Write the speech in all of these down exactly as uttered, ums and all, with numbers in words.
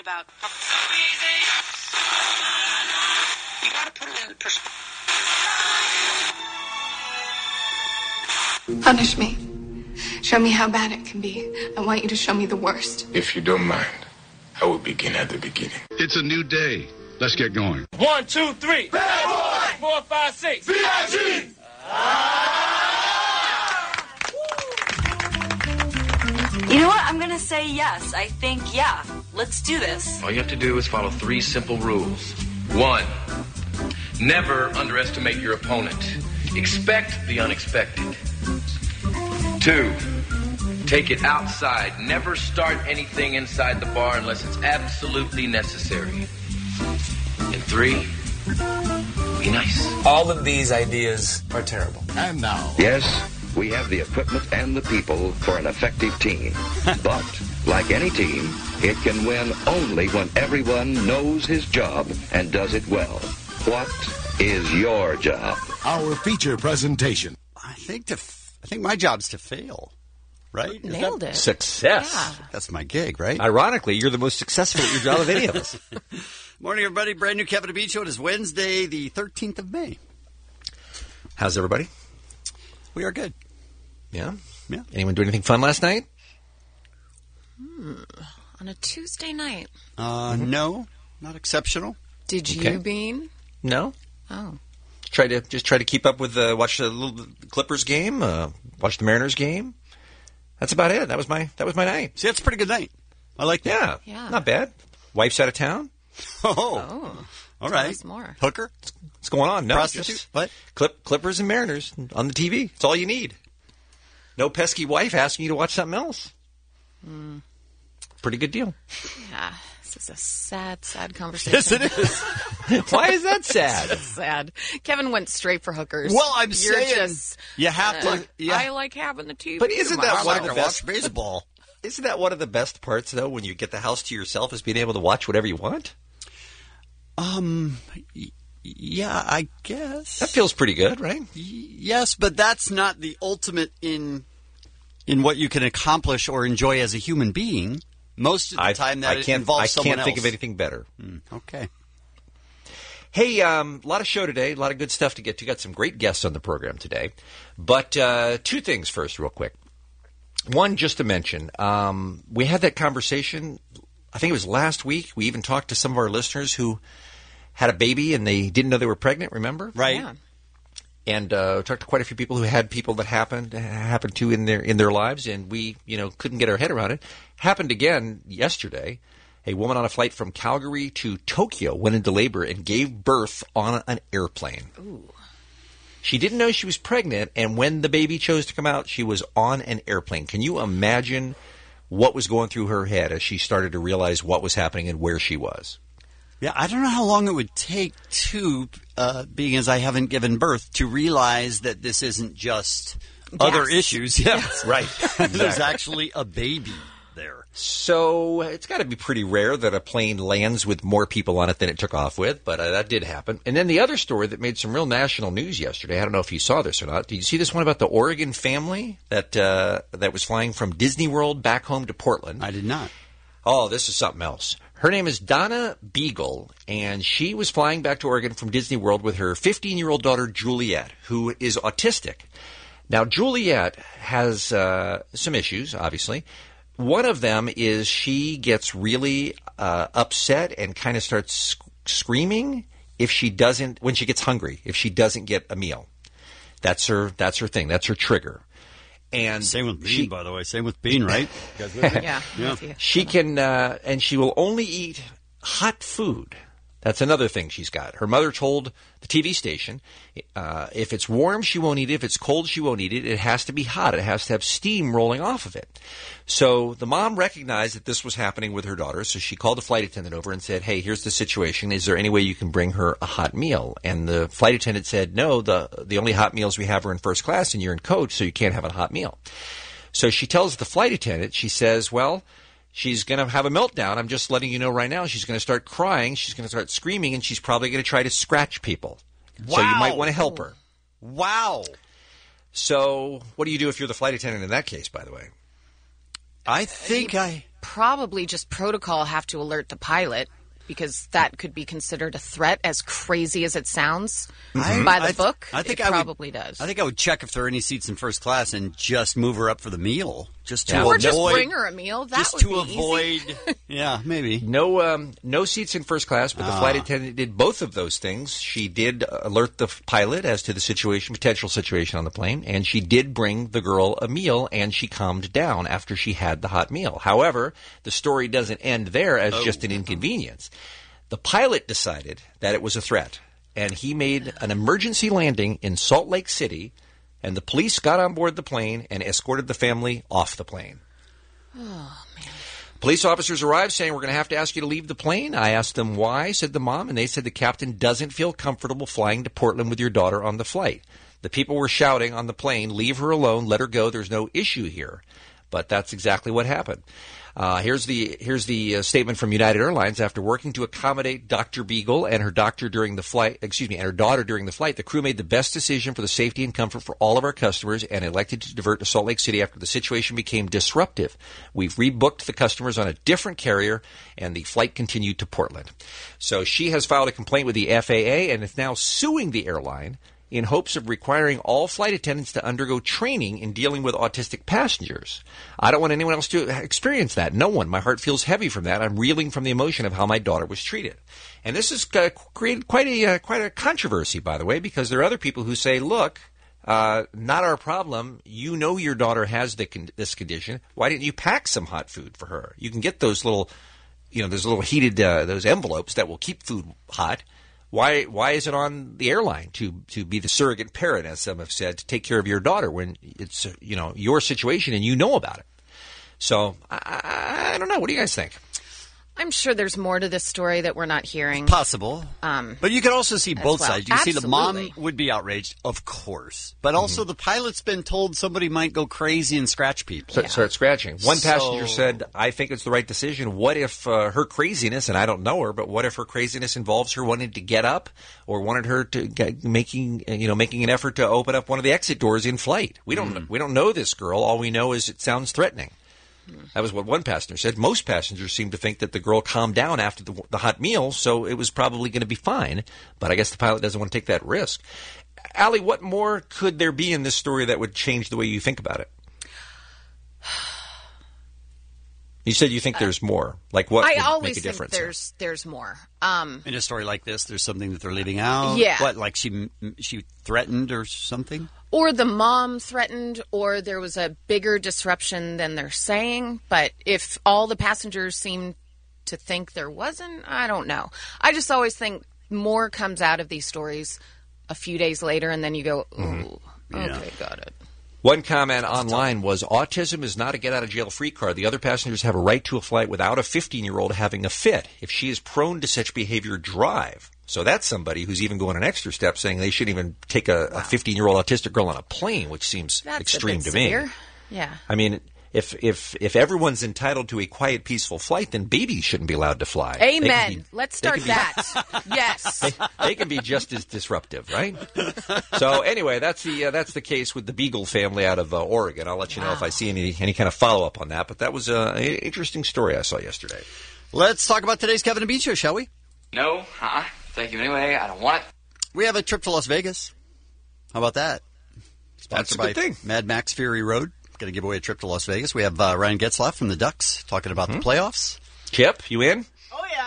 about. You gotta put it in perspective. Punish me. Show me how bad it can be. I want you to show me the worst. If you don't mind, I will begin at the beginning. It's a new day. Let's get going. One, two, three. Bad boy! Four, five, six. V I G! You know what? I'm gonna say yes. I think, yeah. Let's do this. All you have to do is follow three simple rules. One, never underestimate your opponent. Expect the unexpected. Two, take it outside. Never start anything inside the bar unless it's absolutely necessary. And three, be nice. All of these ideas are terrible. And now. Yes, we have the equipment and the people for an effective team. But, like any team, it can win only when everyone knows his job and does it well. What is your job? Our feature presentation. I think to, f- I think my job's to fail, right? Nailed that- it. Success. Yeah. That's my gig, right? Ironically, you're the most successful at your job of any of us. Morning, everybody. Brand new Kevin and Bean Show. It is Wednesday, the thirteenth of May. How's everybody? We are good. Yeah? Yeah. Anyone do anything fun last night? Hmm. On a Tuesday night. Uh, Mm-hmm. No, not exceptional. Did Okay. you, Bean? No. Oh. Try to just try to keep up with uh, watch the little Clippers game, uh, watch the Mariners game. That's about it. That was my that was my night. See, that's a pretty good night. I like that. Yeah, Yeah. not bad. Wife's out of town. Oh, Oh. all Tell right. us more. Hooker, What's going on? No, prostitute. just What? Clip, Clippers and Mariners on the T V. It's all you need. No pesky wife asking you to watch something else. Mm. Pretty good deal. Yeah. This is a sad, sad conversation. Yes, it is. Why is that sad? It's sad. Kevin went straight for hookers. Well, I'm You're saying just, you have uh, to. Yeah. I like having the T V. But isn't that I one like of to the watch best? baseball. Isn't that one of the best parts, though, when you get the house to yourself, is being able to watch whatever you want? Um, y- yeah, I guess That feels pretty good, right? Y- yes, but that's not the ultimate in in what you can accomplish or enjoy as a human being. Most of the I, time, that I it can't, involves I someone can't think of else. anything better. Mm, okay. Hey, um, a lot of show today, a lot of good stuff to get to. Got some great guests on the program today. But uh, two things first, real quick. One, just to mention, um, we had that conversation, I think it was last week. We even talked to some of our listeners who had a baby and they didn't know they were pregnant, remember? Right. Yeah. And uh, talked to quite a few people who had people that happened happened to in their in their lives, and we you know couldn't get our head around it. Happened again yesterday. A woman on a flight from Calgary to Tokyo went into labor and gave birth on an airplane. Ooh. She didn't know she was pregnant, and when the baby chose to come out, she was on an airplane. Can you imagine what was going through her head as she started to realize what was happening and where she was? Yeah, I don't know how long it would take to, uh, being as I haven't given birth, to realize that this isn't just other issues. Yeah, right. There's actually a baby there. So it's got to be pretty rare that a plane lands with more people on it than it took off with, but uh, that did happen. And then the other story that made some real national news yesterday, I don't know if you saw this or not. Did you see this one about the Oregon family that uh, that was flying from Disney World back home to Portland? I did not. Oh, this is something else. Her name is Donna Beagle, and she was flying back to Oregon from Disney World with her fifteen-year-old daughter, Juliet, who is autistic. Now, Juliet has uh, some issues, obviously. One of them is she gets really uh, upset and kind of starts sc- screaming if she doesn't, when she gets hungry, if she doesn't get a meal. That's her, that's her thing. That's her trigger. And Same with Bean, she, by the way. Same with Bean, right? You guys with me? Yeah. Yeah. She can, uh, and she will only eat hot food. That's another thing she's got. Her mother told the T V station, uh, if it's warm, she won't eat it. If it's cold, she won't eat it. It has to be hot. It has to have steam rolling off of it. So the mom recognized that this was happening with her daughter, so she called the flight attendant over and said, hey, here's the situation. Is there any way you can bring her a hot meal? And the flight attendant said, no, the, the only hot meals we have are in first class, and you're in coach, so you can't have a hot meal. So she tells the flight attendant, she says, well, she's going to have a meltdown. I'm just letting you know right now. She's going to start crying. She's going to start screaming, and she's probably going to try to scratch people. Wow. So you might want to help her. Wow. So what do you do if you're the flight attendant in that case, by the way? I think I probably just protocol have to alert the pilot, because that could be considered a threat, as crazy as it sounds I- by the I th- book. I think it I would- probably does. I think I would check if there are any seats in first class and just move her up for the meal, just to Yeah. or avoid. just bring her a meal. That just would to be avoid. easy. Yeah, maybe. No, um, no seats in first class, but the Ah. flight attendant did both of those things. She did alert the pilot as to the situation, potential situation on the plane, and she did bring the girl a meal, and she calmed down after she had the hot meal. However, the story doesn't end there as Oh. just an inconvenience. The pilot decided that it was a threat, and he made an emergency landing in Salt Lake City, and the police got on board the plane and escorted the family off the plane. Oh, man. Police officers arrived saying, we're going to have to ask you to leave the plane. I asked them why, said the mom, and they said the captain doesn't feel comfortable flying to Portland with your daughter on the flight. The people were shouting on the plane, leave her alone, let her go, there's no issue here. But that's exactly what happened. Uh, here's the here's the uh, statement from United Airlines. After working to accommodate Doctor Beagle and her doctor during the flight, excuse me, and her daughter during the flight, the crew made the best decision for the safety and comfort for all of our customers and elected to divert to Salt Lake City after the situation became disruptive. We've rebooked the customers on a different carrier, and the flight continued to Portland. So she has filed a complaint with the F A A and is now suing the airline in hopes of requiring all flight attendants to undergo training in dealing with autistic passengers. I don't want anyone else to experience that. No one. My heart feels heavy from that. I'm reeling from the emotion of how my daughter was treated. And this has uh, created quite a uh, quite a controversy, by the way, because there are other people who say, look, uh, not our problem. You know your daughter has the con- this condition. Why didn't you pack some hot food for her? You can get those little, you know, those little heated, uh, those envelopes that will keep food hot. Why why is it on the airline to, to be the surrogate parent, as some have said, to take care of your daughter when it's, you know, your situation and you know about it? So, I, I don't know. What do you guys think? I'm sure there's more to this story that we're not hearing. Possible. Um, but you could also see as both well. sides. You see the mom Absolutely. would be outraged, of course. But also the pilot's been told somebody might go crazy and scratch people. Start, start scratching. One So- passenger said, I think it's the right decision. What if uh, her craziness, and I don't know her, but what if her craziness involves her wanting to get up or wanted her to get, making, uh, you know, making an effort to open up one of the exit doors in flight? We don't, Mm. we don't know this girl. All we know is it sounds threatening. That was what one passenger said. Most passengers seem to think that the girl calmed down after the, the hot meal, so it was probably going to be fine. But I guess the pilot doesn't want to take that risk. Allie, what more could there be in this story that would change the way you think about it? You said you think there's more. Like what I would always make a think difference? there's there's more. Um, In a story like this, there's something that they're leaving out. Yeah. What, like she she threatened or something? or the mom threatened, or there was a bigger disruption than they're saying. But if all the passengers seem to think there wasn't, I don't know. I just always think more comes out of these stories a few days later, and then you go, ooh, Mm-hmm. okay, got it. One comment online was, autism is not a get-out-of-jail-free card. The other passengers have a right to a flight without a fifteen-year-old having a fit. If she is prone to such behavior, drive. So that's somebody who's even going an extra step, saying they shouldn't even take a, a fifteen-year-old autistic girl on a plane, which seems That's extreme a bit to me. severe. Yeah. I mean, if if if everyone's entitled to a quiet, peaceful flight, then babies shouldn't be allowed to fly. They can Amen. be- Let's they start can be- that. Yes. They, they can be just as disruptive, right? So anyway, that's the uh, that's the case with the Beagle family out of uh, Oregon. I'll let you know if I see any any kind of follow up on that. But that was uh, an interesting story I saw yesterday. Let's talk about today's Kevin and Bean Show, shall we? No, uh-uh. Thank you anyway. I don't want it. We have a trip to Las Vegas. How about that? That's Sponsored a good by thing. Mad Max Fury Road. Going to give away a trip to Las Vegas. We have uh, Ryan Getzlaff from the Ducks talking about Hmm? the playoffs. Chip, you in? Oh, yeah.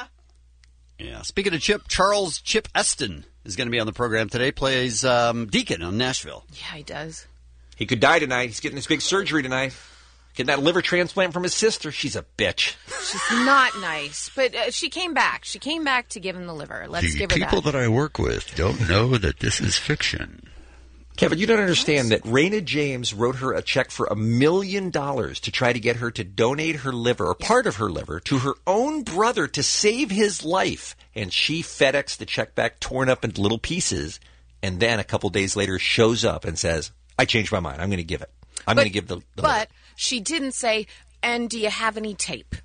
Yeah. Speaking of Chip, Charles Chip Eston is going to be on the program today. Plays um, Deacon on Nashville. Yeah, he does. He could die tonight. He's getting this big surgery tonight. Getting that liver transplant from his sister. She's a bitch. She's not nice, but uh, she came back. She came back to give him the liver. Let's the give her people that. that I work with don't know that this is fiction. Kevin, you don't understand that Raina James wrote her a check for a million dollars to try to get her to donate her liver, or part of her liver, to her own brother to save his life. And she FedExed the check back torn up into little pieces, and then a couple days later shows up and says, I changed my mind. I'm going to give it. I'm But- going to give the, the But liver. she didn't say, and do you have any tape?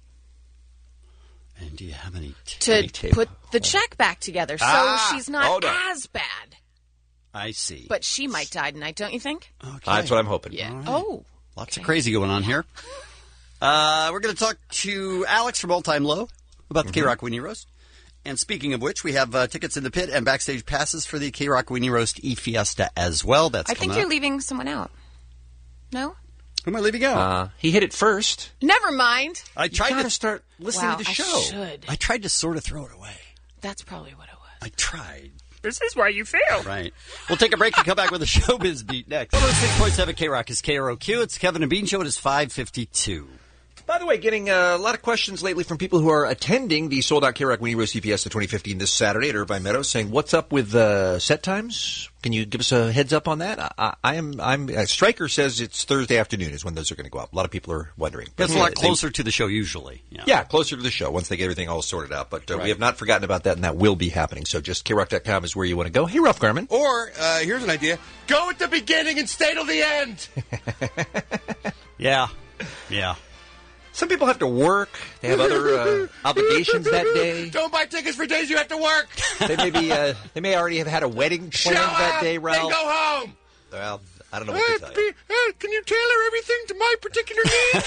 And do you have any t- To any tape? put the check back together. So Ah, she's not hold on. as bad. I see. But she might die tonight, don't you think? Okay. That's what I'm hoping. Yeah. All right. Oh. Lots okay. of crazy going on here. Uh, we're going to talk to Alex from All Time Low about the Mm-hmm. K-Rock Weenie Roast. And speaking of which, we have uh, tickets in the pit and backstage passes for the K-Rock Weenie Roast E-Fiesta as well. That's I think coming you're up. leaving someone out. No? Who am I leaving out? Uh, he hit it first. Never mind. I tried you gotta to start listening Wow, to the I show. should. I tried to sort of throw it away. That's probably what it was. I tried. This is why you failed. Right. We'll take a break and come back with a showbiz beat next. one oh six point seven K-Rock is K R O Q. It's Kevin and Bean Show. It is five fifty-two. By the way, getting uh, a lot of questions lately from people who are attending the sold-out K-Rock Weenie Roast E Fiesta twenty fifteen this Saturday at Irvine Meadows, saying, "What's up with uh, set times? Can you give us a heads up on that?" I, I am. I'm. Uh, Stryker says it's Thursday afternoon is when those are going to go up. A lot of people are wondering. That's But, a lot uh, closer they, to the show usually. Yeah. yeah, closer to the show once they get everything all sorted out. But uh, Right. we have not forgotten about that, and that will be happening. So just K rock dot com is where you want to go. Hey, Ralph Garman. Or, uh, here's an idea. Go at the beginning and stay till the end. Yeah. Yeah. Some people have to work. They have other uh, obligations that day. Don't buy tickets for days you have to work. They may be. Uh, they may already have had a wedding Show planned that up day, and Ralph. go home. Well, I don't know what to Uh, tell you. be- uh, can you tailor everything to my particular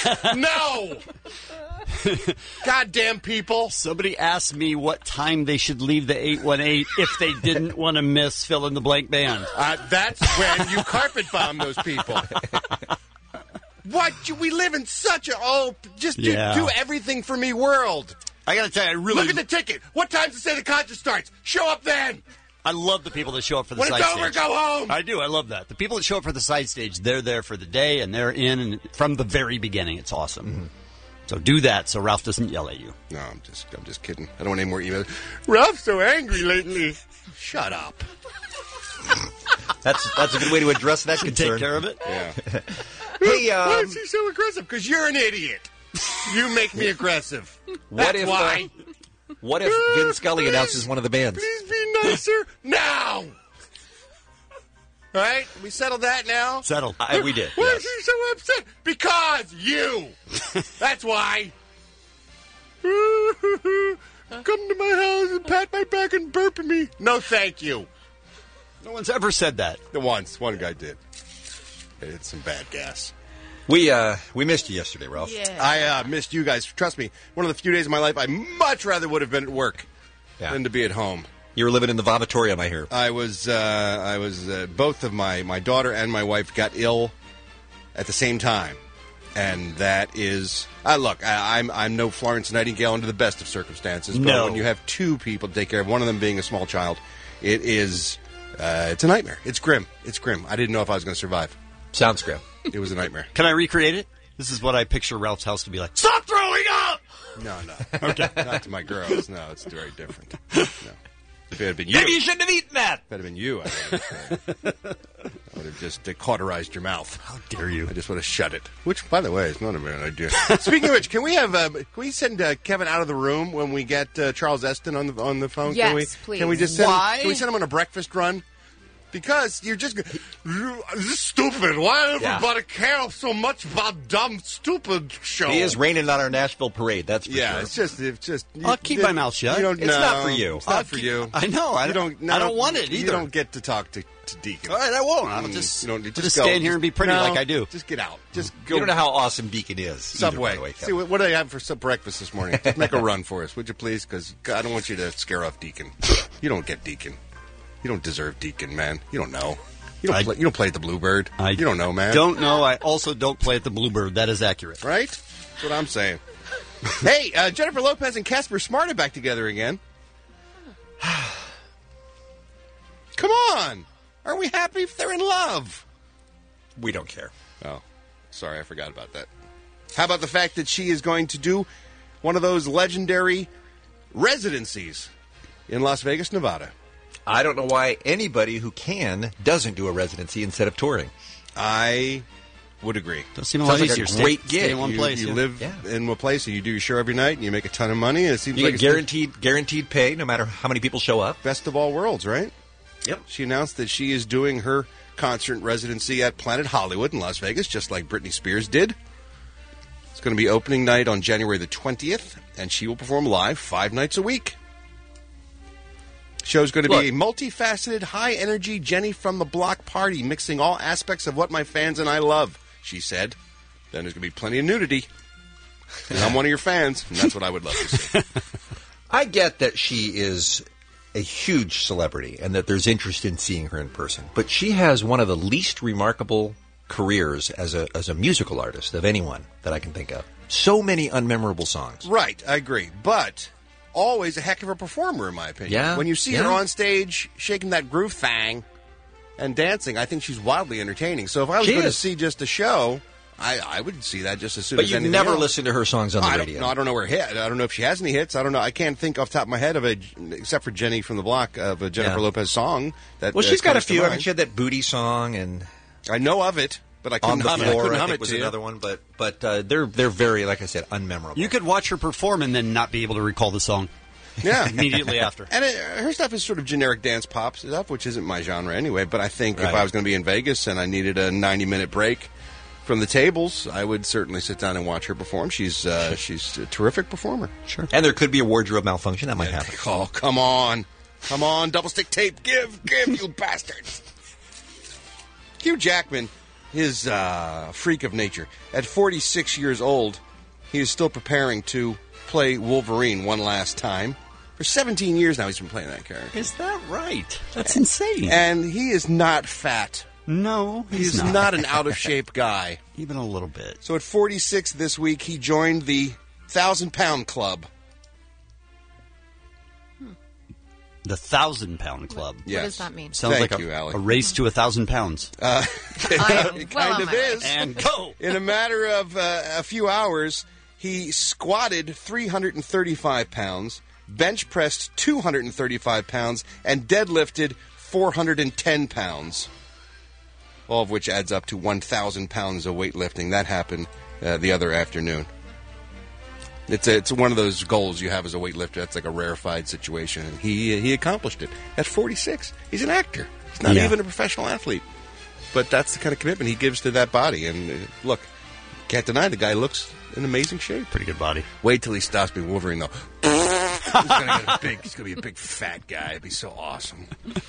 needs? No. Goddamn people. Somebody asked me what time they should leave the eight one eight if they didn't want to miss fill in the blank band. Uh, that's when you carpet bomb those people. What? You- We live in such a, oh, just do, Yeah. do everything for me world. I got to tell you, I really Look at the ticket. What time does it say the concert starts? Show up then. I love the people that show up for the When side it's over, stage. go home. I do. I love that. The people that show up for the side stage, they're there for the day and they're in and from the very beginning. It's awesome. Mm-hmm. So do that so Ralph doesn't yell at you. No, I'm just, I'm just kidding. I don't want any more emails. Ralph's so angry lately. Shut up. That's that's a good way to address that Take concern. care of it. Yeah. Hey, Why um, is he so aggressive? Because you're an idiot. You make me aggressive. what That's if why. Uh, what if Vin Scully announces one of the bands? Please be nicer now. All right? We settled that now? Settled. I, we did. Why yes. is he so upset? Because you. That's why. Come to my house and pat my back and burp at me. No, thank you. No one's ever said that. Once. One guy did. It's some bad gas. We uh we missed you yesterday, Ralph. Yeah. I uh, missed you guys. Trust me, one of the few days of my life I much rather would have been at work Yeah. than to be at home. You were living in the vomitorium, I hear. I was, uh, I was. Uh, both of my my daughter and my wife got ill at the same time, and that is. Uh, look, I, I'm I'm no Florence Nightingale under the best of circumstances, but No. when you have two people to take care of, one of them being a small child, it is. Uh, it's a nightmare. It's grim. It's grim. I didn't know if I was going to survive. Sounds grim. It was a nightmare. Can I recreate it? This is what I picture Ralph's house to be like. Stop throwing up! No, no. Okay. Not to my girls. No, it's very different. No. If it had been you. Maybe you shouldn't have eaten that. If it had been you, I would have, uh, I would have just uh, cauterized your mouth. How dare you? I just would have shut it. Which, by the way, is not a bad idea. Speaking of which, can we have uh, can we send uh, Kevin out of the room when we get uh, Charles Eston on the on the phone? Yes, can we, please. Can we just send Why? Him, can we send him on a breakfast run? Because you're just this is stupid. Why Yeah. everybody care so much about dumb, stupid show? He is raining on our Nashville parade, that's for Yeah, sure. it's just it's just. I'll keep my mouth shut. You don't, It's no, not for you. It's not I'll for keep- you. I know. I You don't- don't. I don't want it You either. don't get to talk to, to Deacon. All right, I won't. I'll Mm, just, you don't, I'll just, just go. stand here and be pretty No, like I do. Just get out. Just go. You don't know how awesome Beacon is. either, Subway. by the way, See, Kevin. what, what do they have for sub breakfast this morning? Just make a run for us, would you please? Because I don't want you to scare off Deacon. You don't get Deacon. You don't deserve Deacon, man. You don't know. You don't, I- play, you don't play at the Bluebird. I you don't know, man. Don't know. I also don't play at the Bluebird. That is accurate. Right? That's what I'm saying. Hey, uh, Jennifer Lopez and Casper Smart are back together again. Come on. Aren't we happy if they're in love? We don't care. Oh, sorry, I forgot about that. How about the fact that she is going to do one of those legendary residencies in Las Vegas, Nevada? I don't know why anybody who can doesn't do a residency instead of touring. I would agree. Does seem a Sounds lot like a easier. Stay- great stay gig. in one you, place. you yeah. live Yeah. in one place and you do your show every night and you make a ton of money. And it seems You like get it's the guaranteed guaranteed pay no matter how many people show up. best of all worlds, right? Yep. She announced that she is doing her concert residency at Planet Hollywood in Las Vegas, just like Britney Spears did. It's going to be opening night on January the twentieth, and she will perform live five nights a week. Show's going to be a multifaceted, high-energy Jenny from the Block party, mixing all aspects of what my fans and I love, she said. Then there's going to be plenty of nudity. And I'm one of your fans, and that's what I would love to see. I get that she is a huge celebrity and that there's interest in seeing her in person, but she has one of the least remarkable careers as a as a musical artist of anyone that I can think of. So many unmemorable songs. Right, I agree. But always a heck of a performer, in my opinion. Yeah, When you see yeah. her on stage shaking that groove thang and dancing, I think she's wildly entertaining. So if I was She going to is. see just a show, I, I would see that just as soon But as you've anything never else. listened to her songs on the I radio. Don't, no, I don't know her hit. I don't know if she has any hits. I don't know. I can't think off the top of my head of a, except for Jenny from the Block, of a Jennifer Yeah. Lopez song. That, Well, uh, she's got a comes to few. I mean, mind. she had that booty song, and I know of it, but I On couldn't the hum it. Floor, I couldn't I hum think it was to you. another one. But but uh, they're they're very, like I said, unmemorable. You could watch her perform and then not be able to recall the song. Yeah. Immediately after. And it, her stuff is sort of generic dance pop stuff, which isn't my genre anyway. But I think if Right. I was going to be in Vegas and I needed a ninety-minute break from the tables, I would certainly sit down and watch her perform. She's uh, she's a terrific performer. Sure. And there could be a wardrobe malfunction. That might happen. Oh, come on. Come on, double stick tape. Give, give, you bastards. Hugh Jackman is uh, a freak of nature. At forty-six years old, he is still preparing to play Wolverine one last time. For seventeen years now, he's been playing that character. Is that right? That's insane. And he is not fat. No, he's, He's not. not an out-of-shape guy. Even a little bit. So at forty-six this week, he joined the thousand-pound club. The thousand pound club. Yes. What does that mean? Sounds Thank like a, you, Alec. a race to a thousand pounds. Uh, I am it well kind on of my way. is. And go. In a matter of uh, a few hours, he squatted three hundred thirty-five pounds, bench pressed two hundred thirty-five pounds, and deadlifted four hundred ten pounds. All of which adds up to one thousand pounds of weightlifting. That happened uh, the other afternoon. It's a, it's one of those goals you have as a weightlifter. That's like a rarefied situation. And he he accomplished it at forty-six. He's an actor. He's not Yeah. even a professional athlete. But that's the kind of commitment he gives to that body. And uh, look, can't deny the guy looks in amazing shape. Pretty good body. Wait till he stops being Wolverine, though. he's gonna get a big. He's gonna be a big fat guy. It'd be so awesome.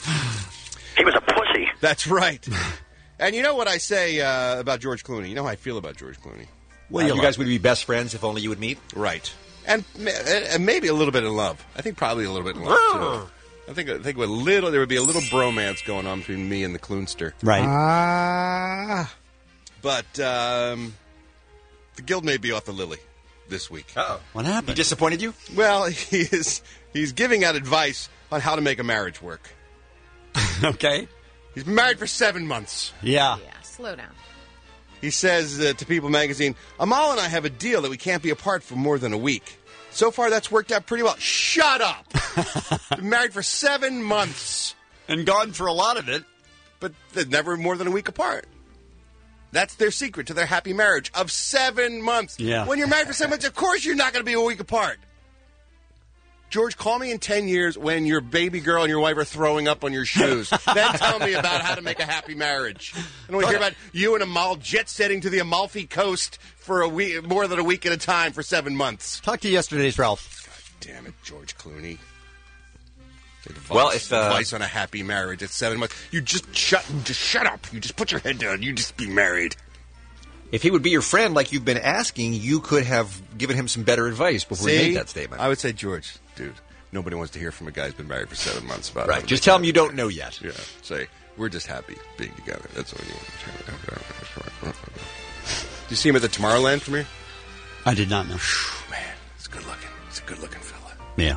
He was a pussy. That's right. And you know what I say uh, about George Clooney? You know how I feel about George Clooney. Well, you guys would be best friends if only you would meet. Right. And, ma- and maybe a little bit in love. I think probably a little bit in love, too. I think I think with a little there would be a little bromance going on between me and the Kloonster. Right. Ah. But um, the guild may be off the lily this week. Uh-oh. What happened? He disappointed you? Well, he is he's giving out advice on how to make a marriage work. Okay. He's been married for seven months. Yeah. Yeah, slow down. He says uh, to People magazine, Amal and I have a deal that we can't be apart for more than a week. So far, that's worked out pretty well. Shut up! Been married for seven months. And gone for a lot of it. But they're never more than a week apart. That's their secret to their happy marriage of seven months. Yeah. When you're married for seven months, of course you're not going to be a week apart. George, call me in ten years when your baby girl and your wife are throwing up on your shoes. Then tell me about how to make a happy marriage. I don't want to hear about you and Amal jet-setting to the Amalfi Coast for a week, more than a week at a time for seven months. Talk to yesterday's Ralph. God damn it, George Clooney. Advice, Well, if, uh, advice on a happy marriage at seven months. You just shut, just shut up. You just put your head down. You just be married. If he would be your friend like you've been asking, you could have given him some better advice before See? you made that statement. I would say, George, dude, nobody wants to hear from a guy who's been married for seven months about Right. how to Just make tell a him you marriage don't know yet. Yeah. Say, we're just happy being together. That's what you want. Did you see him at the Tomorrowland premiere? I did not know. Man, it's good looking. It's a good looking fella. Yeah.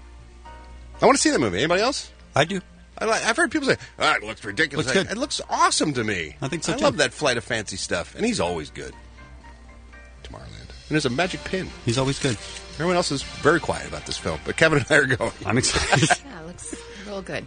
I want to see that movie. Anybody else? I do. I like, I've heard people say, oh, it looks ridiculous. Looks good. It looks awesome to me. I think so, I too. love that Flight of Fancy stuff. And he's always good. Tomorrowland. And there's a magic pin. He's always good. Everyone else is very quiet about this film, but Kevin and I are going. I'm excited. Yeah, it looks real good.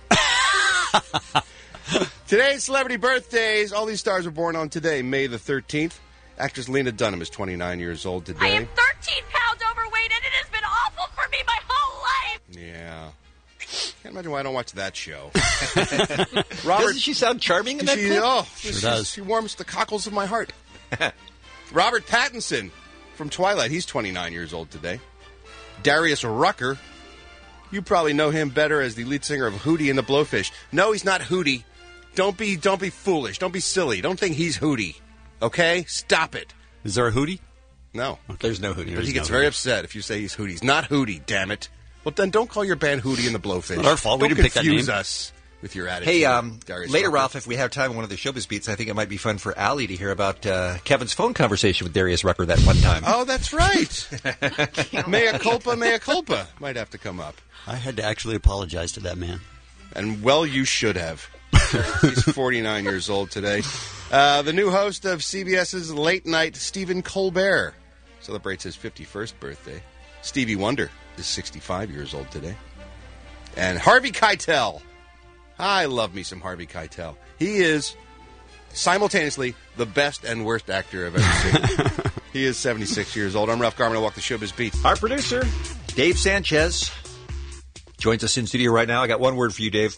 Today's celebrity birthdays. All these stars were born on today, May the thirteenth. Actress Lena Dunham is twenty-nine years old today. I am thirteen pounds overweight, and it has been awful for me my whole life. Yeah. Can't imagine why I don't watch that show. Doesn't she sound charming in that she, clip? Oh, Sure she, does. She warms the cockles of my heart. Robert Pattinson from Twilight. He's twenty-nine years old today. Darius Rucker. You probably know him better as the lead singer of Hootie and the Blowfish. No, he's not Hootie. Don't be, don't be foolish. Don't be silly. Don't think he's Hootie. Okay? Stop it. Is there a Hootie? No. There's no Hootie. But he There's gets no very Hootie. upset if you say he's Hootie. He's not Hootie, damn it. Well, then don't call your band Hootie and the Blowfish. It's not our fault. We Don't didn't pick that confuse name. us with your attitude. Hey, um, Darius later, Rucker. Ralph, if we have time on one of the Showbiz Beats, I think it might be fun for Allie to hear about uh, Kevin's phone conversation with Darius Rucker that one time. Oh, that's right. Mea culpa, mea culpa might have to come up. I had to actually apologize to that man. And, well, you should have. He's forty-nine years old today. Uh, the new host of CBS's Late Night, Stephen Colbert, celebrates his fifty-first birthday. Stevie Wonder is sixty-five years old today. And Harvey Keitel. I love me some Harvey Keitel. He is simultaneously the best and worst actor I've ever seen. He is seventy-six years old. I'm Ralph Garman. I walk the Showbiz Beat. Our producer, Dave Sanchez, joins us in studio right now. I got one word for you, Dave.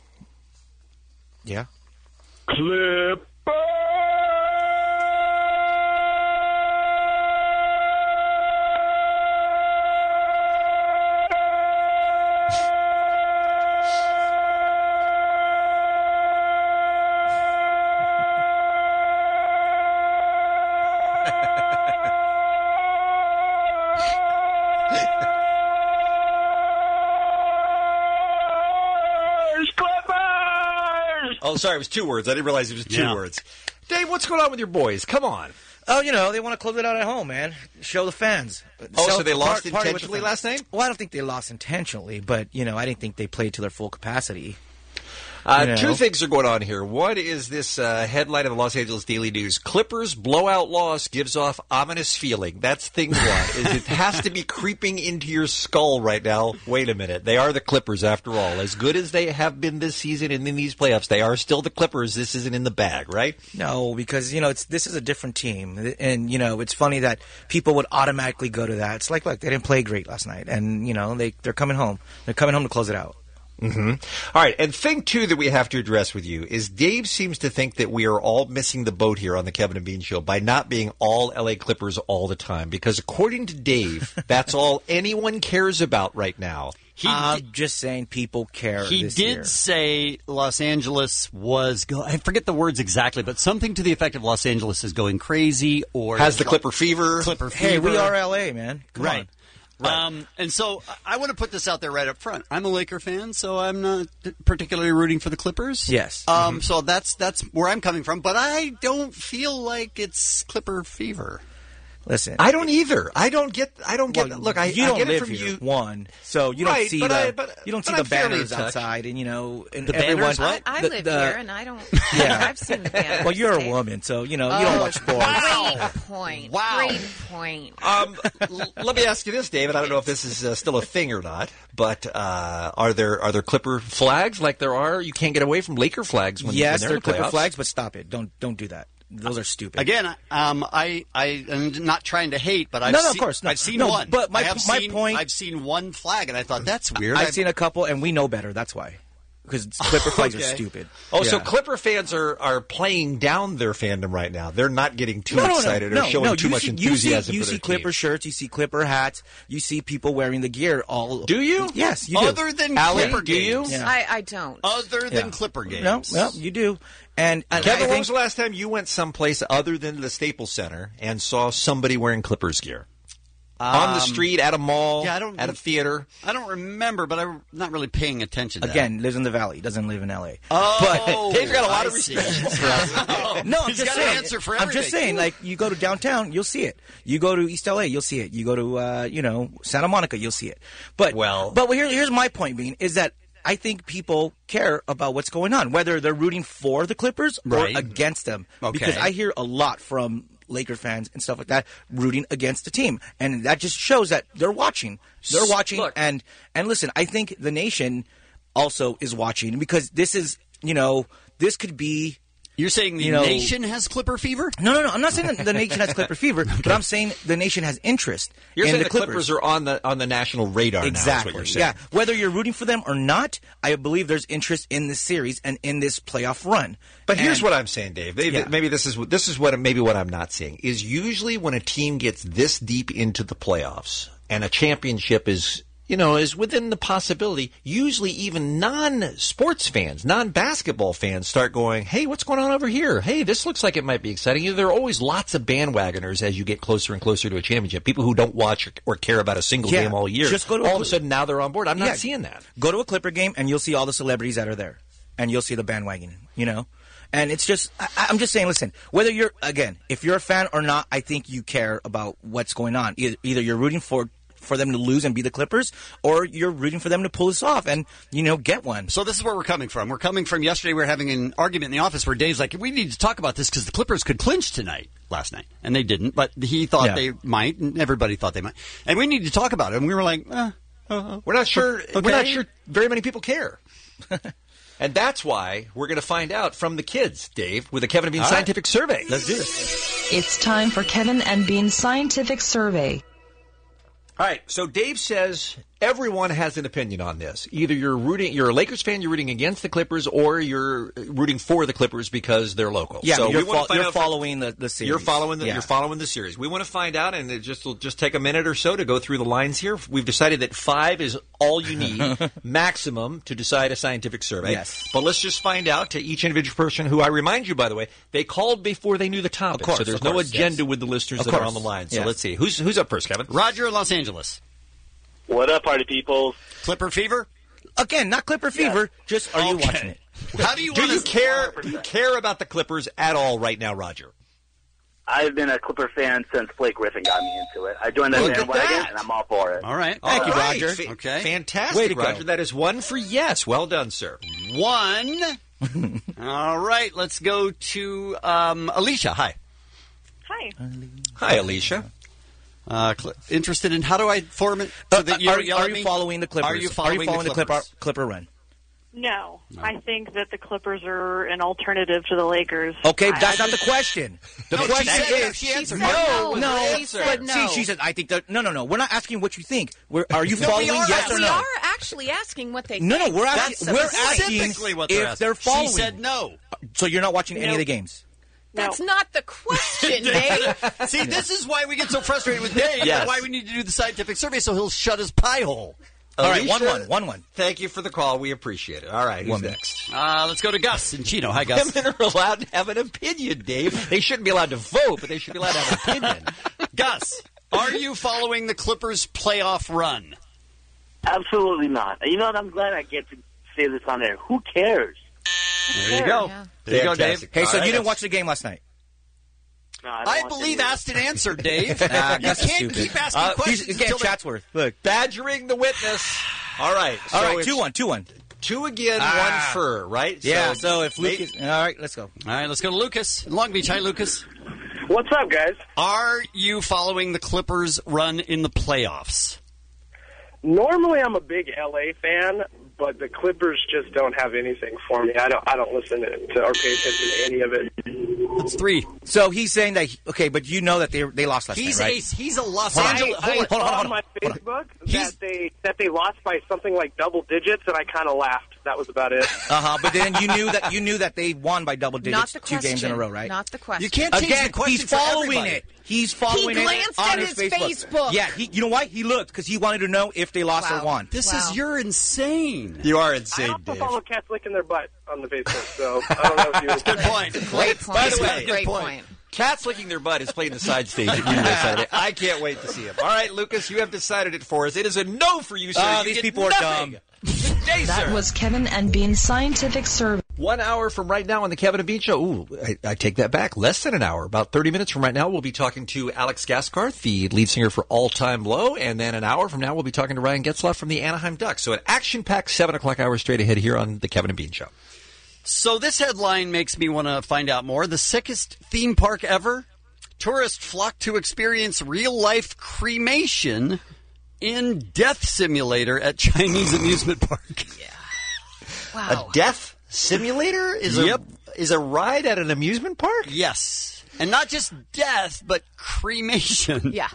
Yeah? Clip. Oh, sorry, it was two words. I didn't realize it was two Yeah. words. Dave, what's going on with your boys? Come on. Oh, you know, they want to close it out at home, man. Show the fans. Oh, Show- so they lost par- party with the intentionally fans. last night? Well, I don't think they lost intentionally, but, you know, I didn't think they played to their full capacity. Uh, You know? Two things are going on here. One is this uh, headline of the Los Angeles Daily News: Clippers blowout loss gives off ominous feeling. That's thing one. Is it has to be creeping into your skull right now. Wait a minute. They are the Clippers after all. As good as they have been this season and in these playoffs, they are still the Clippers. This isn't in the bag, right? No, because, you know, it's this is a different team. And, you know, it's funny that people would automatically go to that. It's like, look, they didn't play great last night. And, you know, they, they're coming home. They're coming home to close it out. Mm-hmm. All right, and thing two that we have to address with you is Dave seems to think that we are all missing the boat here on the Kevin and Bean Show by not being all L A Clippers all the time. Because according to Dave, that's all anyone cares about right now. He I'm just saying people care. He this did year. say Los Angeles was go- I forget the words exactly, but something to the effect of Los Angeles is going crazy or Has the Clipper fever. Clipper fever. Hey, we are L A, man. Come right. on. Right. Um, and so I want to put this out there right up front. I'm a Laker fan, so I'm not particularly rooting for the Clippers. Yes. Um, Mhm. So that's that's where I'm coming from. But I don't feel like it's Clipper fever. Listen, I don't either. I don't get. I don't get. Well, look, I, you I don't get live it from here, you. one, so you don't Right, see but the I- but- you don't see but the I'm fairly banners in touch. outside, and you know, and The everyone. banners, what? I the- live the- here, and I don't. Yeah. I've seen the banners. Well, you're a Dave. woman, so you know you don't Oh, watch sports. Great point. Wow. Great point. Um, l- let me ask you this, David. I don't know if this is uh, still a thing or not, but uh, are there are there Clipper flags like there are? You can't get away from Laker flags when, Yes, when they're, they're in the Clipper playoffs. flags, but stop it! Don't don't do that. Those are stupid. Again, um, I I am not trying to hate, but I've No, no, of seen, course, no. I've seen No, one. but my- I have my seen, point- I've seen one flag, and I thought that's weird. I've seen a couple, and we know better. That's why, because Clipper flags are Okay. stupid. Oh, so Yeah. Clipper fans are, are playing down their fandom right now. They're not getting too No, no, excited no, or showing no, too you much see, enthusiasm. You for see, their you see Clipper team. shirts, you see Clipper hats, you see people wearing the gear. All Do you? Yes, you do. Other than Allie, Clipper do you? games. Yeah. I, I don't. Other than Yeah. Clipper games. No, no, you do. And, and Kevin, I when think, was the last time you went someplace other than the Staples Center and saw somebody wearing Clippers gear? On the Um, street, at a mall, yeah, I don't- at a theater? I don't remember, but I'm not really paying attention to that. again, lives in the Valley, doesn't live in L A. Oh, Dave's got a lot I of see. restrictions for us. No, I'm He's just got an saying. answer for I'm everything. just saying, like you go to downtown, you'll see it. You go to East L A, you'll see it. You go to uh, you know Santa Monica, you'll see it. But Well- but here, here's my point being is that I think people care about what's going on, whether they're rooting for the Clippers Right. or against them. Okay. Because I hear a lot from Laker fans and stuff like that rooting against the team, and that just shows that they're watching. They're watching, Look. and and listen, I think the nation also is watching because this is you know this could be. You're saying the You know- nation has Clipper fever? No, no, no. I'm not saying that the nation has Clipper fever, but I'm saying the nation has interest You're in saying the the Clippers. are on the on the national radar Exactly. now, is what you're saying. Yeah. Whether you're rooting for them or not, I believe there's interest in this series and in this playoff run. But here's And- what I'm saying, Dave. Maybe, Yeah. maybe this is what- this is what maybe what I'm not seeing is usually when a team gets this deep into the playoffs and a championship is you know, is within the possibility. Usually even non-sports fans, non-basketball fans start going, hey, what's going on over here? Hey, this looks like it might be exciting. You know, there are always lots of bandwagoners as you get closer and closer to a championship. People who don't watch or, or care about a single Yeah, game all year. just go to all a- of a sudden now they're on board. I'm not Yeah. seeing that. Go to a Clipper game and you'll see all the celebrities that are there, and you'll see the bandwagon. You know, and it's just I, I'm just saying. Listen, whether you're again, if you're a fan or not, I think you care about what's going on. Either, either you're rooting for for them to lose and be the Clippers, or you're rooting for them to pull this off and you know get one. So this is where we're coming from. We're coming from yesterday. We were having an argument in the office where Dave's like, "We need to talk about this because the Clippers could clinch tonight." Last night, and they didn't, but he thought Yeah. they might, and everybody thought they might, and we need to talk about it. And we were like, eh, uh, We're not sure. okay. We're not sure very many people care. And that's why we're going to find out from the kids, Dave, with a Kevin and Bean All right. scientific survey. Let's do this. It's time for Kevin and Bean's scientific survey. All right, so Dave says everyone has an opinion on this. Either you're rooting, you're a Lakers fan, you're rooting against the Clippers, or you're rooting for the Clippers because they're local. Yeah, so you're, we wanna fo- find you're out from- following the, the series. You're following the Yeah. you're following the series. We want to find out, and it just will just take a minute or so to go through the lines here. We've decided that five is all you need maximum to decide a scientific survey. Yes. But let's just find out to each individual person who I remind you, by the way, they called before they knew the topic. Of course, so there's of no course, agenda yes. with the listeners Of that are course. on the line. So Yes. let's see who's who's up first, Kevin. Roger in Los Angeles. What up, party people? Clipper fever. Again, not Clipper fever. Just are you Okay. watching it? How do you Do want you to care? Do you care about the Clippers at all right now, Roger? I've been a Clipper fan since Blake Griffin got me into it. I joined that Look at bandwagon, that. and I'm all for it. All right. Thank you, All right. Roger. Fa- Okay. Fantastic, Way to go. Roger. That is one for yes. Well done, sir. One. All right. Let's go to um, Alicia. Hi. Hi. Hi, Alicia. Uh, cl- interested in how do I form it? So that Uh, you are don't yell are at you me? following the Clippers? Are you following, following the the Clipper, Clippers? Clipper run? No, I think that the Clippers are an alternative to the Lakers. Okay, I- that's I not the just- question. The No, she question said- is, she answered no, no. no, She said but no. see, she said, I think that, no, no, no, we're not asking what you think. We're, are you No, we following are yes or we no? are actually asking what they No, no, think. we're That's asking, we're specifically asking what they're if asking. they're following. She said no. So you're not watching any No. of the games? That's not the question, Dave. See, this is why we get so frustrated with Dave. Yes. And why we need to do the scientific survey so he'll shut his pie hole. All right, Alicia, one, one, one, one. Thank you for the call. We appreciate it. All right, who's One. next? Uh, let's go to Gus in Chino. Hi, Gus. Women are allowed to have an opinion, Dave. They shouldn't be allowed to vote, but they should be allowed to have an opinion. Gus, are you following the Clippers playoff run? Absolutely not. You know what? I'm glad I get to say this on air. Who cares? There you go. Yeah. There you go, Dave. Fantastic. Hey, so All right, you didn't that's- watch the game last night? No, I, don't I want believe to- asked and answered, Dave. Ah, you Gus is can't stupid. keep asking Uh, he's- questions Again, until they- Chatsworth. Look. Badgering the witness. All right. All so right, it's two one, two one. Two again, Ah. one for, right? Yeah, so if Nate- Lucas... All right, let's go. All right, let's go to Lucas in Long Beach. Hi, Lucas. What's up, guys? Are you following the Clippers' run in the playoffs? Normally, I'm a big L A fan, but the Clippers just don't have anything for me. I don't. I don't listen to, to or pay attention to any of it. That's three. So he's saying that, okay, but you know that they they lost last He's night, a right? he's a Los I, Angeles. I Hold on, saw hold on, on hold on. my Hold on. Facebook He's- that they that they lost by something like double digits, and I kind of laughed. That was about it. Uh huh. But then you knew that you knew that they won by double digits Not the two question. games in a row, right? Not the question. You can't change Again, the question he's for following everybody. it. He's following He it glanced on at his, his Facebook. Facebook. Yeah, he, you know why? He looked because he wanted to know if they lost Wow. or won. This Wow. is you're insane. You are I insane, also Dave. follow cats licking their butt on the Facebook, so I don't know if you. Good point. Great point. By the way, Great good point. Cats licking their butt is playing the side stage at Union Saturday. I can't wait to see him. All right, Lucas, you have decided it for us. It is a no for you, sir. Oh, You these get people are nothing. dumb. Good day, That sir. was Kevin and Bean's scientific survey. One hour from right now on the Kevin and Bean Show. Ooh, I, I take that back. Less than an hour. About thirty minutes from right now, we'll be talking to Alex Gaskarth, the lead singer for All Time Low. And then an hour from now, we'll be talking to Ryan Getzlaff from the Anaheim Ducks. So an action-packed seven o'clock hour straight ahead here on the Kevin and Bean Show. So this headline makes me want to find out more. The sickest theme park ever? Tourists flock to experience real-life cremation in Death Simulator at Chinese amusement park. Wow. A death simulator is Yep. a is a ride at an amusement park? Yes. And not just death, but cremation. Yeah.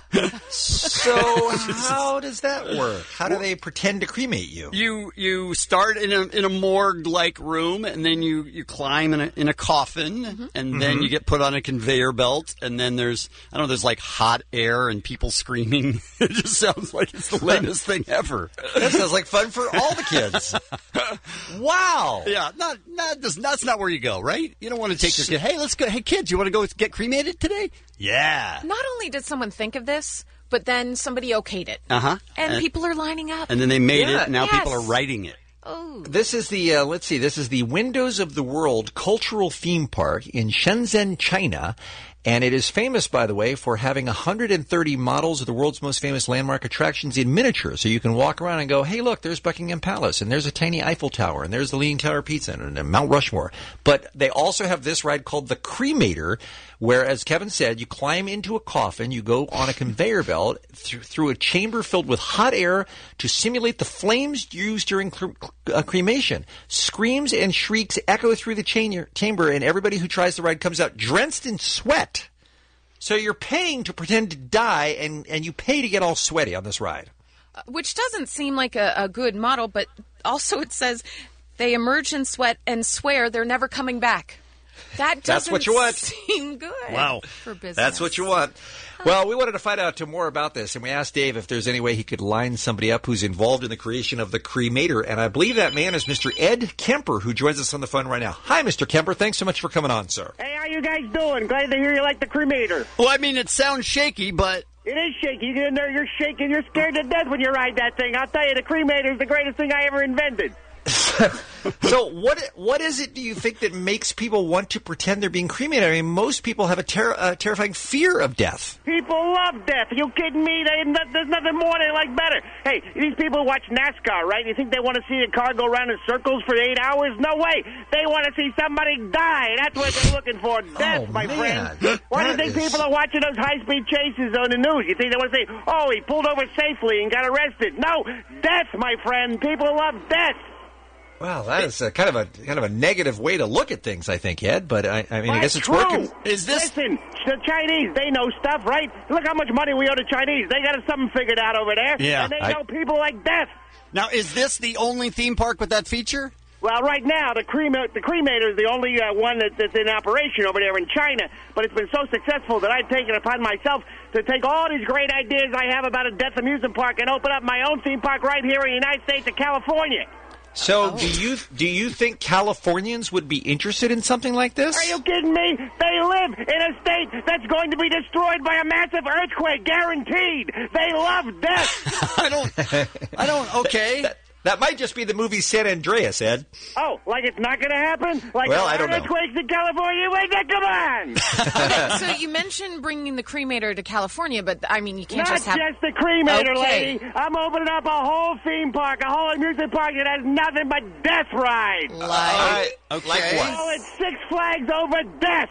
So how does that work? How do they pretend to cremate you? You you start in a in a morgue-like room, and then you, you climb in a in a coffin, Mm-hmm. and then Mhm. you get put on a conveyor belt, and then there's I don't know, there's like hot air and people screaming. It just sounds like it's the lamest thing ever. That sounds like fun for all the kids. Wow. Yeah, not not that's, that's not where you go, right? You don't want to take your kid. Hey, let's go. Hey, kids, you want to go get cremated today? Yeah. Not only did someone think of this, but then somebody okayed it. Uh huh. And, people are lining up. And then they made Yeah. it. Now Yes. people are writing it. Oh. This is the, uh, let's see, this is the Windows of the World Cultural Theme Park in Shenzhen, China. And it is famous, by the way, for having one hundred thirty models of the world's most famous landmark attractions in miniature. So you can walk around and go, hey, look, there's Buckingham Palace, and there's a tiny Eiffel Tower, and there's the Leaning Tower of Pisa, and, and Mount Rushmore. But they also have this ride called the Cremator, where, as Kevin said, you climb into a coffin, you go on a conveyor belt th- through a chamber filled with hot air to simulate the flames used during cre- uh, cremation. Screams and shrieks echo through the cha- chamber, and everybody who tries the ride comes out drenched in sweat. So you're paying to pretend to die, and, and you pay to get all sweaty on this ride. Uh, Which doesn't seem like a, a good model, but also it says they emerge in sweat and swear they're never coming back. That doesn't That's what you want. seem good Wow. for business. That's what you want. Well, we wanted to find out more about this, and we asked Dave if there's any way he could line somebody up who's involved in the creation of the Cremator, and I believe that man is Mister Ed Kemper, who joins us on the phone right now. Hi, Mister Kemper. Thanks so much for coming on, sir. Hey, how you guys doing? Glad to hear you like the Cremator. Well, I mean, it sounds shaky, but It is shaky. You get in there, you're shaking, you're scared to death when you ride that thing. I'll tell you, the Cremator is the greatest thing I ever invented. So what what is it, do you think, that makes people want to pretend they're being cremated? I mean, most people have a ter- uh, terrifying fear of death. People love death. Are you kidding me? They, there's nothing more they like better. Hey, these people watch NASCAR, right? You think they want to see a car go around in circles for eight hours? No way. They want to see somebody die. That's what they're looking for. Death, Oh, my man. friend. Why do you That think is- people are watching those high-speed chases on the news? You think they want to say, oh, he pulled over safely and got arrested? No, death, my friend. People love death. Wow, that is a, kind of a kind of a negative way to look at things, I think, Ed. But I, I mean, I guess it's True. working. Is this? Listen, the Chinese, they know stuff, right? Look how much money we owe the Chinese. They got something figured out over there. Yeah, And they I- know people like death. Now, is this the only theme park with that feature? Well, right now, the, crema- the Cremator is the only uh, one that, that's in operation over there in China. But it's been so successful that I've taken it upon myself to take all these great ideas I have about a death amusement park and open up my own theme park right here in the United States of California. So, do you do you think Californians would be interested in something like this? Are you kidding me? They live in a state that's going to be destroyed by a massive earthquake, guaranteed. They love death. I don't. I don't. Okay. That, that might just be the movie San Andreas, Ed. Oh, like it's not going to happen? Like Well, there I don't are know. earthquakes in California? Wait, now, come on! Okay, so you mentioned bringing the Cremator to California, but I mean, you can't Not just have just the Cremator, Okay. lady. I'm opening up a whole theme park, a whole amusement park that has nothing but death rides. Like, okay. Like what? Oh, it's Six Flags over death.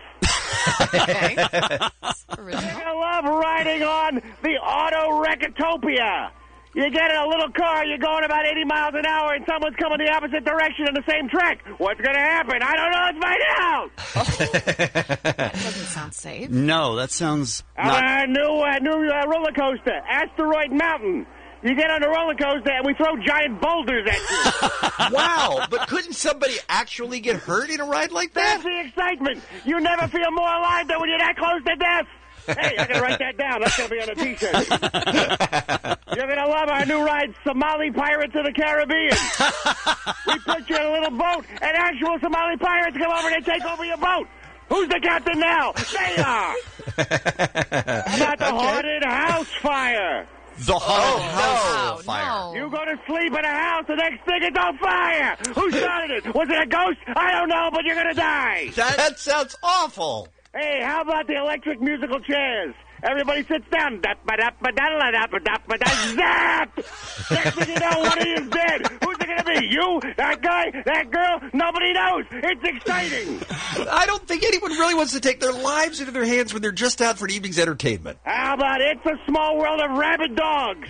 okay. You're gonna love riding on the Auto Wreckatopia. You get in a little car, you're going about eighty miles an hour, and someone's coming the opposite direction on the same track. What's going to happen? I don't know. Let's find out. That doesn't sound safe. No, that sounds Uh, not. new uh, new uh, roller coaster, Asteroid Mountain. You get on the roller coaster, and we throw giant boulders at you. Wow, but couldn't somebody actually get hurt in a ride like That's that? the excitement. You never feel more alive than when you're that close to death. Hey, I gotta write that down. That's gonna be on a T-shirt. You're gonna love our new ride, Somali Pirates of the Caribbean. We put you in a little boat, and actual Somali pirates come over and they take over your boat. Who's the captain now? They are. How about the haunted house fire? The haunted house Oh, fire. no. You go to sleep in a house, the next thing is on fire. Who started it? Was it a ghost? I don't know, but you're gonna die. That, that sounds awful. Hey, how about the electric musical chairs? Everybody sits down. Zap! Next thing you know, one of you is dead. Who's it going to be? You? That guy? That girl? No, nobody knows. It's exciting. I don't think anyone really wants to take their lives into their hands when they're just out for an evening's entertainment. How about It's a Small World of Rabid Dogs?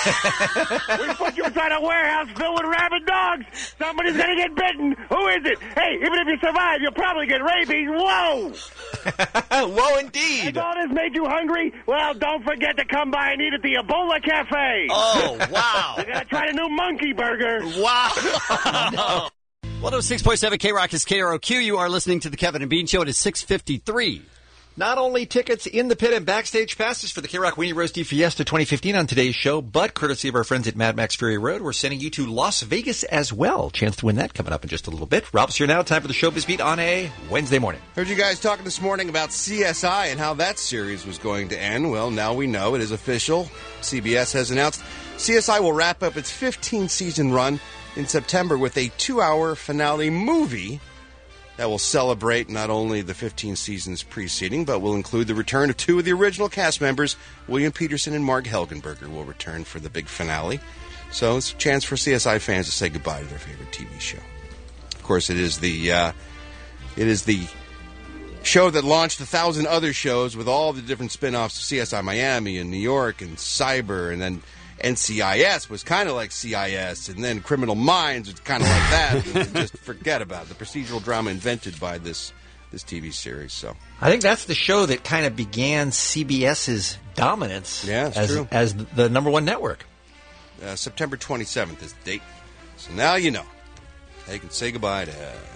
We put you inside a warehouse filled with rabid dogs. Somebody's going to get bitten. Who is it? Hey, even if you survive, you'll probably get rabies. Whoa! Whoa, indeed. Has all this made you hungry? Well, don't forget to come by and eat at the Ebola Cafe. Oh, wow. You're going to try the new monkey burger. Wow. No. one oh six point seven K-Rock is K R O Q. You are listening to the Kevin and Bean Show. It is six fifty-three. Not only tickets in the pit and backstage passes for the K-Rock Weenie Roasty Fiesta twenty fifteen on today's show, but courtesy of our friends at Mad Max Fury Road, we're sending you to Las Vegas as well. Chance to win that coming up in just a little bit. Rob's here now. Time for the Showbiz Beat on a Wednesday morning. Heard you guys talking this morning about C S I and how that series was going to end. Well, now we know it is official. C B S has announced C S I will wrap up its fifteen-season run in September with a two-hour finale movie that will celebrate not only the fifteen seasons preceding, but will include the return of two of the original cast members. William Peterson and Mark Helgenberger will return for the big finale. So it's a chance for C S I fans to say goodbye to their favorite T V show. Of course, it is the uh, it is the show that launched a thousand other shows with all the different spin-offs of C S I Miami and New York and Cyber, and then N C I S was kind of like C I S, and then Criminal Minds was kind of like that. And just forget about it. The procedural drama invented by this this T V series. So I think that's the show that kind of began CBS's dominance yeah, it's as, true. as the number one network. Uh, September twenty-seventh is the date. So now you know. They can say goodbye to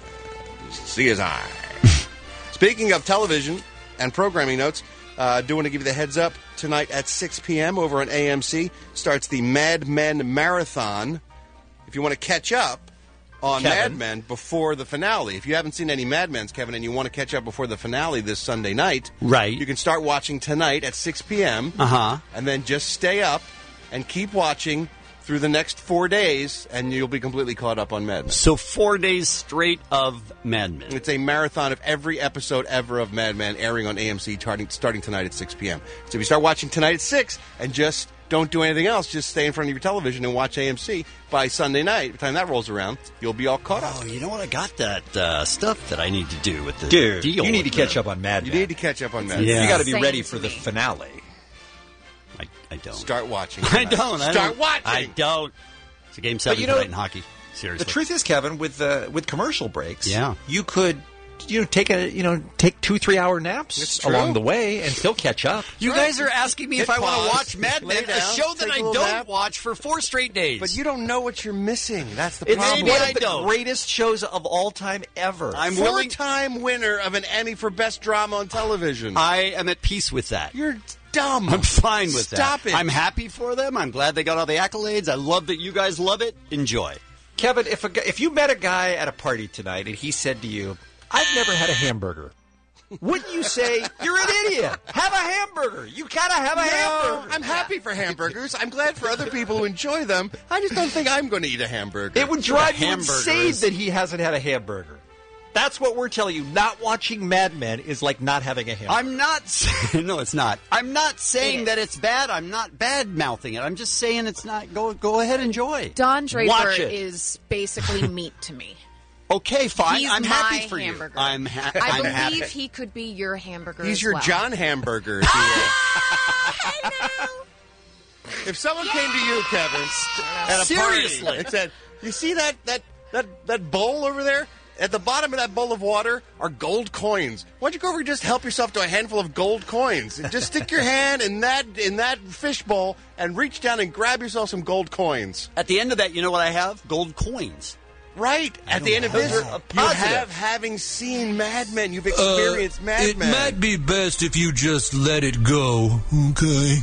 uh, C S I. Speaking of television and programming notes, I uh, do want to give you the heads up. Tonight at six p.m. over on A M C starts the Mad Men Marathon. If you want to catch up on Kevin. Mad Men before the finale, if you haven't seen any Mad Men's, Kevin, and you want to catch up before the finale this Sunday night, right? You can start watching tonight at six p.m. Uh-huh. And then just stay up and keep watching through the next four days, and you'll be completely caught up on Mad Men. So four days straight of Mad Men. It's a marathon of every episode ever of Mad Men airing on A M C starting, starting tonight at six p.m. So if you start watching tonight at six and just don't do anything else, just stay in front of your television and watch A M C, by Sunday night, by the time that rolls around, you'll be all caught up. Oh, you know what? I got that uh, stuff that I need to do with the Dude, deal. you need to with catch the- up on Mad Men. You need to catch up on Mad Men. Yeah. You got to be Same ready to for the me. finale. I, I don't. Start watching. I tonight. don't. I Start don't. watching. I don't. It's a game seven you know, tonight in hockey. Seriously. The truth is, Kevin, with uh, with commercial breaks, Yeah. you could you know take a you know take two three hour naps It's true. along the way and still catch up. You guys are asking me Hit if I want pause, to watch Mad lay Men, a down, show that take a I little don't nap. watch for four straight days. But you don't know what you're missing. That's the It's problem. Maybe one I of the don't. greatest shows of all time ever. I'm willing. Four-time winner of an Emmy for Best Drama on Television. I am at peace with that. You're dumb. I'm fine with that. Stop it. I'm happy for them. I'm glad they got all the accolades. I love that you guys love it. Enjoy. Kevin, if a, gu- if you met a guy at a party tonight and he said to you, "I've never had a hamburger," wouldn't you say, "You're an idiot. Have a hamburger. You gotta have a No, hamburger." I'm happy for hamburgers. I'm glad for other people who enjoy them. I just don't think I'm going to eat a hamburger. It would drive you Hamburgers. insane that he hasn't had a hamburger. That's what we're telling you. Not watching Mad Men is like not having a hamburger. I'm not saying, no, it's not. I'm not saying It is. that it's bad. I'm not bad mouthing it. I'm just saying it's not. Go go ahead, enjoy. Don Draper Watch it. is basically meat to me. Okay, fine. He's I'm my happy for hamburger. you. I'm, ha- I I'm believe happy. he could be your hamburger. He's as your well. John Hamburger, if you will. If someone came to you, Kevin, at a Seriously. party and said, "You see that that that that bowl over there? At the bottom of that bowl of water are gold coins. Why don't you go over and just help yourself to a handful of gold coins? And just stick your hand in that in that fish bowl and reach down and grab yourself some gold coins." At the end of that, you know what I have? Gold coins. Right. At the end of this, know. you Positive. have, having seen Mad Men, you've experienced Mad Uh, it Men. might be best if you just let it go, okay?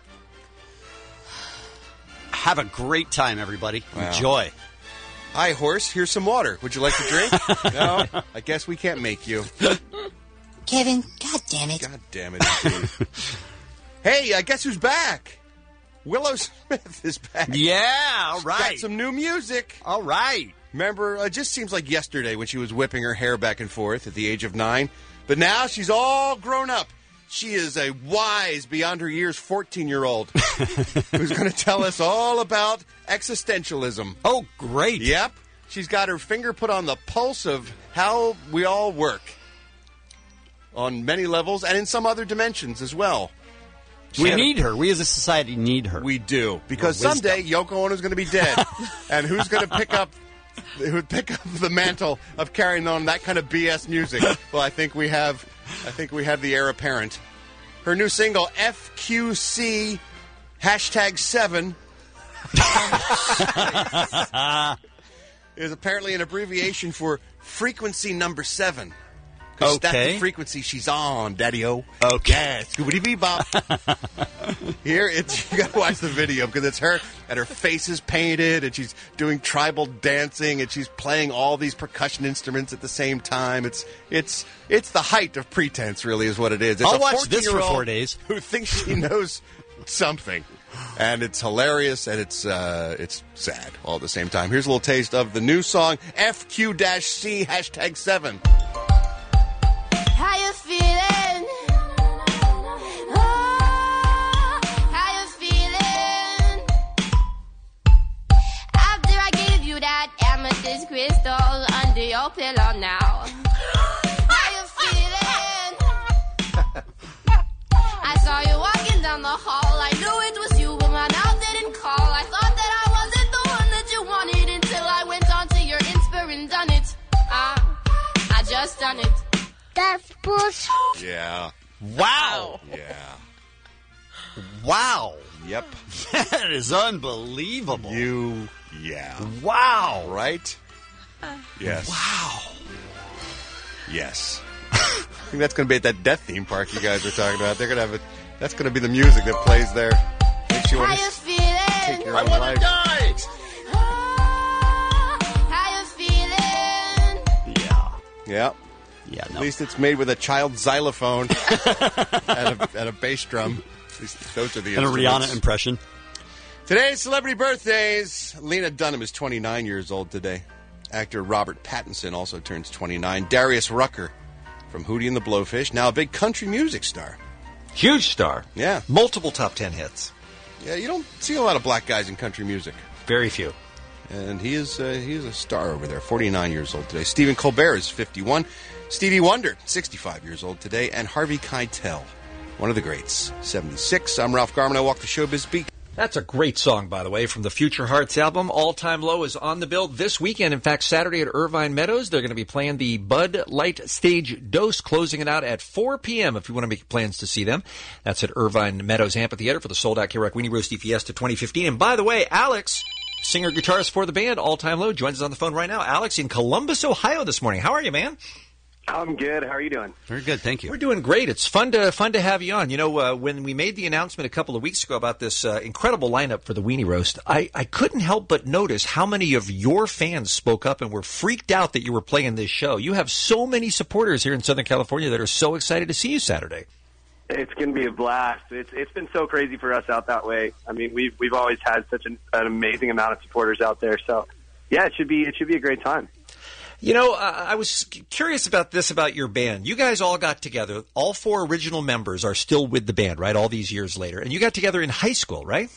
Have a great time, everybody. Wow. Enjoy. Hi, horse. Here's some water. Would you like to drink? No, I guess we can't make you. Kevin, God damn it. God damn it. indeed. Hey, I guess who's back? Willow Smith is back. Yeah, all right. Got some new music. All right. Remember, it just seems like yesterday when she was whipping her hair back and forth at the age of nine. But now she's all grown up. She is a wise, beyond her years, fourteen-year-old who's going to tell us all about existentialism. Oh, great. Yep. She's got her finger put on the pulse of how we all work on many levels and in some other dimensions as well. We need her. We as a society need her. We do. Because someday Yoko Ono is going to be dead. And who's going to pick up who would pick up the mantle of carrying on that kind of B S music? Well, I think we have I think we have the heir apparent. Her new single, F Q C hashtag seven, is apparently an abbreviation for frequency number seven. Because Okay. that's the frequency she's on, Daddy-O. Okay. Yeah, scoobity-bee-bop. Here, it's, you got to watch the video because it's her, and her face is painted, and she's doing tribal dancing, and she's playing all these percussion instruments at the same time. It's it's it's the height of pretense, really, is what it is. It's I'll a watch this for fourteen-year-old four days. who thinks she knows something. And it's hilarious, and it's uh, it's sad all at the same time. Here's a little taste of the new song, F Q C hashtag seven. How you feeling? Oh, how you feeling? After I gave you that amethyst crystal under your pillow now. How you feeling? I saw you walking down the hall. I knew it was you, but my mouth didn't call. I thought that I wasn't the one that you wanted until I went on to your Insta and done it. Ah, I just done it. That's bullshit. Yeah. Wow. Yeah. Wow. Yep. That is unbelievable. You, yeah. Wow. Right? Yes. Wow. Yes. I think that's going to be at that death theme park you guys were talking about. They're going to have a, that's going to be the music that plays there. Makes you want How to you feeling? take your I own wanna life. die. How you feeling? Yeah. Yeah, no. At least it's made with a child xylophone and, a, and a bass drum. At least those are the And a instruments. Rihanna impression. Today's celebrity birthdays. Lena Dunham is twenty-nine years old today. Actor Robert Pattinson also turns twenty-nine. Darius Rucker from Hootie and the Blowfish, now a big country music star. Huge star. Yeah. Multiple top ten hits. Yeah, you don't see a lot of black guys in country music. Very few. And he is uh, he is a star over there, forty-nine years old today. Stephen Colbert is fifty-one. Stevie Wonder, sixty-five years old today. And Harvey Keitel, one of the greats, seventy-six. I'm Ralph Garman. I walk the showbiz beat. That's a great song, by the way, from the Future Hearts album. All Time Low is on the bill this weekend. In fact, Saturday at Irvine Meadows, they're going to be playing the Bud Light Stage Dose, closing it out at four p.m. if you want to make plans to see them. That's at Irvine Meadows Amphitheater for the sold-out K-Rock Weenie Roasty Fiesta twenty fifteen. And by the way, Alex, singer-guitarist for the band All Time Low, joins us on the phone right now. Alex in Columbus, Ohio this morning. How are you, man? I'm good. How are you doing? Very good, thank you. We're doing great. It's fun to fun to have you on. You know, uh, when we made the announcement a couple of weeks ago about this uh, incredible lineup for the Weenie Roast, I, I couldn't help but notice how many of your fans spoke up and were freaked out that you were playing this show. You have so many supporters here in Southern California that are so excited to see you Saturday. It's going to be a blast. It's it's been so crazy for us out that way. I mean, we've we've always had such an, an amazing amount of supporters out there. So, yeah, it should be it should be a great time. You know, uh, I was curious about this about your band. You guys all got together. All four original members are still with the band, right? All these years later, and you got together in high school, right?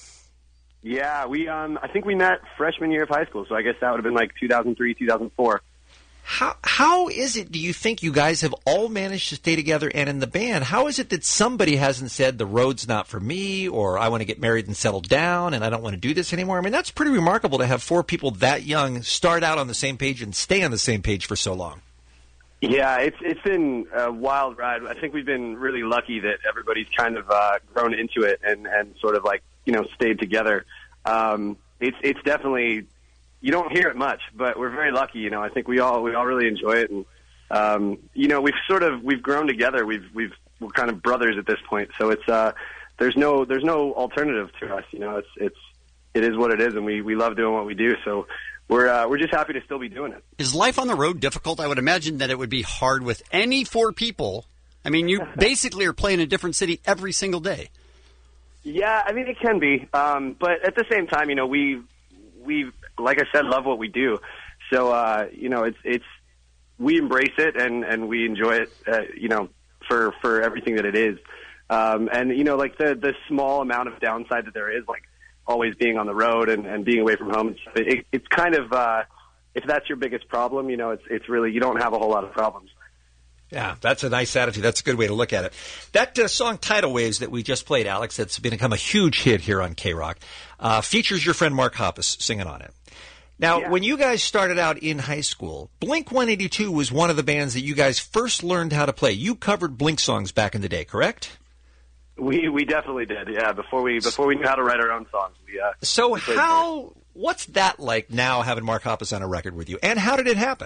Yeah, we um I think we met freshman year of high school, so I guess that would have been like two thousand three, two thousand four. How how is it, do you think you guys have all managed to stay together? And in the band, how is it that somebody hasn't said the road's not for me, or I want to get married and settle down and I don't want to do this anymore? I mean, that's pretty remarkable to have four people that young start out on the same page and stay on the same page for so long. Yeah, it's it's been a wild ride. I think we've been really lucky that everybody's kind of uh, grown into it and, and sort of like, you know, stayed together. Um, it's it's definitely, you don't hear it much, but we're very lucky. You know, I think we all we all really enjoy it, and um, you know, we've sort of we've grown together. We've we've we're kind of brothers at this point. So it's uh, there's no there's no alternative to us. You know, it's it's it is what it is, and we, we love doing what we do. So we're uh, we're just happy to still be doing it. Is life on the road difficult? I would imagine that it would be hard with any four people. I mean, you basically are playing a different city every single day. Yeah, I mean, it can be, um, but at the same time, you know, we we like I said, love what we do. So uh, you know, it's it's we embrace it and, and we enjoy it. Uh, you know, for for everything that it is. Um, and you know, like the the small amount of downside that there is, like always being on the road and, and being away from home, it, it's kind of uh, if that's your biggest problem, you know, it's it's really, you don't have a whole lot of problems. Yeah, that's a nice attitude. That's a good way to look at it. That uh, song Tidal Waves that we just played, Alex, that's become a huge hit here on K-Rock, uh, features your friend Mark Hoppus singing on it. Now, yeah. when you guys started out in high school, Blink one eighty-two was one of the bands that you guys first learned how to play. You covered Blink songs back in the day, correct? We we definitely did, yeah. Before we before we knew how to write our own songs, we. Uh, so we how? What's that like now, having Mark Hoppus on a record with you? And how did it happen?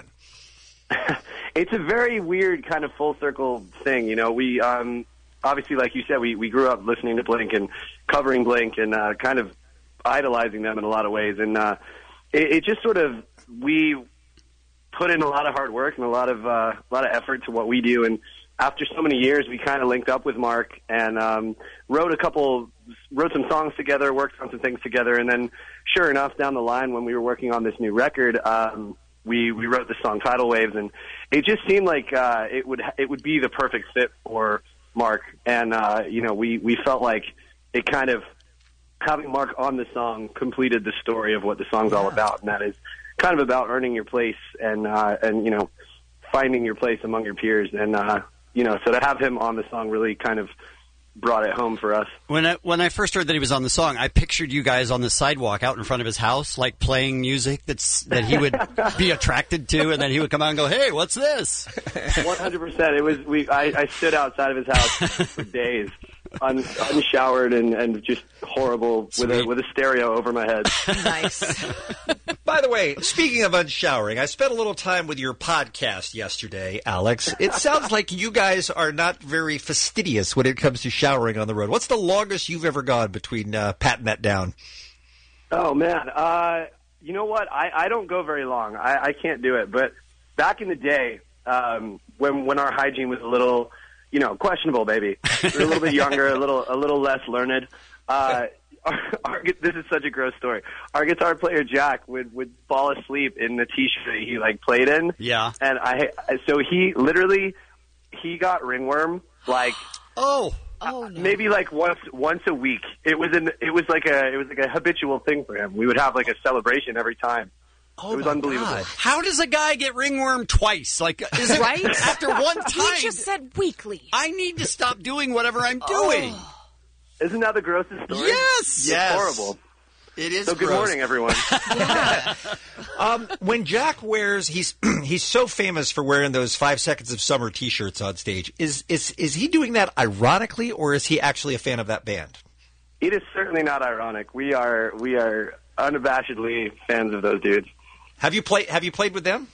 It's a very weird kind of full circle thing, you know. We um, obviously, like you said, we we grew up listening to Blink and covering Blink and uh, kind of idolizing them in a lot of ways, and uh, it, it just sort of we put in a lot of hard work and a lot of uh, a lot of effort to what we do, and after so many years, we kind of linked up with Mark and um, wrote a couple, wrote some songs together, worked on some things together, and then, sure enough, down the line when we were working on this new record, um, we we wrote the song Tidal Waves, and it just seemed like uh, it would it would be the perfect fit for Mark, and uh, you know, we we felt like it kind of having Mark on the song completed the story of what the song's yeah. all about, and that is kind of about earning your place and uh, and you know, finding your place among your peers, and uh, you know, so to have him on the song really kind of brought it home for us. When I, when I first heard that he was on the song, I pictured you guys on the sidewalk out in front of his house, like playing music that's that he would be attracted to, and then he would come out and go, "Hey, what's this?" one hundred percent. It was we. I, I stood outside of his house for days, un, unshowered and, and just horrible, Sweet. with a with a stereo over my head. Nice. By the way, speaking of unshowering, I spent a little time with your podcast yesterday, Alex. It sounds like you guys are not very fastidious when it comes to showering on the road. What's the longest you've ever gone between uh, patting that down? Oh, man. Uh, you know what? I, I don't go very long. I, I can't do it. But back in the day, um, when when our hygiene was a little, you know, questionable, baby, we were a little bit younger, a little a little less learned. Uh, our, our, this is such a gross story. Our guitar player Jack would, would fall asleep in the T-shirt that he like played in. Yeah. And I so he literally he got ringworm like oh oh no. maybe like once once a week. It was an it was like a it was like a habitual thing for him. We would have like a celebration every time. Oh, it was my unbelievable. God. How does a guy get ringworm twice? Like, is it right after one time? He just said weekly. I need to stop doing whatever I'm doing. Oh. Isn't that the grossest story? Yes, it's yes. horrible. It is. So good gross. morning, everyone. Yeah. um, when Jack wears, he's he's so famous for wearing those Five Seconds of Summer T-shirts on stage. Is is is he doing that ironically, or is he actually a fan of that band? It is certainly not ironic. We are we are unabashedly fans of those dudes. Have you played Have you played with them?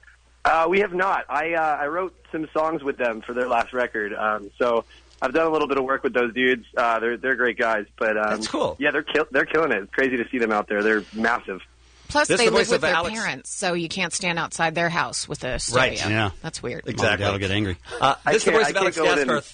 Uh, we have not. I uh, I wrote some songs with them for their last record. Um, so. I've done a little bit of work with those dudes. Uh, they're they're great guys, but um, that's cool. Yeah, they're kill- they're killing it. It's crazy to see them out there. They're massive. Plus, this they the live with their Alex. parents, so you can't stand outside their house with a stereo. Right? Yeah, that's weird. Exactly. I'll get angry. Uh, this is the voice of Alex Gaskarth.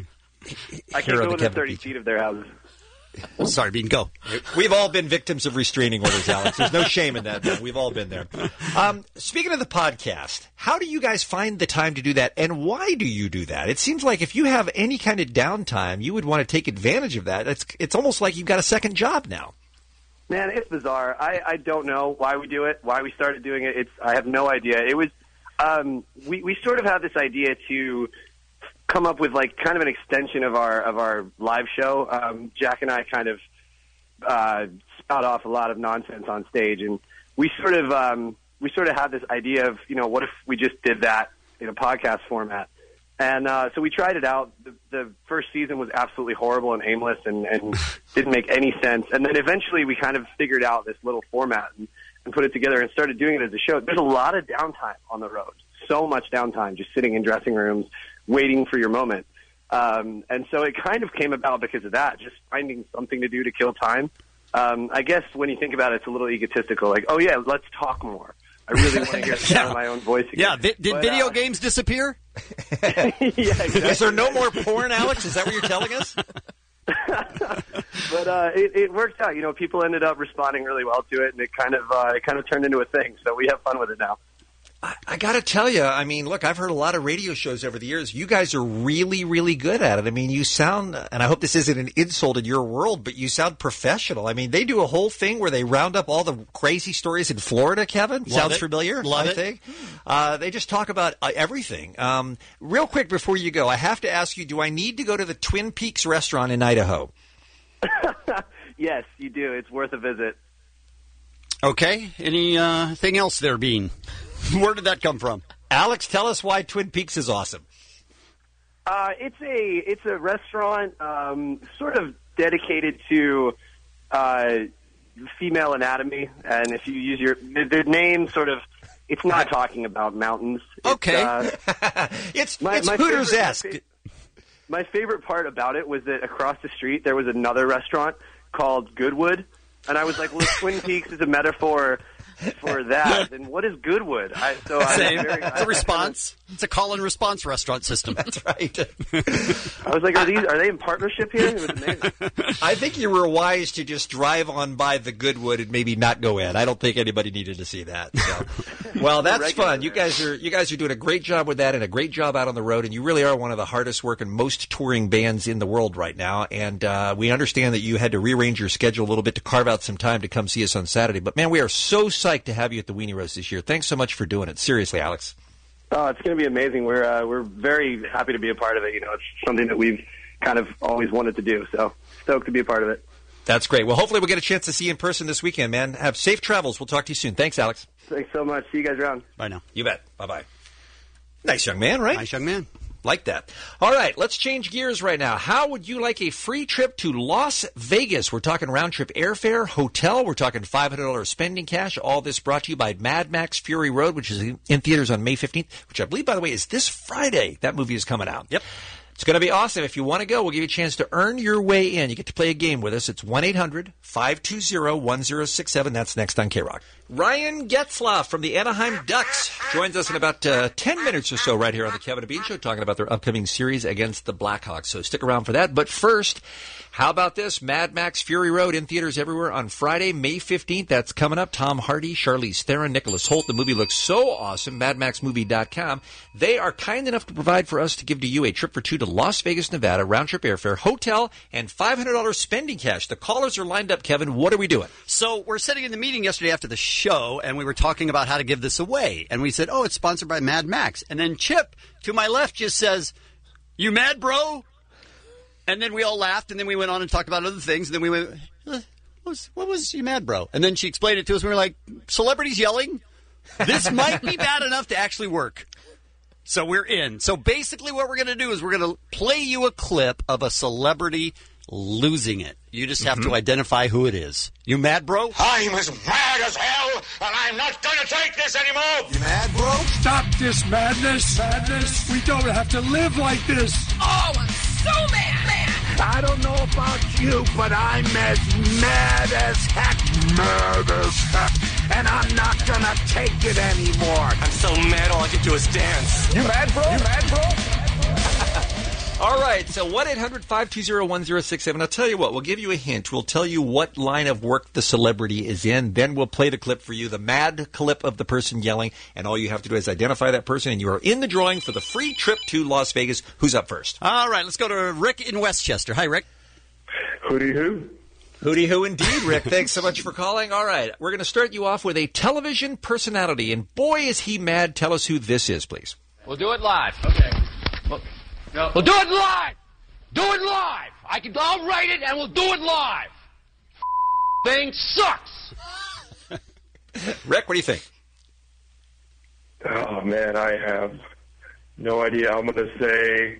I can't go within thirty feet of their houses. Sorry, Bean, go. We've all been victims of restraining orders, Alex. There's no shame in that, man. We've all been there. Um, speaking of the podcast, how do you guys find the time to do that, and why do you do that? It seems like if you have any kind of downtime, you would want to take advantage of that. It's it's almost like you've got a second job now. Man, it's bizarre. I, I don't know why we do it, why we started doing it. It's I have no idea. It was um, we we sort of had this idea to come up with like kind of an extension of our of our live show. Um, Jack and I kind of uh, spout off a lot of nonsense on stage, and we sort of um, we sort of had this idea of, you know, what if we just did that in a podcast format? And uh, so we tried it out. The, the first season was absolutely horrible and aimless and, and didn't make any sense. And then eventually we kind of figured out this little format and, and put it together and started doing it as a show. There's a lot of downtime on the road, so much downtime, just sitting in dressing rooms, waiting for your moment. Um, and so it kind of came about because of that, just finding something to do to kill time. Um, I guess when you think about it, it's a little egotistical, like, oh, yeah, let's talk more. I really want to hear the sound of my own voice again. Yeah, vi- did but, video uh, games disappear? yeah, exactly. Is there no more porn, Alex? Is that what you're telling us? But uh, it, it worked out. You know, people ended up responding really well to it, and it kind of uh, it kind of turned into a thing. So we have fun with it now. I, I got to tell you, I mean, look, I've heard a lot of radio shows over the years. You guys are really, really good at it. I mean, you sound, and I hope this isn't an insult in your world, but you sound professional. I mean, they do a whole thing where they round up all the crazy stories in Florida, Kevin. Love Sounds it. familiar, Love I it. think. Uh, they just talk about uh, everything. Um, real quick before you go, I have to ask you, do I need to go to the Twin Peaks restaurant in Idaho? Yes, you do. It's worth a visit. Okay. Anything uh, thing else there, Bean? Where did that come from? Alex, tell us why Twin Peaks is awesome. Uh, it's a it's a restaurant um, sort of dedicated to uh, female anatomy, and if you use your the, the name, sort of, it's not talking about mountains. Okay, it's uh, it's, my, it's my Hooters-esque. Favorite, my favorite part about it was that across the street there was another restaurant called Goodwood, and I was like, well, if Twin Peaks is a metaphor for that, then what is Goodwood? I, so I Same. was very, It's a response. It's a call and response restaurant system. That's right. I was like, are these are they in partnership here? It was amazing. I think you were wise to just drive on by the Goodwood and maybe not go in. I don't think anybody needed to see that. So. Well, that's fun. You guys are you guys are doing a great job with that and a great job out on the road. And you really are one of the hardest working, most touring bands in the world right now. And uh, we understand that you had to rearrange your schedule a little bit to carve out some time to come see us on Saturday. But man, we are so psyched to have you at the Weenie Roast this year. Thanks so much for doing it. Seriously, Alex. Oh, it's going to be amazing. We're uh, we're very happy to be a part of it. You know, it's something that we've kind of always wanted to do. So stoked to be a part of it. That's great. Well, hopefully we'll get a chance to see you in person this weekend, man. Have safe travels. We'll talk to you soon. Thanks, Alex. Thanks so much. See you guys around. Bye now. You bet. Bye-bye. Nice young man, right? Nice young man. Like that. All right, let's change gears right now. How would you like a free trip to Las Vegas? We're talking round-trip airfare, hotel. We're talking five hundred dollars spending cash. All this brought to you by Mad Max Fury Road, which is in theaters on May fifteenth, which I believe, by the way, is this Friday. That movie is coming out. Yep. It's going to be awesome. If you want to go, we'll give you a chance to earn your way in. You get to play a game with us. It's one eight hundred five two zero one zero six seven. That's next on K-Rock. Ryan Getzlaff from the Anaheim Ducks joins us in about uh, ten minutes or so right here on the Kevin and Bean Show, talking about their upcoming series against the Blackhawks. So stick around for that. But first, how about this? Mad Max Fury Road in theaters everywhere on Friday, May fifteenth. That's coming up. Tom Hardy, Charlize Theron, Nicholas Hoult. The movie looks so awesome. mad max movie dot com. They are kind enough to provide for us to give to you a trip for two to Las Vegas, Nevada, round-trip airfare, hotel, and five hundred dollars spending cash. The callers are lined up, Kevin. What are we doing? So we're sitting in the meeting yesterday after the show, and we were talking about how to give this away. And we said, oh, it's sponsored by Mad Max. And then Chip, to my left, just says, you mad, bro? And then we all laughed, and then we went on and talked about other things. And then we went, what was, what was you mad, bro? And then she explained it to us. And we were like, celebrities yelling? This might be bad enough to actually work. So we're in. So basically what we're going to do is we're going to play you a clip of a celebrity losing it. You just have Mm-hmm. to identify who it is. You mad, bro? I'm as mad as hell, and I'm not going to take this anymore. You mad, bro? Stop this madness. Madness. We don't have to live like this. Oh, I'm so mad, man. I don't know about you, but I'm as mad as heck. Mad as heck. And I'm not gonna take it anymore. I'm so mad, all I can do is dance. You mad, bro? You mad, bro? All right, so one eight hundred five two zero one zero six seven. I'll tell you what, we'll give you a hint. We'll tell you what line of work the celebrity is in. Then we'll play the clip for you, the mad clip of the person yelling. And all you have to do is identify that person, and you are in the drawing for the free trip to Las Vegas. Who's up first? All right, let's go to Rick in Westchester. Hi, Rick. Hooty hoo. Hooty hoo indeed, Rick. Thanks so much for calling. All right, we're going to start you off with a television personality. And boy, is he mad. Tell us who this is, please. We'll do it live. Okay. Well, no. We'll do it live. Do it live. I can. I'll write it, and we'll do it live. Thing sucks. Rick, what do you think? Oh, man, I have no idea. I'm going to say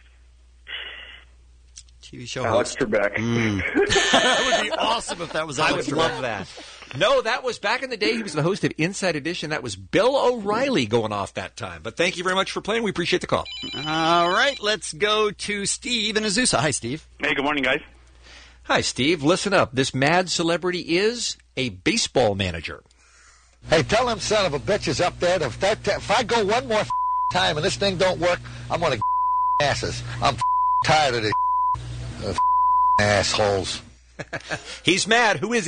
T V show Alex host. Trebek. Mm. That would be awesome if that was I Alex would Trebek. love that. No, that was back in the day. He was the host of Inside Edition. That was Bill O'Reilly going off that time. But thank you very much for playing. We appreciate the call. All right, let's go to Steve in Azusa. Hi, Steve. Hey, good morning, guys. Hi, Steve. Listen up. This mad celebrity is a baseball manager. Hey, tell them son of a bitches up there that if, that, if I go one more time and this thing don't work, I'm going to asses. I'm tired of this uh, assholes. He's mad. Who is he?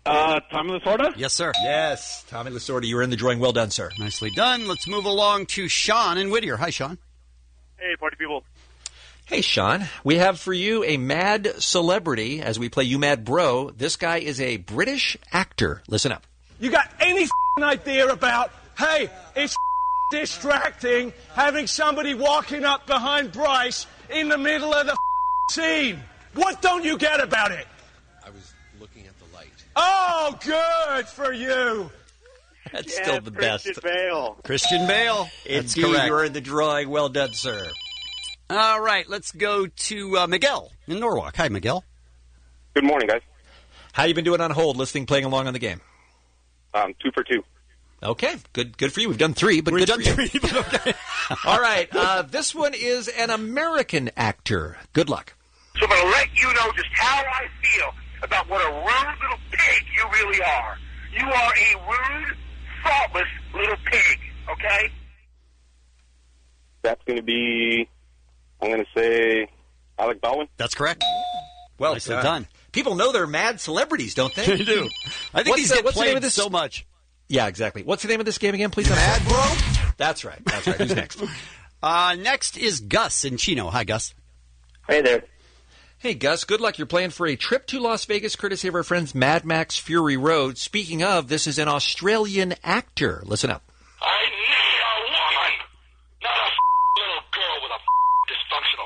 Uh, Tommy Lasorda? Yes, sir. Yes, Tommy Lasorda, you were in the drawing. Well done, sir. Nicely done. Let's move along to Sean in Whittier. Hi, Sean. Hey, party people. Hey, Sean. We have for you a mad celebrity as we play You Mad Bro. This guy is a British actor. Listen up. You got any f***ing idea about, hey, it's f***ing distracting having somebody walking up behind Bryce in the middle of the f***ing scene? What don't you get about it? I was looking at the light. Oh, good for you. That's Yeah, still the Christian best. Bale. Christian Bale. That's Indeed, correct. you're in the drawing. Well done, sir. All right, let's go to uh, Miguel in Norwalk. Hi, Miguel. Good morning, guys. How you been doing on hold, listening, playing along on the game? Um, two for two. Okay, good good for you. We've done three, but We've good done for you. three, but okay. All right, uh, this one is an American actor. Good luck. So I'm going to let you know just how I feel about what a rude little pig you really are. You are a rude, thoughtless little pig, okay? That's going to be, I'm going to say, Alec Baldwin. That's correct. Well Nicely done. done. People know they're mad celebrities, don't they? They do. I think What's these the- get what's the name played of this? so much. Yeah, exactly. What's the name of this game again, please? Mad Bro? That's right. That's right. Who's next? Uh, next is Gus in Chino. Hi, Gus. Hey there. Hey, Gus, good luck. You're playing for a trip to Las Vegas, courtesy of our friends Mad Max Fury Road. Speaking of, this is an Australian actor. Listen up. I need a woman, not a little girl with a dysfunctional.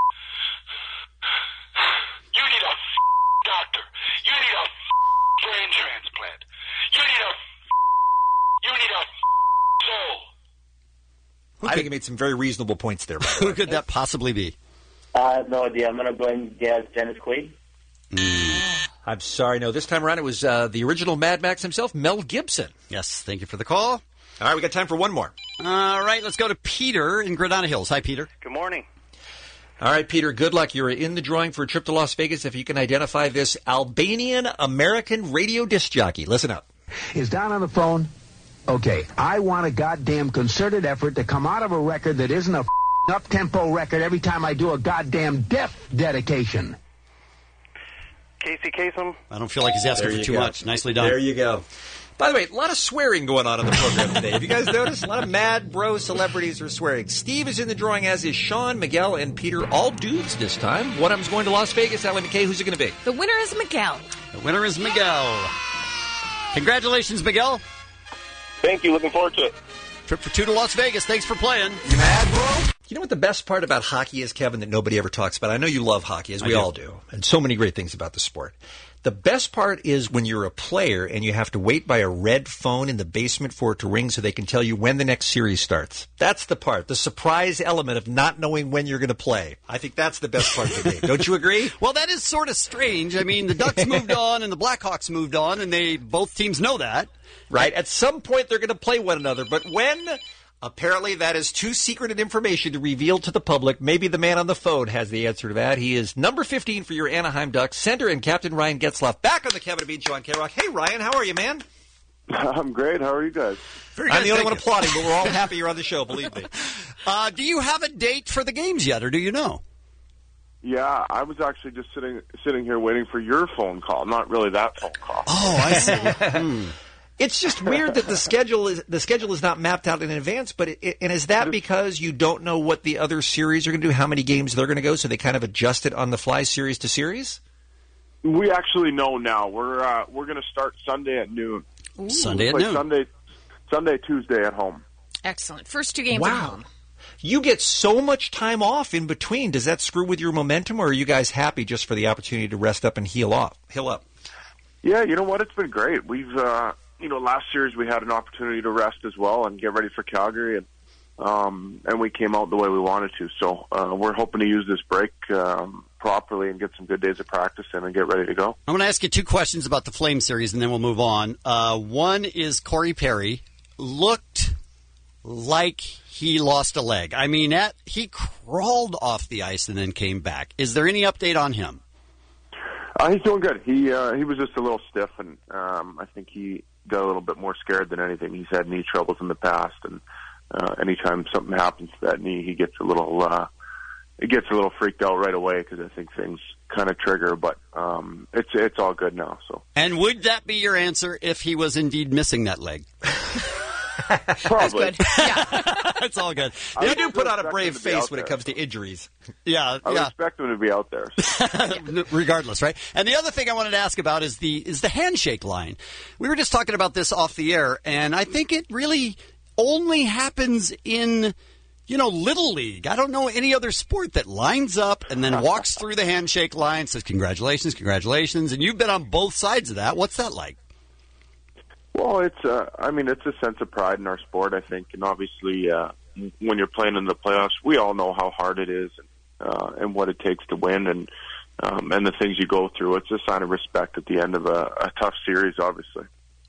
You need a doctor. You need a brain transplant. You need a. You need a soul. I think he made some very reasonable points there. By the Who way. could that possibly be? I have no idea. I'm going to go and guess Dennis Quaid. I'm sorry. No, this time around it was uh, the original Mad Max himself, Mel Gibson. Yes, thank you for the call. All right, we got time for one more. All right, let's go to Peter in Granada Hills. Hi, Peter. Good morning. All right, Peter, good luck. You're in the drawing for a trip to Las Vegas if you can identify this Albanian-American radio disc jockey. Listen up. Is Don on the phone? Okay, I want a goddamn concerted effort to come out of a record that isn't a f***ing up-tempo record every time I do a goddamn death dedication. Casey Kasem. I don't feel like he's asking There for you too go. much. Nicely done. There you go. By the way, a lot of swearing going on in the program today. Have you guys noticed? A lot of Mad Bro celebrities are swearing. Steve is in the drawing, as is Sean, Miguel, and Peter. All dudes this time. One of them's going to Las Vegas. Allie McKay, who's it going to be? The winner is Miguel. The winner is Miguel. Congratulations, Miguel. Thank you. Looking forward to it. Trip for two to Las Vegas. Thanks for playing. You know what the best part about hockey is, Kevin, that nobody ever talks about? I know you love hockey, as I we do. all do, and so many great things about the sport. The best part is when you're a player and you have to wait by a red phone in the basement for it to ring so they can tell you when the next series starts. That's the part, the surprise element of not knowing when you're going to play. I think that's the best part of the game. Don't you agree? Well, that is sort of strange. I mean, the Ducks moved on and the Blackhawks moved on, and they both teams know that. Right? At some point, they're going to play one another. But when? Apparently, that is too secretive information to reveal to the public. Maybe the man on the phone has the answer to that. He is number fifteen for your Anaheim Ducks, center and Captain Ryan Getzlaff. Back on the Kevin and Bean Show on K-Rock. Hey, Ryan, how are you, man? I'm great. How are you guys? Very I'm good, the only thank one you. applauding, but we're all happy you're on the show, believe me. Uh, do you have a date for the games yet, or do you know? Yeah, I was actually just sitting sitting here waiting for your phone call, not really that phone call. Oh, I see. hmm. It's just weird that the schedule is the schedule is not mapped out in advance. But it, it, and is that because you don't know what the other series are going to do, how many games they're going to go, so they kind of adjust it on the fly, series to series? We actually know now. We're uh, we're going to start Sunday at noon. Ooh. Sunday at Play noon. Sunday, Sunday, Tuesday at home. Excellent. First two games Wow. at home. You get so much time off in between. Does that screw with your momentum, or are you guys happy just for the opportunity to rest up and heal off, heal up? Yeah, you know what? It's been great. We've, uh, you know, last series we had an opportunity to rest as well and get ready for Calgary, and um, and we came out the way we wanted to. So uh, we're hoping to use this break um, properly and get some good days of practice in and get ready to go. I'm going to ask you two questions about the Flame series, and then we'll move on. Uh, one is Corey Perry looked like he lost a leg. I mean, that, he crawled off the ice and then came back. Is there any update on him? Uh, he's doing good. He uh, he was just a little stiff, and um, I think he got a little bit more scared than anything. He's had knee troubles in the past, and uh, anytime something happens to that knee, he gets a little uh, he gets a little freaked out right away because I think things kind of trigger. But um, it's it's all good now. So. And would that be your answer if he was indeed missing that leg? Probably. It's all good. You do put on a brave face when it comes to injuries. Yeah, I yeah. expect him to be out there. Regardless, right? And the other thing I wanted to ask about is the is the handshake line. We were just talking about this off the air, and I think it really only happens in, you know, Little League. I don't know any other sport that lines up and then walks through the handshake line, says congratulations, congratulations, and you've been on both sides of that. What's that like? Well, it's uh, I mean, it's a sense of pride in our sport, I think, and obviously uh, when you're playing in the playoffs, we all know how hard it is and, uh, and what it takes to win, and um, and the things you go through. It's a sign of respect at the end of a, a tough series, obviously.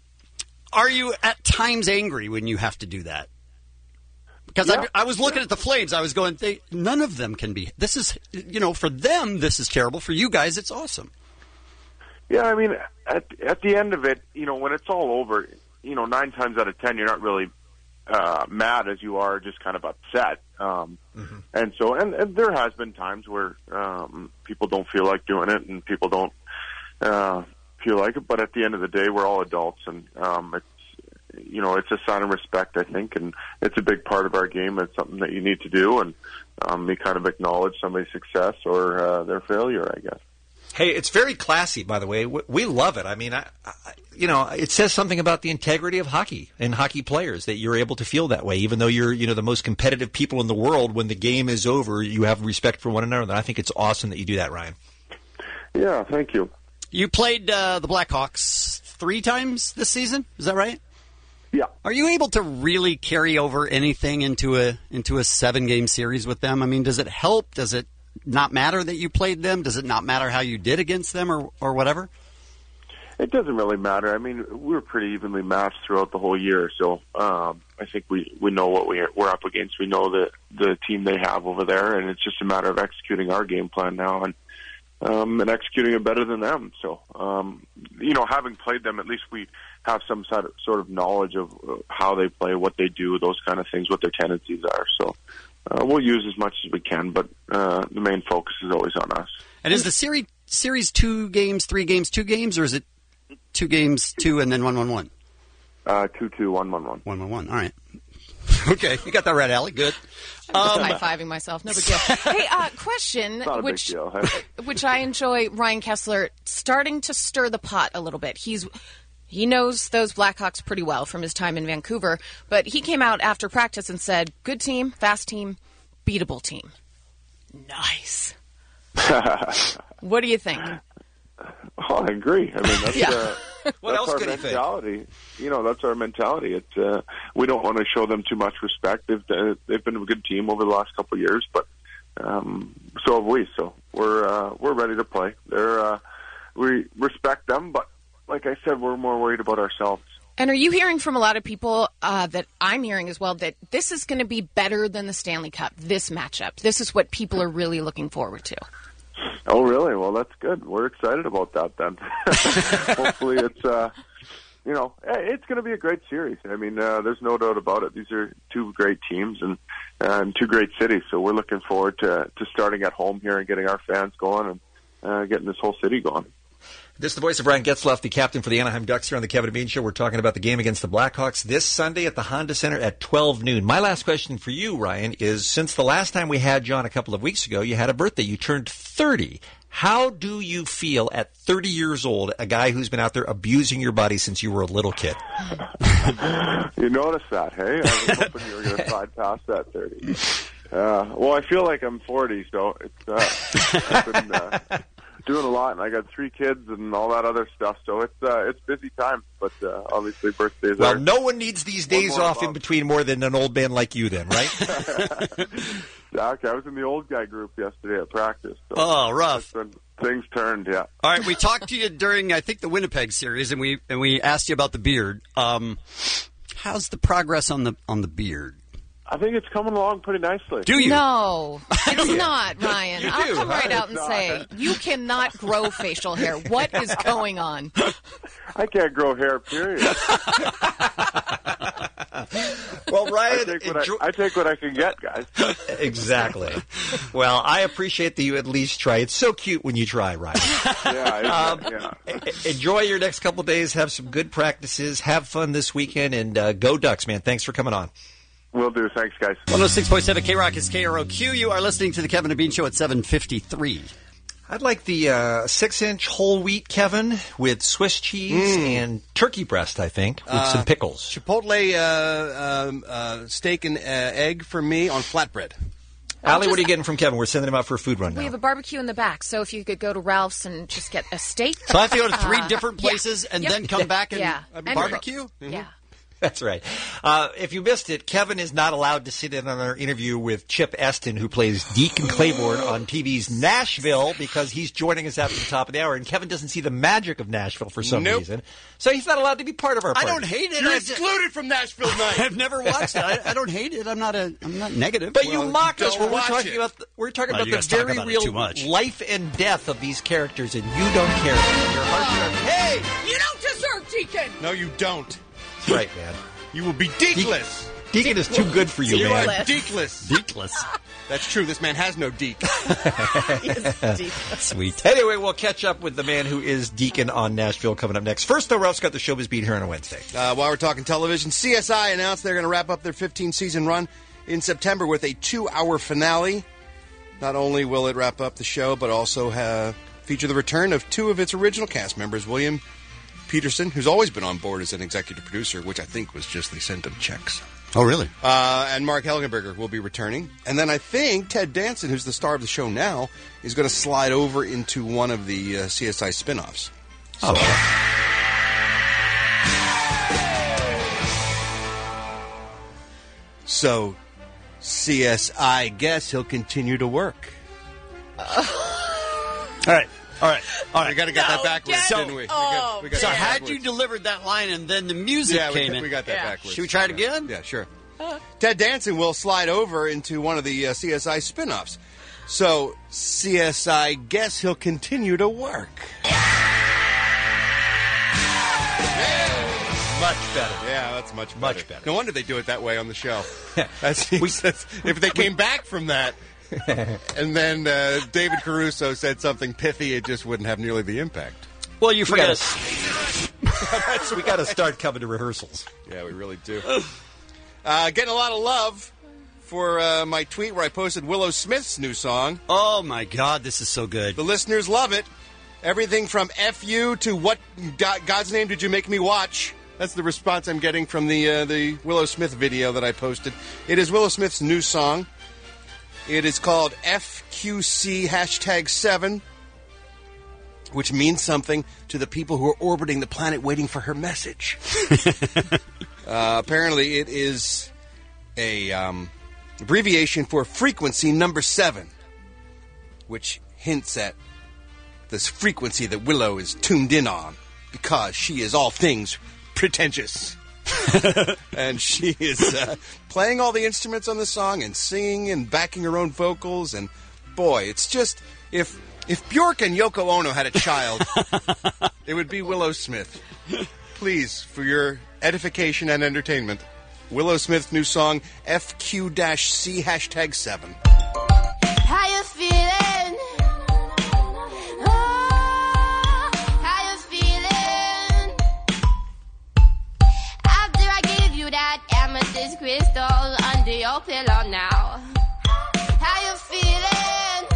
Are you at times angry when you have to do that? Because Yeah. I, I was looking at the Flames, I was going, they, none of them can be. This is, you know, for them, this is terrible. For you guys, it's awesome. Yeah, I mean, at at the end of it, you know, when it's all over, you know, nine times out of ten, you're not really uh, mad as you are just kind of upset. Um, Mm-hmm. And so, and, and there has been times where um, people don't feel like doing it, and people don't uh, feel like it. But at the end of the day, we're all adults, and um, it's, you know, it's a sign of respect, I think, and it's a big part of our game. It's something that you need to do, and um, you kind of acknowledge somebody's success or uh, their failure, I guess. Hey, it's very classy, by the way. We, we love it. I mean, I, I, you know, it says something about the integrity of hockey and hockey players that you're able to feel that way, even though you're, you know, the most competitive people in the world. When the game is over, you have respect for one another. And I think it's awesome that you do that, Ryan. Yeah, thank you. You played uh, the Blackhawks three times this season. Is that right? Yeah. Are you able to really carry over anything into a into a seven game series with them? I mean, does it help? Does it not matter that you played them? Does it not matter how you did against them or, or whatever? It doesn't really matter. I mean, we were pretty evenly matched throughout the whole year, so um, I think we, we know what we are, we're up against. We know the the team they have over there, and it's just a matter of executing our game plan now and um, and executing it better than them. So, um, you know, having played them, at least we have some sort of, sort of knowledge of how they play, what they do, those kind of things, what their tendencies are. So. Uh, we'll use as much as we can, but uh, the main focus is always on us. And is the series series two games, three games, two games, or is it two games, two, and then one, one, one? Uh, two, two, one, one, one. One, one, one. All right. Okay, you got that right, Allie. Good. Um, high-fiving myself. No big deal. Hey, uh, question, Not a which big deal. Hey? which I enjoy. Ryan Kesler starting to stir the pot a little bit. He's He knows those Blackhawks pretty well from his time in Vancouver, but he came out after practice and said, good team, fast team, beatable team. Nice. What do you think? Oh, I agree. I mean, that's, Yeah. uh, What that's else our could he think? mentality. You know, that's our mentality. It's uh, we don't want to show them too much respect. They've uh, they've been a good team over the last couple of years, but um, so have we. So we're uh, we're ready to play. They're uh, we respect them, but like I said, we're more worried about ourselves. And are you hearing from a lot of people uh, that I'm hearing as well that this is going to be better than the Stanley Cup, this matchup? This is what people are really looking forward to. Oh, really? Well, that's good. We're excited about that then. Hopefully it's, uh, you know, it's going to be a great series. I mean, uh, there's no doubt about it. These are two great teams and, and two great cities. So we're looking forward to, to starting at home here and getting our fans going and uh, getting this whole city going. This is the voice of Ryan Getzlaf, the captain for the Anaheim Ducks here on the Kevin and Bean Show. We're talking about the game against the Blackhawks this Sunday at the Honda Center at twelve noon. My last question for you, Ryan, is since the last time we had you on a couple of weeks ago, you had a birthday. You turned thirty. How do you feel at thirty years old, a guy who's been out there abusing your body since you were a little kid? You noticed that, hey? I was hoping you were going to slide past that thirty. Uh, well, I feel like I'm forty, so it's uh, I've been uh, doing a lot, and I got three kids and all that other stuff, so it's uh, it's busy time. But uh, obviously, birthdays Well, are. no one needs these days more off in between more than an old man like you then, right? Zach, I was in the old guy group yesterday at practice. So Oh, rough. that's when things turned, yeah. All right, we talked to you during, I think, the Winnipeg series, and we and we asked you about the beard. Um, how's the progress on the on the beard? I think it's coming along pretty nicely. Do you? No, it's not, Ryan. You I'll do, come huh? right out and It's say, not. you cannot grow facial hair. What is going on? I can't grow hair, period. Well, Ryan, I take, what enjoy- I, I take what I can get, guys. Exactly. Well, I appreciate that you at least try. It's so cute when you try, Ryan. Yeah, Um, yeah. e- Enjoy your next couple days. Have some good practices. Have fun this weekend, and uh, go Ducks, man. Thanks for coming on. Will do. Thanks, guys. one oh six point seven K-Rock is K R O Q. You are listening to the Kevin and Bean Show at seven fifty-three. I'd like the uh, six-inch whole wheat, Kevin, with Swiss cheese Mm. and turkey breast, I think, with Uh, some pickles. Chipotle uh, um, uh, steak and uh, egg for me on flatbread. Allie, what are you getting from Kevin? We're sending him out for a food run now. We have a barbecue in the back, so if you could go to Ralph's and just get a steak. So I have to go to three Uh, different yeah. places and Yep. then come back and yeah. uh, And barbecue? cook. Yeah. That's right. Uh, if you missed it, Kevin is not allowed to sit in on our interview with Chip Eston, who plays Deacon Claiborne on T V's Nashville, because he's joining us after the top of the hour. And Kevin doesn't see the magic of Nashville for some Nope. reason. So he's not allowed to be part of our I party. don't hate it. You're I've- excluded from Nashville night. I've never watched it. I, I don't hate it. I'm not a. I'm not negative. But you Well, mocked us don't when we're watch talking it. about the, we're talking Well, about you the guys talk very about it real too much. life and death of these characters, and you don't care. You're harsh on- Hey, You don't deserve Deacon. No, you don't. that's right, man. You will be deekless. Deacon is too good for you, You man. are deekless. Deekless. That's true. This man has no deek. Sweet. Anyway, we'll catch up with the man who is Deacon on Nashville coming up next. First, though, Ralph's got the showbiz beat here on a Wednesday. Uh, while we're talking television, C S I announced they're going to wrap up their fifteen-season run in September with a two-hour finale. Not only will it wrap up the show, but also uh, feature the return of two of its original cast members, William Peterson, who's always been on board as an executive producer, which I think was just they sent him checks. Oh, really? Uh, and Mark Helgenberger will be returning. And then I think Ted Danson, who's the star of the show now, is going to slide over into one of the uh, C S I spin-offs. So, so C S I guess he'll continue to work. All right. All right. All right. We got to get that backwards, So- didn't we? we got, Oh, we got So that had backwards. you delivered that line and then the music Yeah, we, came got- in. we got that Yeah. backwards. Should we try it again? Yeah, sure. Ted Danson will slide over into one of the uh, C S I spin-offs. So C S I guess he'll continue to work. Much better. Yeah, that's much better. Much better. No wonder they do it that way on the show. That's, that's, if they came back from that, and then uh, David Caruso said something pithy, it just wouldn't have nearly the impact. Well, you We forget. gotta, we got to start coming to rehearsals. Yeah, we really do. Uh, getting a lot of love for uh, my tweet where I posted Willow Smith's new song. Oh, my God. This is so good. The listeners love it. Everything from F you to what God, God's name did you make me watch? That's the response I'm getting from the uh, the Willow Smith video that I posted. It is Willow Smith's new song. It is called F Q C hashtag seven, which means something to the people who are orbiting the planet waiting for her message. uh, apparently, it is a um, abbreviation for frequency number seven, which hints at this frequency that Willow is tuned in on because she is all things pretentious. And she is uh, playing all the instruments on the song and singing and backing her own vocals. And boy, it's just, if if Bjork and Yoko Ono had a child, it would be Willow Smith. Please, for your edification and entertainment, Willow Smith's new song, F Q C hashtag seven. How you feeling? Oh, how you feeling? After I gave you that amethyst crystal under your pillow now. How you feeling?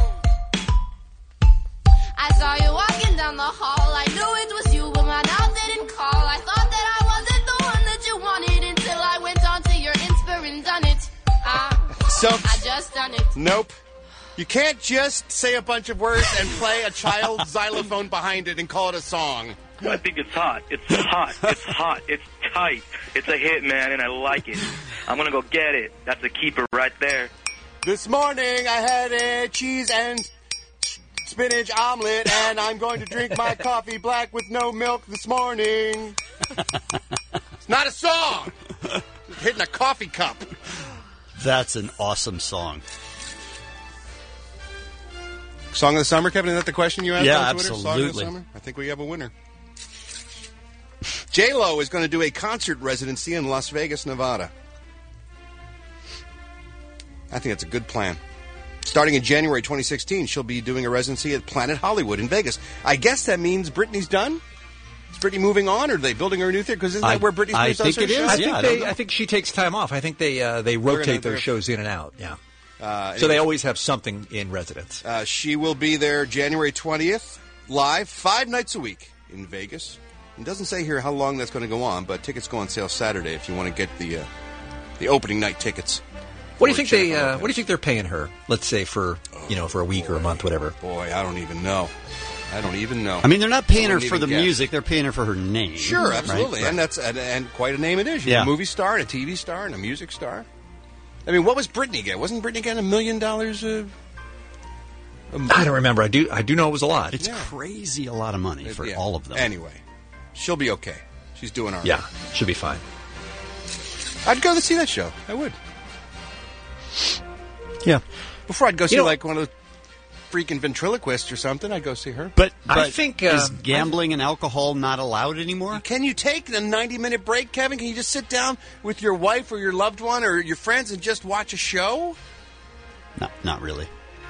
I saw you walking down the hall. I knew it was you, but my mouth didn't call. I thought that I wasn't the one that you wanted until I went on to your Insta and done it. Ah, So, I just done it. nope. You can't just say a bunch of words and play a child xylophone behind it and call it a song. I think it's hot. It's hot. It's hot. It's tight. It's a hit, man, and I like it. I'm going to go get it. That's a keeper right there. This morning I had a cheese and spinach omelet, and I'm going to drink my coffee black with no milk this morning. It's not a song. It's hitting a coffee cup. That's an awesome song. Song of the summer, Kevin? Is that the question you asked Yeah, on Twitter? Song of the absolutely. summer? I think we have a winner. J Lo is going to do a concert residency in Las Vegas, Nevada. I think that's a good plan. Starting in January twenty sixteen, she'll be doing a residency at Planet Hollywood in Vegas. I guess that means Britney's done? Is Britney moving on, or are they building her a new theater? Because isn't that I- where Britney's I does think her it is. show? I think they. I think she takes time off. I think they uh, they We're rotate gonna- their we're- shows in and out. Yeah. Uh, so they anyways. always have something in residence. Uh, she will be there January twentieth, live, five nights a week in Vegas. It doesn't say here how long that's going to go on, but tickets go on sale Saturday if you want to get the uh, the opening night tickets. What do you think Or they? Jennifer Uh, Lopez. what do you think they're paying her? Let's say for you know for a week or a month, whatever. Boy, I don't even know. I don't even know. I mean, they're not paying I her wouldn't for even the guess. music; they're paying her for her name. Sure, right? absolutely, Right. and that's and, and quite a name it is. You're Yeah. a movie star, and a T V star, and a music star. I mean, what was Britney get? Wasn't Britney getting a million dollars? Uh, I don't remember. I do. I do know it was a lot. It's crazy, a lot of money for Yeah. all of them. Anyway, she'll be okay. She's doing all right. Yeah, should be fine. I'd go to see that show. I would. Yeah. Before I'd go see You know- like one of the freaking ventriloquists or something, I'd go see her. But, I but think, is uh, gambling and alcohol not allowed anymore? Can you take a ninety-minute break, Kevin? Can you just sit down with your wife or your loved one or your friends and just watch a show? No, not really.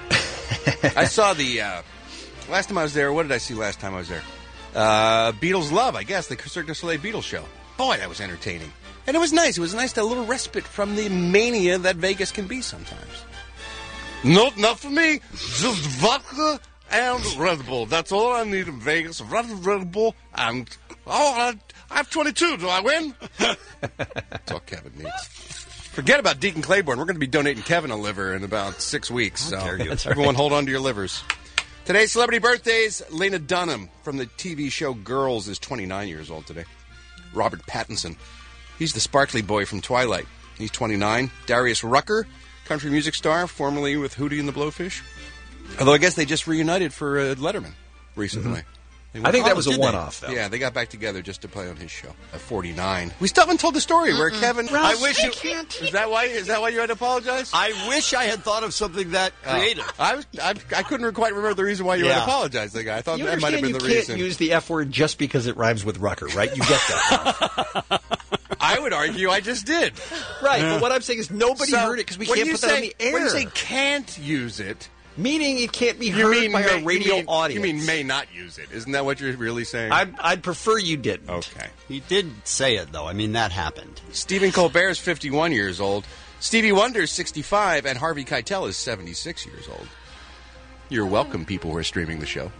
I saw the uh, last time I was there. What did I see last time I was there? Uh, Beatles Love, I guess, the Cirque du Soleil Beatles show. Boy, that was entertaining, and it was nice. It was nice to have a little respite from the mania that Vegas can be sometimes. No, not for me. Just vodka and Red Bull. That's all I need in Vegas. Red, Red Bull and oh, I, I have twenty-two. Do I win? That's all Kevin needs. Forget about Deacon Claiborne. We're going to be donating Kevin a liver in about six weeks. So dare you. That's everyone, right. hold on to your livers. Today's celebrity birthdays: Lena Dunham from the T V show Girls is twenty-nine years old today. Robert Pattinson, he's the sparkly boy from Twilight. He's twenty-nine. Darius Rucker, country music star, formerly with Hootie and the Blowfish. Although I guess they just reunited for uh, Letterman recently. Mhm. They I think that oh, was a did they? one-off, though. Yeah, they got back together just to play on his show at forty-nine. We still haven't told the story where Kevin. Ralph, I wish I you can't. Is that why? Is that why you had to apologize? I wish I had thought of something that creative. Oh. I was. I, I couldn't quite remember the reason why you had Yeah. to apologize. The guy. I thought You that might have understand been you the can't reason. use the F word just because it rhymes with Rucker, right? You get that. I would argue I just did. Right, but what I'm saying is nobody So, heard it because we when can't you put that on say- the air. When you say can't use it, meaning it can't be you heard mean by may, our radio you mean, audience. You mean may not use it? Isn't that what you're really saying? I'd, I'd prefer you didn't. Okay. He did say it, though. I mean, that happened. Stephen Colbert is fifty-one years old. Stevie Wonder is sixty-five, and Harvey Keitel is seventy-six years old. You're welcome, people who are streaming the show.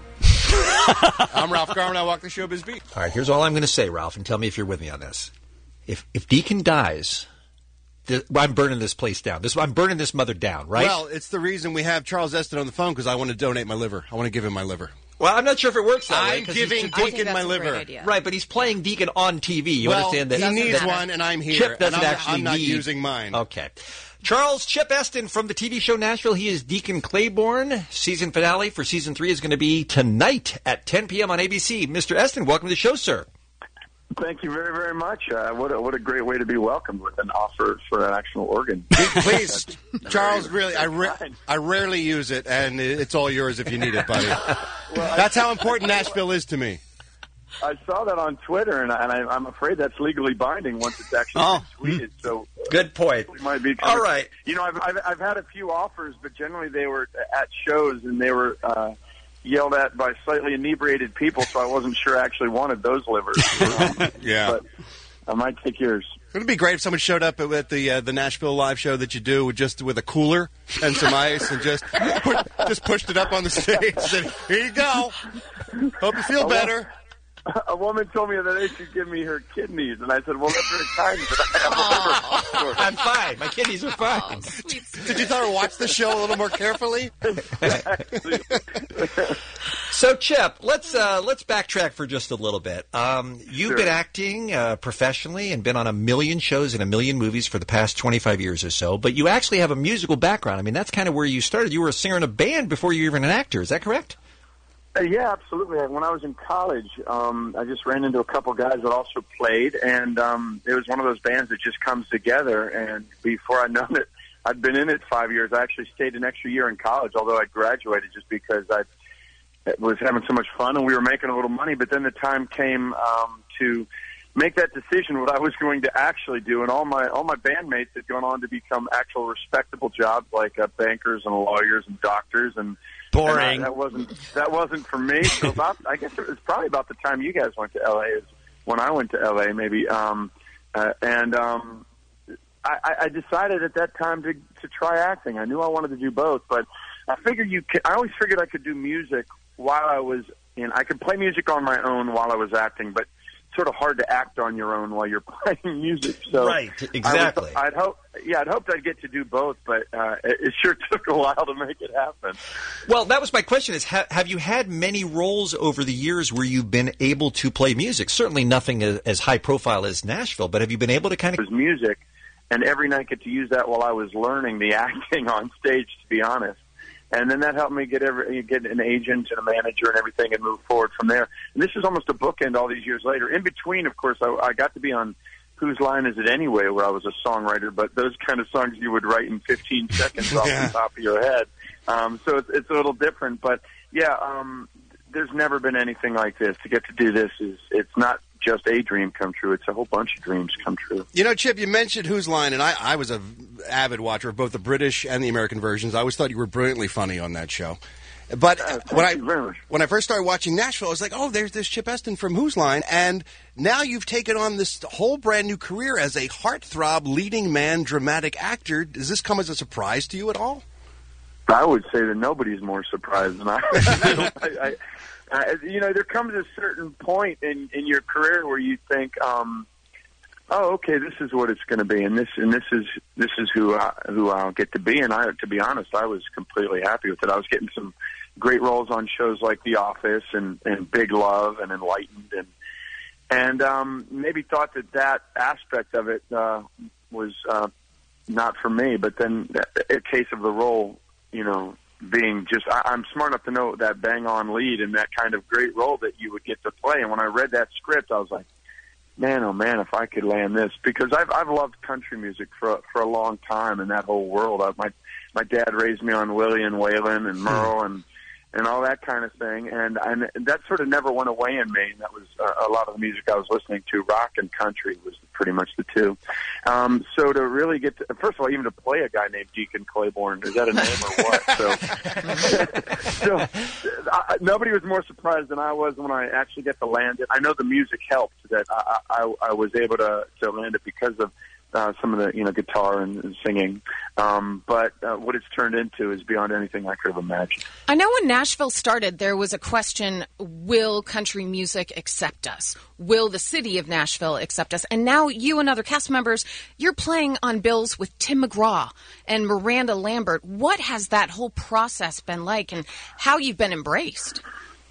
I'm Ralph Garman. I walk the showbiz beat. All right, here's all I'm going to say, Ralph, and tell me if you're with me on this. If if Deacon dies, th- I'm burning this place down. This I'm burning this mother down, right? Well, it's the reason we have Charles Eston on the phone because I want to donate my liver. I want to give him my liver. Well, I'm not sure if it works that way. I'm 'cause he's giving just- Deacon my liver. Right, but he's playing Deacon on T V. You Well, understand that he needs that one, and I'm here, Chip and doesn't I'm- actually I'm not need- using mine. Okay. Charles Chip Eston from the T V show Nashville. He is Deacon Claiborne. Season finale for season three is going to be tonight at ten p.m. on A B C. Mister Eston, welcome to the show, sir. Thank you very, very much. Uh, what, a, what a great way to be welcomed with an offer for an actual organ. Please, Charles, really, I, ra- I rarely use it, and it's all yours if you need it, buddy. That's how important Nashville is to me. I saw that on Twitter, and, I, and I, I'm afraid that's legally binding once it's actually Oh. been tweeted. So Good point. it might be. All right. You know, I've, I've I've had a few offers, but generally they were at shows, and they were uh, yelled at by slightly inebriated people. So I wasn't sure I actually wanted those livers. Um, Yeah. but I might take yours. Wouldn't it be great if someone showed up at the uh, the Nashville live show that you do with just with a cooler and some ice and just put, just pushed it up on the stage and said, "Here you go. Hope you feel A better." A woman told me that they should give me her kidneys, and I said, "Well, that's very kind, but I have a liver." I'm fine. My kidneys are fine. Did you thought watch the show a little more carefully? So, Chip, let's uh, let's backtrack for just a little bit. Um, you've Sure. been acting uh, professionally and been on a million shows and a million movies for the past twenty-five years or so, but you actually have a musical background. I mean, that's kind of where you started. You were a singer in a band before you were even an actor. Is that correct? Uh, yeah, absolutely. When I was in college, um, I just ran into a couple guys that also played, and um, it was one of those bands that just comes together. And before I'd known it, I'd been in it five years. I actually stayed an extra year in college, although I graduated just because I was having so much fun and we were making a little money. But then the time came um, to make that decision what I was going to actually do. And all my all my bandmates had gone on to become actual respectable jobs like uh, bankers and lawyers and doctors. And boring. And I, that wasn't that wasn't for me. So about I guess it was probably about the time you guys went to L A is when I went to L A maybe. Um, uh, and um, I, I decided at that time to to try acting. I knew I wanted to do both, but I figured you. Could, I always figured I could do music while I was in. I could play music on my own while I was acting, but sort of hard to act on your own while you're playing music. So right, exactly. I was, I'd hope, yeah, I'd hoped I'd get to do both, but uh, it, it sure took a while to make it happen. Well, that was my question: is ha- have you had many roles over the years where you've been able to play music? Certainly nothing as, as high profile as Nashville, but have you been able to kind of it was music, and every night get to use that while I was learning the acting on stage. To be honest. And then that helped me get every, get an agent and a manager and everything and move forward from there. And this is almost a bookend all these years later. In between, of course, I, I got to be on Whose Line Is It Anyway, where I was a songwriter, but those kind of songs you would write in fifteen seconds off the top of your head. Um, so it's, it's a little different. But, yeah, um, there's never been anything like this. To get to do this, is it's not just a dream come true. It's a whole bunch of dreams come true. You know, Chip, you mentioned Whose Line, and I, I was an avid watcher of both the British and the American versions. I always thought you were brilliantly funny on that show. But uh, when I when I first started watching Nashville, I was like, oh, there's this Chip Eston from Whose Line, and now you've taken on this whole brand new career as a heartthrob, leading man, dramatic actor. Does this come as a surprise to you at all? I would say that nobody's more surprised than I. I, I Uh, you know, there comes a certain point in, in your career where you think, um, "Oh, okay, this is what it's going to be, and this and this is this is who I, who I'll get to be." And I, to be honest, I was completely happy with it. I was getting some great roles on shows like The Office and, and Big Love and Enlightened, and and um, maybe thought that that aspect of it uh, was uh, not for me. But then, in case of the role, you know. Being just, I, I'm smart enough to know that bang-on lead and that kind of great role that you would get to play. And when I read that script, I was like, man, oh man, if I could land this, because I've I've loved country music for for a long time and that whole world. I, my my dad raised me on Willie and Waylon and Merle and and all that kind of thing, and and that sort of never went away in me. And that was uh, a lot of the music I was listening to. Rock and country was pretty much the two. Um, so to really get to, first of all, even to play a guy named Deacon Claiborne, is that a name or what? So, so I, nobody was more surprised than I was when I actually get to land it. I know the music helped that I, I, I was able to, to land it because of uh, some of the you know guitar and, and singing. Um, but uh, what it's turned into is beyond anything I could have imagined. I know when Nashville started, there was a question, will country music accept us? Will the city of Nashville accept us? And now you and other cast members, you're playing on bills with Tim McGraw and Miranda Lambert. What has that whole process been like and how you've been embraced?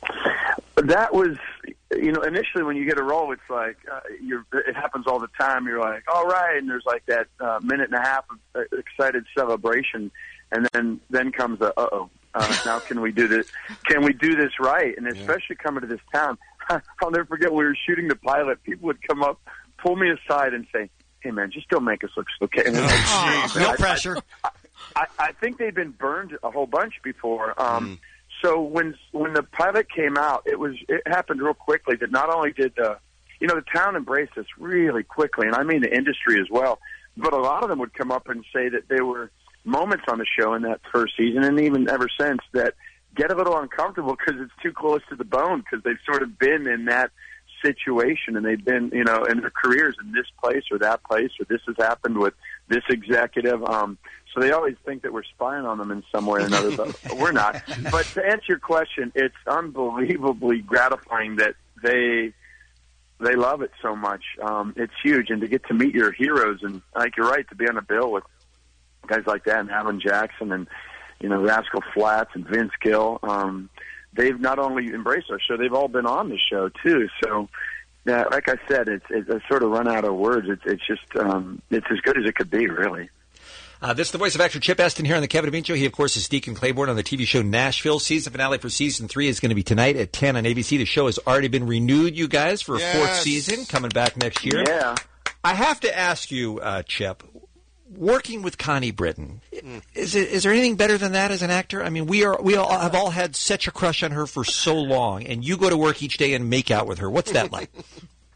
That was, you know, initially when you get a role, it's like, uh, you're, it happens all the time. You're like, all right, and there's like that uh, minute and a half of uh, excited celebration, and then then comes the, uh-oh, uh, now can we do this? Can we do this right? And especially coming to this town, I'll never forget when we were shooting the pilot, people would come up, pull me aside and say, hey, man, just don't make us look so okay. And I'm like, oh, no I, pressure. I, I, I think they've been burned a whole bunch before. Um, mm. So when when the pilot came out, it was it happened real quickly that not only did the, you know, the town embraced us really quickly, and I mean the industry as well, but a lot of them would come up and say that there were moments on the show in that first season, and even ever since, that get a little uncomfortable because it's too close to the bone because they've sort of been in that situation and they've been, you know, in their careers in this place or that place or this has happened with this executive. Um, so they always think that we're spying on them in some way or another, but we're not. But to answer your question, it's unbelievably gratifying that they they love it so much. Um, it's huge, and to get to meet your heroes, and like you're right, to be on a bill with guys like that and Alan Jackson and, you know, Rascal Flatts and Vince Gill. Um, they've not only embraced our show, they've all been on the show too. So, uh, like I said, it's, it's I sort of run out of words. It's it's just um, it's as good as it could be, really. Uh, this is the voice of actor Chip Eston here on the Kevin Bean Show. He, of course, is Deacon Claiborne on the T V show Nashville. Season finale for season three is going to be tonight at ten on A B C. The show has already been renewed, you guys, for a yes. fourth season coming back next year. Yeah. I have to ask you, uh, Chip, working with Connie Britton, is it, is there anything better than that as an actor? I mean, we are we all have all had such a crush on her for so long, and you go to work each day and make out with her. What's that like? Uh, well,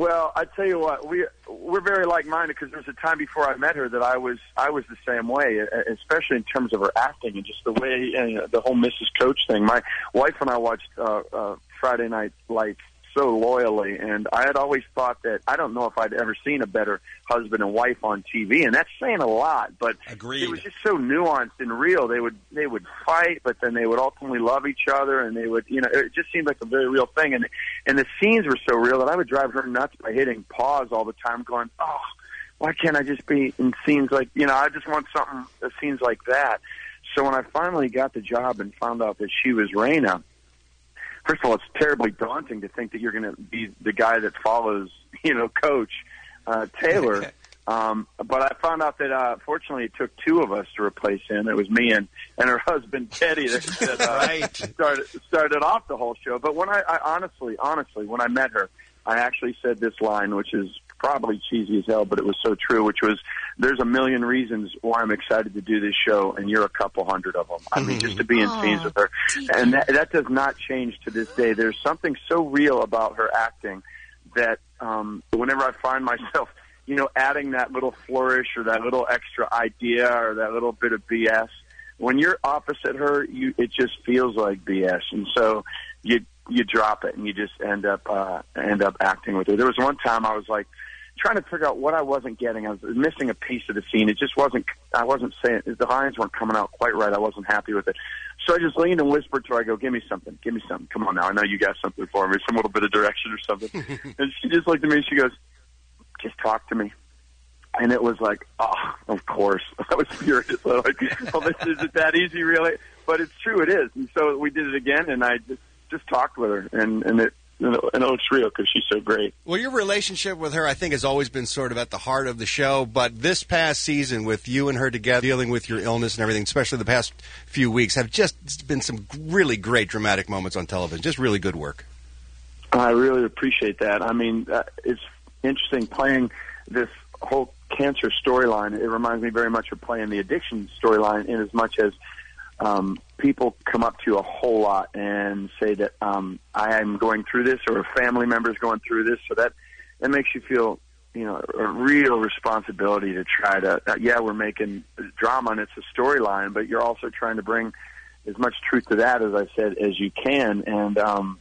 Well, I tell you what, we we're very like-minded because there was a time before I met her that I was I was the same way, especially in terms of her acting and just the way you know, the whole Missus Coach thing. My wife and I watched uh, uh, Friday Night Lights so loyally, and I had always thought that I don't know if I'd ever seen a better husband and wife on T V, and that's saying a lot. But Agreed. It was just so nuanced and real. They would they would fight, but then they would ultimately love each other, and they would you know it just seemed like a very real thing. And and the scenes were so real that I would drive her nuts by hitting pause all the time, going, oh, why can't I just be in scenes like you know I just want something uh, scenes like that. So when I finally got the job and found out that she was Raina. First of all, it's terribly daunting to think that you're going to be the guy that follows, you know, Coach uh, Taylor. um, but I found out that, uh, fortunately, it took two of us to replace him. It was me and, and her husband, Teddy, that, that uh, right. started, started off the whole show. But when I, I honestly, honestly, when I met her, I actually said this line, which is probably cheesy as hell, but it was so true, which was, there's a million reasons why I'm excited to do this show, and you're a couple hundred of them. I mean, just to be in scenes with her. And that, that does not change to this day. There's something so real about her acting that um, whenever I find myself, you know, adding that little flourish or that little extra idea or that little bit of B S, when you're opposite her, you it just feels like B S. And so you you drop it and you just end up uh, end up acting with her. There was one time I was like, trying to figure out what I wasn't getting. I was missing a piece of the scene. It just wasn't, I wasn't saying, the lines weren't coming out quite right. I wasn't happy with it. So I just leaned and whispered to her, I go, give me something, give me something. Come on now. I know you got something for me, some little bit of direction or something. And she just looked at me and she goes, just talk to me. And it was like, oh, of course. I was furious. I was like, oh, this isn't that easy, really. But it's true, it is. And so we did it again, and I just, just talked with her, and, and it, and it looks real because she's so great. Well, your relationship with her, I think, has always been sort of at the heart of the show. But this past season, with you and her together, dealing with your illness and everything, especially the past few weeks, have just been some really great dramatic moments on television. Just really good work. I really appreciate that. I mean, uh, it's interesting playing this whole cancer storyline. It reminds me very much of playing the addiction storyline in as much as Um, people come up to you a whole lot and say that um, I am going through this, or a family member is going through this. So that that makes you feel, you know, a real responsibility to try to. Uh, yeah, we're making drama and it's a storyline, but you're also trying to bring as much truth to that, as I said, as you can. And um,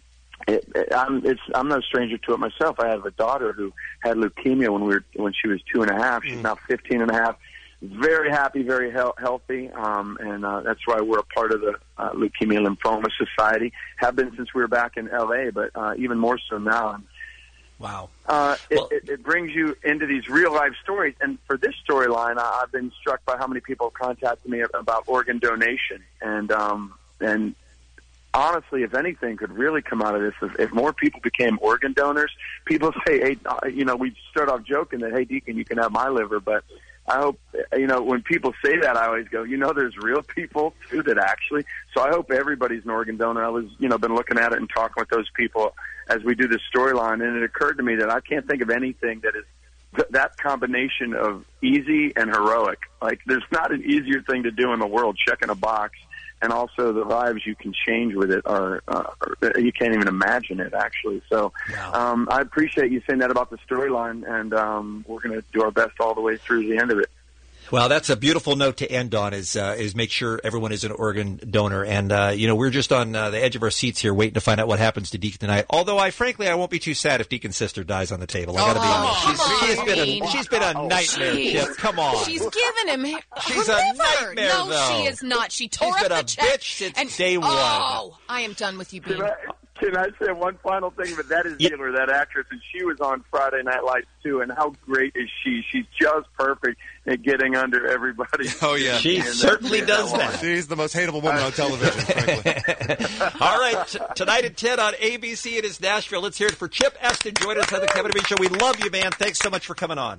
it, it, I'm it's I'm no stranger to it myself. I have a daughter who had leukemia when we were when she was two and a half. She's now fifteen and a half. Very happy, very he- healthy, um, and uh, that's why we're a part of the uh, Leukemia Lymphoma Society. Have been since we were back in L A, but uh, even more so now. Wow. Uh, well, it, it, it brings you into these real-life stories, and for this storyline, I- I've been struck by how many people contacted me about organ donation, and um, and honestly, if anything could really come out of this, if, if more people became organ donors, people say, hey, uh, you know, we start off joking that, hey, Deacon, you can have my liver, but I hope, you know, when people say that, I always go, you know, there's real people, too, that actually, so I hope everybody's an organ donor. I was, you know, been looking at it and talking with those people as we do this storyline, and it occurred to me that I can't think of anything that is th- that combination of easy and heroic. Like, there's not an easier thing to do in the world, checking a box, and also the lives you can change with it are, uh, are you can't even imagine it, actually. So um, I appreciate you saying that about the storyline, and um, we're going to do our best all the way through the end of it. Well, that's a beautiful note to end on, is uh, is make sure everyone is an organ donor. And, uh, you know, we're just on uh, the edge of our seats here waiting to find out what happens to Deacon tonight. Although, I frankly, I won't be too sad if Deacon's sister dies on the table. I got to be honest. She's, she has been a, she's been a nightmare, Jeez. Chip. Come on. She's given him her She's her a liver. nightmare, No, though. she is not. She tore She's up been the a check. bitch since and, day one. Oh, I am done with you, Bean. Can I, can I say one final thing? But that is Taylor, that actress, and she was on Friday Night Lights too. And how great is she? She's just perfect at getting under everybody. Oh yeah, she certainly does that. She's the most hateable woman on television, frankly. All right, t- tonight at ten on A B C, it is Nashville. Let's hear it for Chip Eston. Join us on the Kevin and Bean Show. We love you, man. Thanks so much for coming on.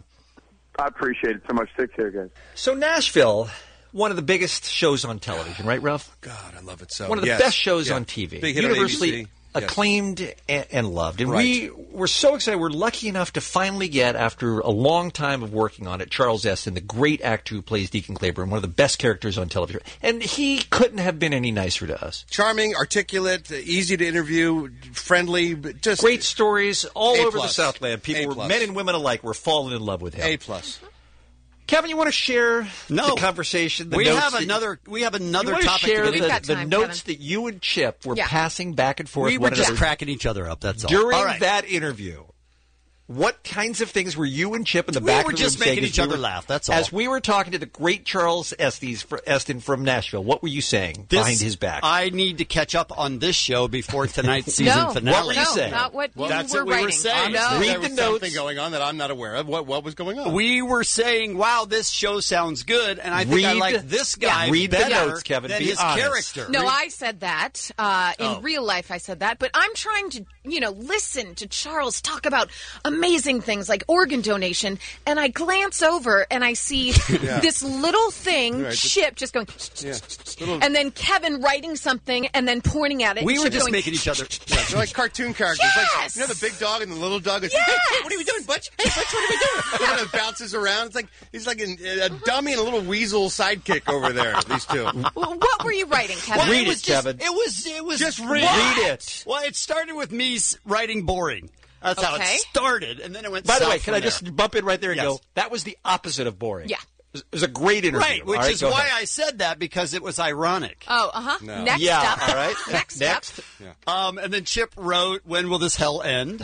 I appreciate it so much. Take care, guys. So Nashville, one of the biggest shows on television, right, Ralph? God, I love it so. One of the yes. best shows yeah. on T V. Big hit Universally on A B C. acclaimed and, and loved. And Right. we were so excited. We're lucky enough to finally get, after a long time of working on it, Charles Esten, the great actor who plays Deacon Claiborne, one of the best characters on television. And he couldn't have been any nicer to us. Charming, articulate, easy to interview, friendly, but just Great stories all A over plus. the Southland. People, A were, plus. men and women alike, were falling in love with him. A plus. Kevin, you want to share No. the conversation? The we notes have that- another. We have another you want topic to share to the, get into. the time, notes Kevin. that you and Chip were Yeah. passing back and forth. We one were just another cracking each other up. That's all. during All right. that interview. What kinds of things were you and Chip in the We back were of the just room saying making as each we other were- laugh, that's all. As we were talking to the great Charles Estes, Esten from Nashville, what were you saying This- behind his back? I need to catch up on this show before tonight's season no, finale. What were you no, saying? not what you That's were what we were writing. saying. No. Read There the was notes. something going on that I'm not aware of. What what was going on? We were saying, "Wow, this show sounds good," and I think I Read- like this guy Read the better notes, Kevin. than Be his honest. character. No, I said that. Uh, in Oh. real life, I said that. But I'm trying to, you know, listen to Charles talk about amazing things like organ donation, and I glance over and I see Yeah. this little thing, Right, just- Chip, just going, Yeah. Little- and then Kevin writing something and then pointing at it. we and were Chip just going, making each other. Yeah, they're like cartoon characters. Like, Yes! you know the big dog and the little dog? It's, Yes! Hey, what are we doing, Butch? Hey, Butch, what are we doing? The one that bounces around. It's like he's like an, a dummy and a little weasel sidekick over there, these two. Well, what were you writing, Kevin? Read it was it, just, Kevin. It was. It was. Just read Read it. Well, it started with me s- writing boring. That's how Okay. it started, and then it went. By the south way, can from I there. just bump in right there and Yes. go, that was the opposite of boring. Yeah. It was a great interview. Right, which All right, is go why ahead. I said that, because it was ironic. Oh, uh huh. No. Next Yeah, up. all right. Next, Next. up. Um, and then Chip wrote, "When will this hell end?"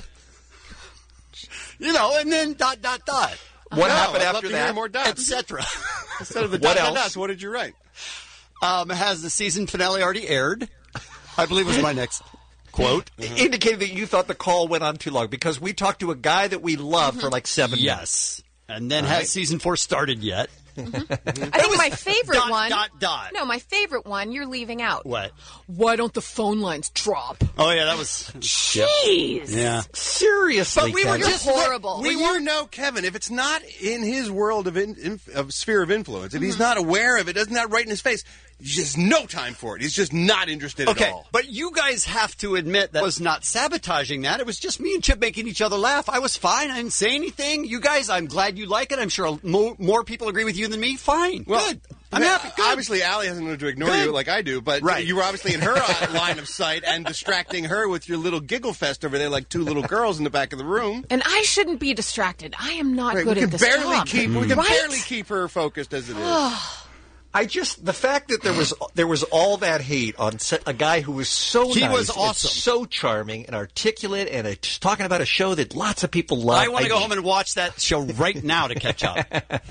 You know, and then dot dot dot. What No, happened I'd love after to hear that? more dots. et cetera. Instead of the What dot, dot, else? dots, what did you write? Um, has the season finale already aired? I believe was my next quote. Indicated that you thought the call went on too long because we talked to a guy that we love for like seven minutes. Yes. And then has season four started yet? I think my favorite dot, one. dot, dot. No, my favorite one. You're leaving out. What? Why don't the phone lines drop? Oh, yeah, that was... Jeez. Yeah. Seriously, But we were Kevin. just horrible. We We you know, Kevin, if it's not in his world of, in, in, of sphere of influence, if he's not aware of it, doesn't that right in his face, there's just no time for it. He's just not interested Okay, at all. but you guys have to admit that I was not sabotaging that. It was just me and Chip making each other laugh. I was fine. I didn't say anything. You guys, I'm glad you like it. I'm sure more, more people agree with you than me. Fine. Well, good. I'm yeah, happy. Good. Obviously, Allie hasn't known to ignore Good. you like I do, but Right. you were obviously in her uh, line of sight and distracting her with your little giggle fest over there like two little girls in the back of the room. And I shouldn't be distracted. I am not Right, good we can at this barely job. keep we can Right? barely keep her focused as it is. I just the fact that there was there was all that hate on set, a guy who was so He nice was and awesome. so charming and articulate, and uh, just talking about a show that lots of people love. I want to go home and watch that show right now to catch up.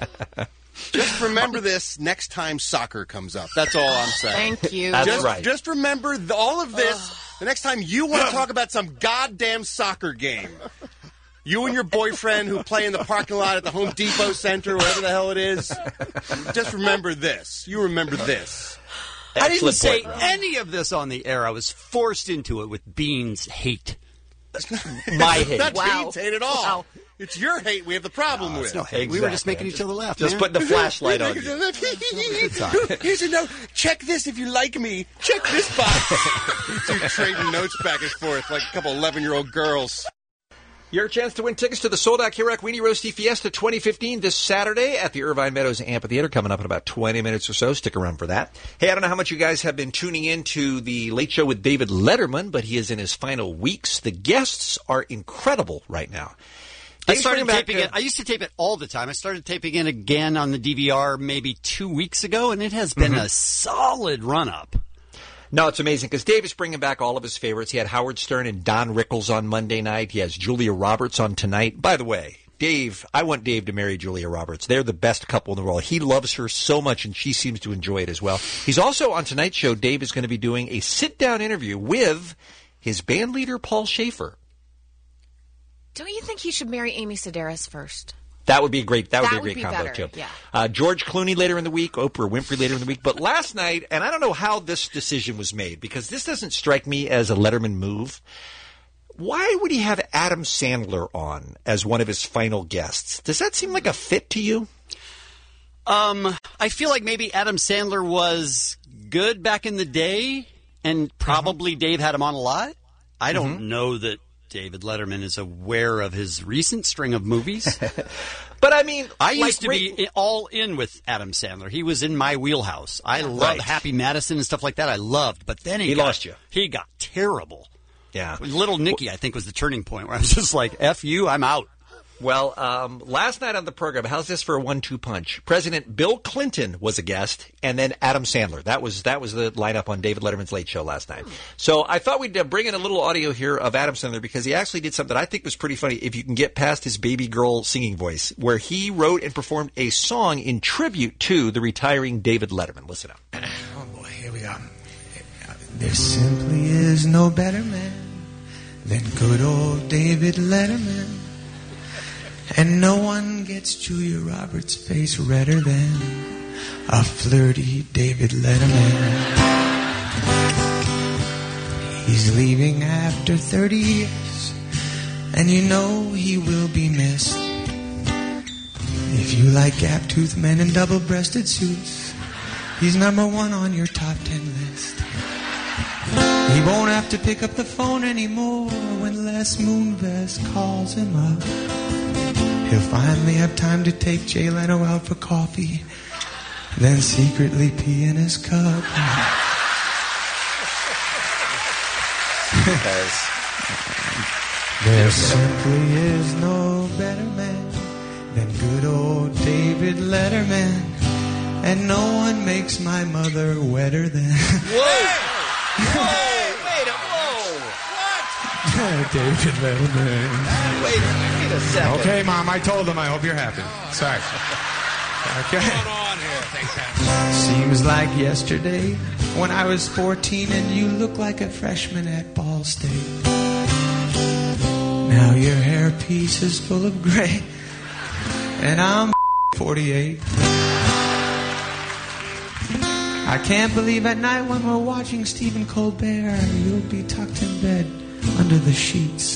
Just remember this next time soccer comes up. That's all I'm saying. Thank you. That's just, right. Just remember th- all of this the next time you want to talk about some goddamn soccer game. You and your boyfriend who play in the parking lot at the Home Depot Center, whatever the hell it is. Just remember this. You remember this. I didn't Excellent say point, Rob. any of this on the air. I was forced into it with Bean's hate. My hate. Not Wow. Bean's hate at all. Wow. It's your hate we have the problem with. It's no hate. We were just Exactly. making each other laugh. Just man. putting the flashlight on you. Here's a note. Check this if you like me. Check this box. You two trading notes back and forth like a couple eleven-year-old girls. Your chance to win tickets to the sold-out K-Rock Weenie Roasty Fiesta twenty fifteen this Saturday at the Irvine Meadows Amphitheater, coming up in about twenty minutes or so. Stick around for that. Hey, I don't know how much you guys have been tuning into the Late Show with David Letterman, but he is in his final weeks. The guests are incredible right now. I Dave's started bringing back, taping uh, it. I used to tape it all the time. I started taping it again on the D V R maybe two weeks ago, and it has been a solid run-up. No, it's amazing because Dave is bringing back all of his favorites. He had Howard Stern and Don Rickles on Monday night. He has Julia Roberts on tonight. By the way, Dave, I want Dave to marry Julia Roberts. They're the best couple in the world. He loves her so much, and she seems to enjoy it as well. He's also on tonight's show. Dave is going to be doing a sit-down interview with his band leader, Paul Schaefer. Don't you think he should marry Amy Sedaris first? That would be a great. That would That be a would great be combo better, too. yeah. Uh, George Clooney later in the week, Oprah Winfrey later in the week. But last night, and I don't know how this decision was made because this doesn't strike me as a Letterman move. Why would he have Adam Sandler on as one of his final guests? Does that seem like a fit to you? Um, I feel like maybe Adam Sandler was good back in the day, and probably Dave had him on a lot. I don't Mhm. know that David Letterman is aware of his recent string of movies. But I mean, I like, used to be i- all in with Adam Sandler. He was in my wheelhouse. I loved Right. Happy Madison and stuff like that. I loved, but then he, He got, lost you. He got terrible. Yeah. Little Nicky, I think, was the turning point where I was just like, F you, I'm out. Well, um, last night on the program, how's this for a one two punch? President Bill Clinton was a guest, and then Adam Sandler. That was that was the lineup on David Letterman's Late Show last night. So I thought we'd uh, bring in a little audio here of Adam Sandler because he actually did something that I think was pretty funny if you can get past his baby girl singing voice, where he wrote and performed a song in tribute to the retiring David Letterman. Listen up. Oh, boy, here we are. There simply is no better man than good old David Letterman. And no one gets Julia Roberts' face redder than a flirty David Letterman. He's leaving after thirty years, and you know he will be missed. If you like gap-toothed men in double-breasted suits, he's number one on your top ten list. He won't have to pick up the phone anymore when Les Moonves calls him up. He'll finally have time to take Jay Leno out for coffee, then secretly pee in his cup. There simply is no better man than good old David Letterman, and no one makes my mother wetter than... Whoa! Whoa! Wait a whoa! David Letterman. Wait, wait a second. Okay, Mom, I told him. I hope you're happy. Sorry. Okay. What's going on here? Thanks, Adam. Seems like yesterday when I was fourteen and you looked like a freshman at Ball State. Now your hairpiece is full of gray and I'm forty-eight. I can't believe at night when we're watching Stephen Colbert, you'll be tucked in bed under the sheets.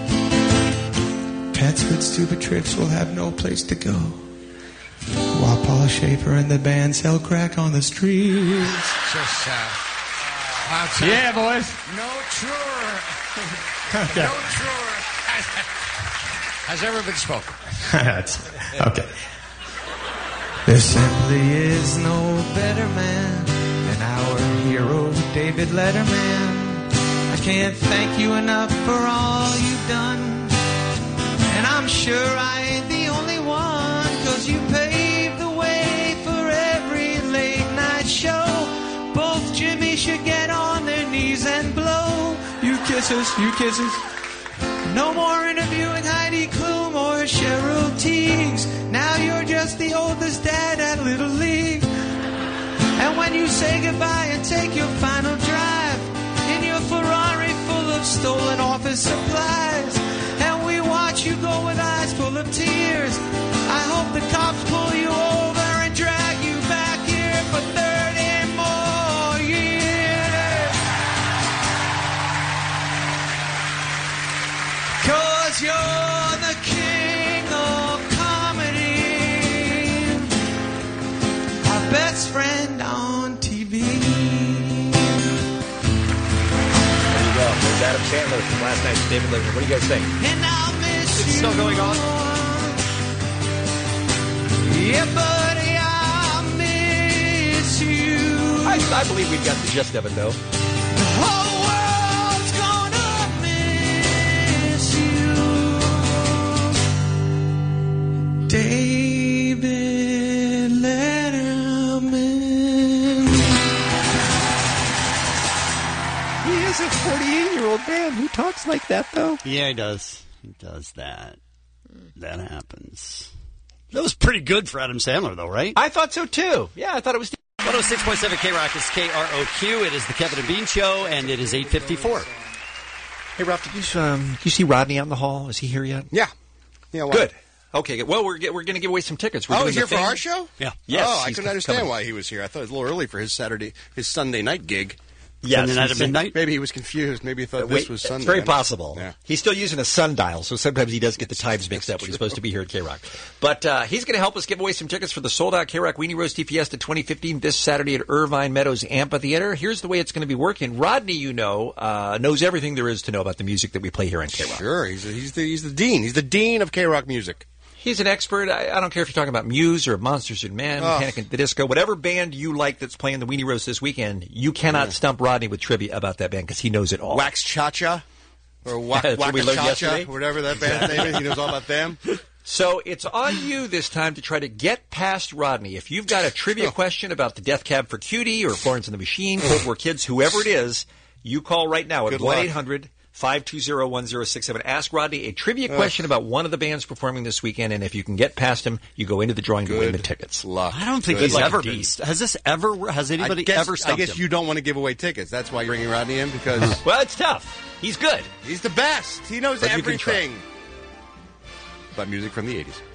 Pets with stupid trips will have no place to go, while Paul Schaefer and the band sell crack on the streets. Just, uh, Yeah, boys. No truer. Okay. No truer has, has ever been spoken. That's, okay. There simply is no better man than our hero, David Letterman. I can't thank you enough for all you've done. And I'm sure I ain't the only one, 'cause you paved the way for every late night show. Both Jimmy should get on their knees and blow. You kisses, you kisses. No more interviewing Heidi Klum or Cheryl Teagues. Now you're just the oldest dad at Little League. And when you say goodbye and take your final drive in your Ferrari full of stolen office supplies, and we watch you go with eyes full of tears, I hope the cops pull you over and drag you back here for thirty more years. 'Cause you're the king of comedy, our best friend on T V. There you go. There's Adam Sandler from last night's David Letterman. What do you guys think? And I'll miss It's you. still going on? Yeah, buddy, I'll miss you. I, I believe we've got the gist of it, though. The whole world's gonna miss you. David Letterman. He is a forty-eight-year-old man who talks like that, though. Yeah, he does. He does that. That happens. That was pretty good for Adam Sandler, though, right? I thought so, too. Yeah, I thought it was... one oh six point seven K-Rock is K R O Q. It is the Kevin and Bean Show, and it is eight fifty-four. Hey, Ralph, did you, um, did you see Rodney out in the hall? Is he here yet? Yeah. Yeah. Why? Good. Okay, good. Well, we're, get, we're going to give away some tickets. We're Oh, doing he's the here for thing. our show? Yeah. Yes, Oh, I he's couldn't understand coming. why he was here. I thought it was a little early for his Saturday, his Sunday night gig. Yes, Sunday night he's- at midnight? Maybe he was confused. Maybe he thought Wait, this was Sunday. It's very I'm- possible. Yeah. He's still using a sundial, so sometimes he does get the times mixed up when he's supposed to be here at K-Rock. But uh, he's going to help us give away some tickets for the sold-out K-Rock Weenie Roast Tea Fiesta twenty fifteen this Saturday at Irvine Meadows Amphitheater. Here's the way it's going to be working. Rodney, you know, uh, knows everything there is to know about the music that we play here on K-Rock. Sure, he's, he's, the, he's the dean. He's the dean of K-Rock music. He's an expert. I, I don't care if you're talking about Muse or Monsters and Men, Oh. Panic at the Disco, whatever band you like that's playing the Weenie Roast this weekend, you cannot Yeah. stump Rodney with trivia about that band because he knows it all. Wax Cha-Cha? Or Wa- That's what we learned Waka Cha-Cha, yesterday. whatever that band's name is. He knows all about them. So it's on you this time to try to get past Rodney. If you've got a trivia question about the Death Cab for Cutie or Florence and the Machine, Cold War Kids, whoever it is, you call right now at Good luck. one eight hundred five two zero one zero six seven. Ask Rodney a trivia Ugh. question about one of the bands performing this weekend, and if you can get past him, you go into the drawing to win the Good tickets. luck. I don't think Good he's luck ever indeed. been. Has this ever? Has anybody I guess, ever I stumped guess him? you don't want to give away tickets. That's why you're bringing Rodney in, because Well, it's tough. He's good. he's the best. He knows But you can try. everything about music from the eighties.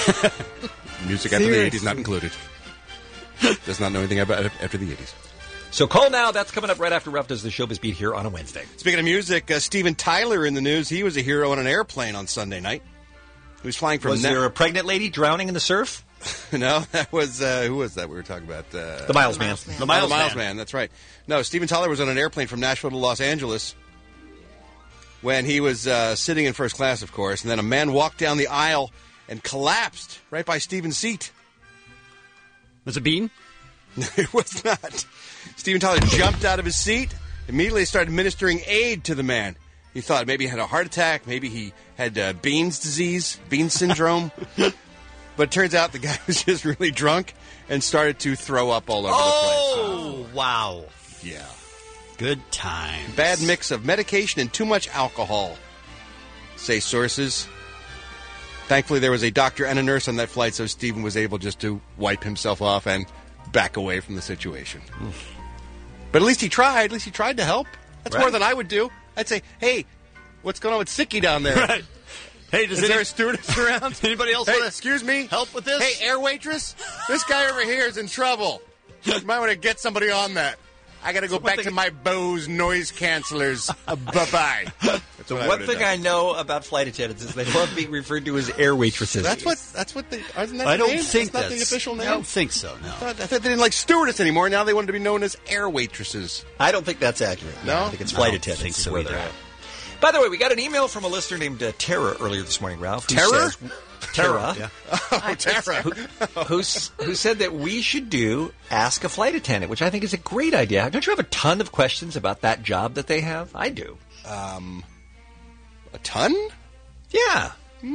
Music after the eighties not included. Does not know anything about it after the eighties. So call now. That's coming up right after Ruff does the Showbiz Beat here on a Wednesday. Speaking of music, uh, Steven Tyler in the news. He was a hero on an airplane on Sunday night. He was flying from... Was Ne- there a pregnant lady drowning in the surf? No, that was... Uh, who was that we were talking about? Uh, The Miles Man. The Miles, Miles Man. That's right. No, Steven Tyler was on an airplane from Nashville to Los Angeles when he was uh, sitting in first class, of course, and then a man walked down the aisle and collapsed right by Steven's seat. Was it Bean? It was not. Steven Tyler jumped out of his seat, immediately started administering aid to the man. He thought maybe he had a heart attack, maybe he had uh, Bean's disease, Bean syndrome. But it turns out the guy was just really drunk and started to throw up all over Oh, wow. the place. Yeah. Good time. Bad mix of medication and too much alcohol, say sources. Thankfully, there was a doctor and a nurse on that flight, so Steven was able just to wipe himself off and back away from the situation. But at least he tried. At least he tried to help. That's Right. more than I would do. I'd say, hey, what's going on with Sicky down there? Right. Hey, does Is any- there a stewardess around? Anybody else Hey, wanna excuse me? help with this? Hey, air waitress, this guy over here is in trouble. You might want to get somebody on that. I got to go one back thing- to my Bose noise cancelers. Uh, bye-bye. That's The what I one would've thing done. I know about flight attendants is they love being referred to as air waitresses. That's what. That's what they. Isn't that I the don't name? think that's not the that's- official name. I don't think so, no. I thought, I thought they didn't like stewardess anymore. Now they wanted to be known as air waitresses. I don't think that's accurate. No? I think it's I flight don't attendants. think is so where either. they're at. By the way, we got an email from a listener named uh, Tara earlier this morning, Ralph. who Tara? says- Tara. Yeah. Oh, Tara. who, who's, who said that we should do Ask a Flight Attendant, which I think is a great idea. Don't you have a ton of questions about that job that they have? I do. Um, a ton? Yeah.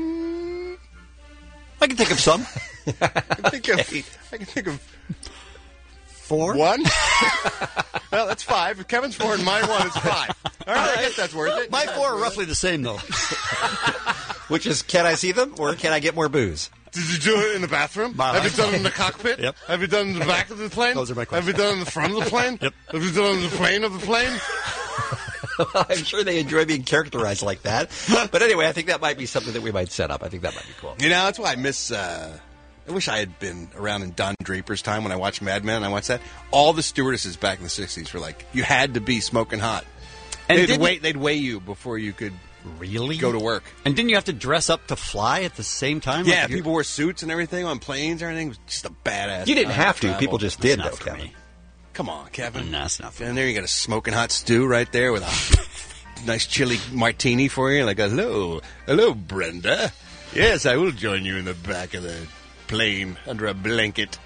I can think of some. I can think of. I can think of Four? one. Well, that's five. If Kevin's four and mine one is five. All right, I guess that's worth it. My four are roughly the same, though. Which is, can I see them or can I get more booze? Did you do it in the bathroom? My- Have you done it in the cockpit? Yep. Have you done it in the back of the plane? Those are my Have you done it in the front of the plane? Yep. Have you done it in the plane of the plane? I'm sure they enjoy being characterized like that. But anyway, I think that might be something that we might set up. I think that might be cool. You know, that's why I miss. Uh, I wish I had been around in Don Draper's time when I watched Mad Men. And I watched that. All the stewardesses back in the sixties were like, you had to be smoking hot. And they'd didn't- wait. They'd weigh you before you could Really? go to work. And didn't you have to dress up to fly at the same time? Yeah, Like, you- people wore suits and everything on planes and everything. It was just a badass. You didn't time have to. travel. People just That's did, not though, for Kevin. me. Come on, Kevin. No, that's not for And there you got a smoking hot stew right there with a nice chili martini for you. Like, hello, hello, Brenda. Yes, I will join you in the back of the plane under a blanket.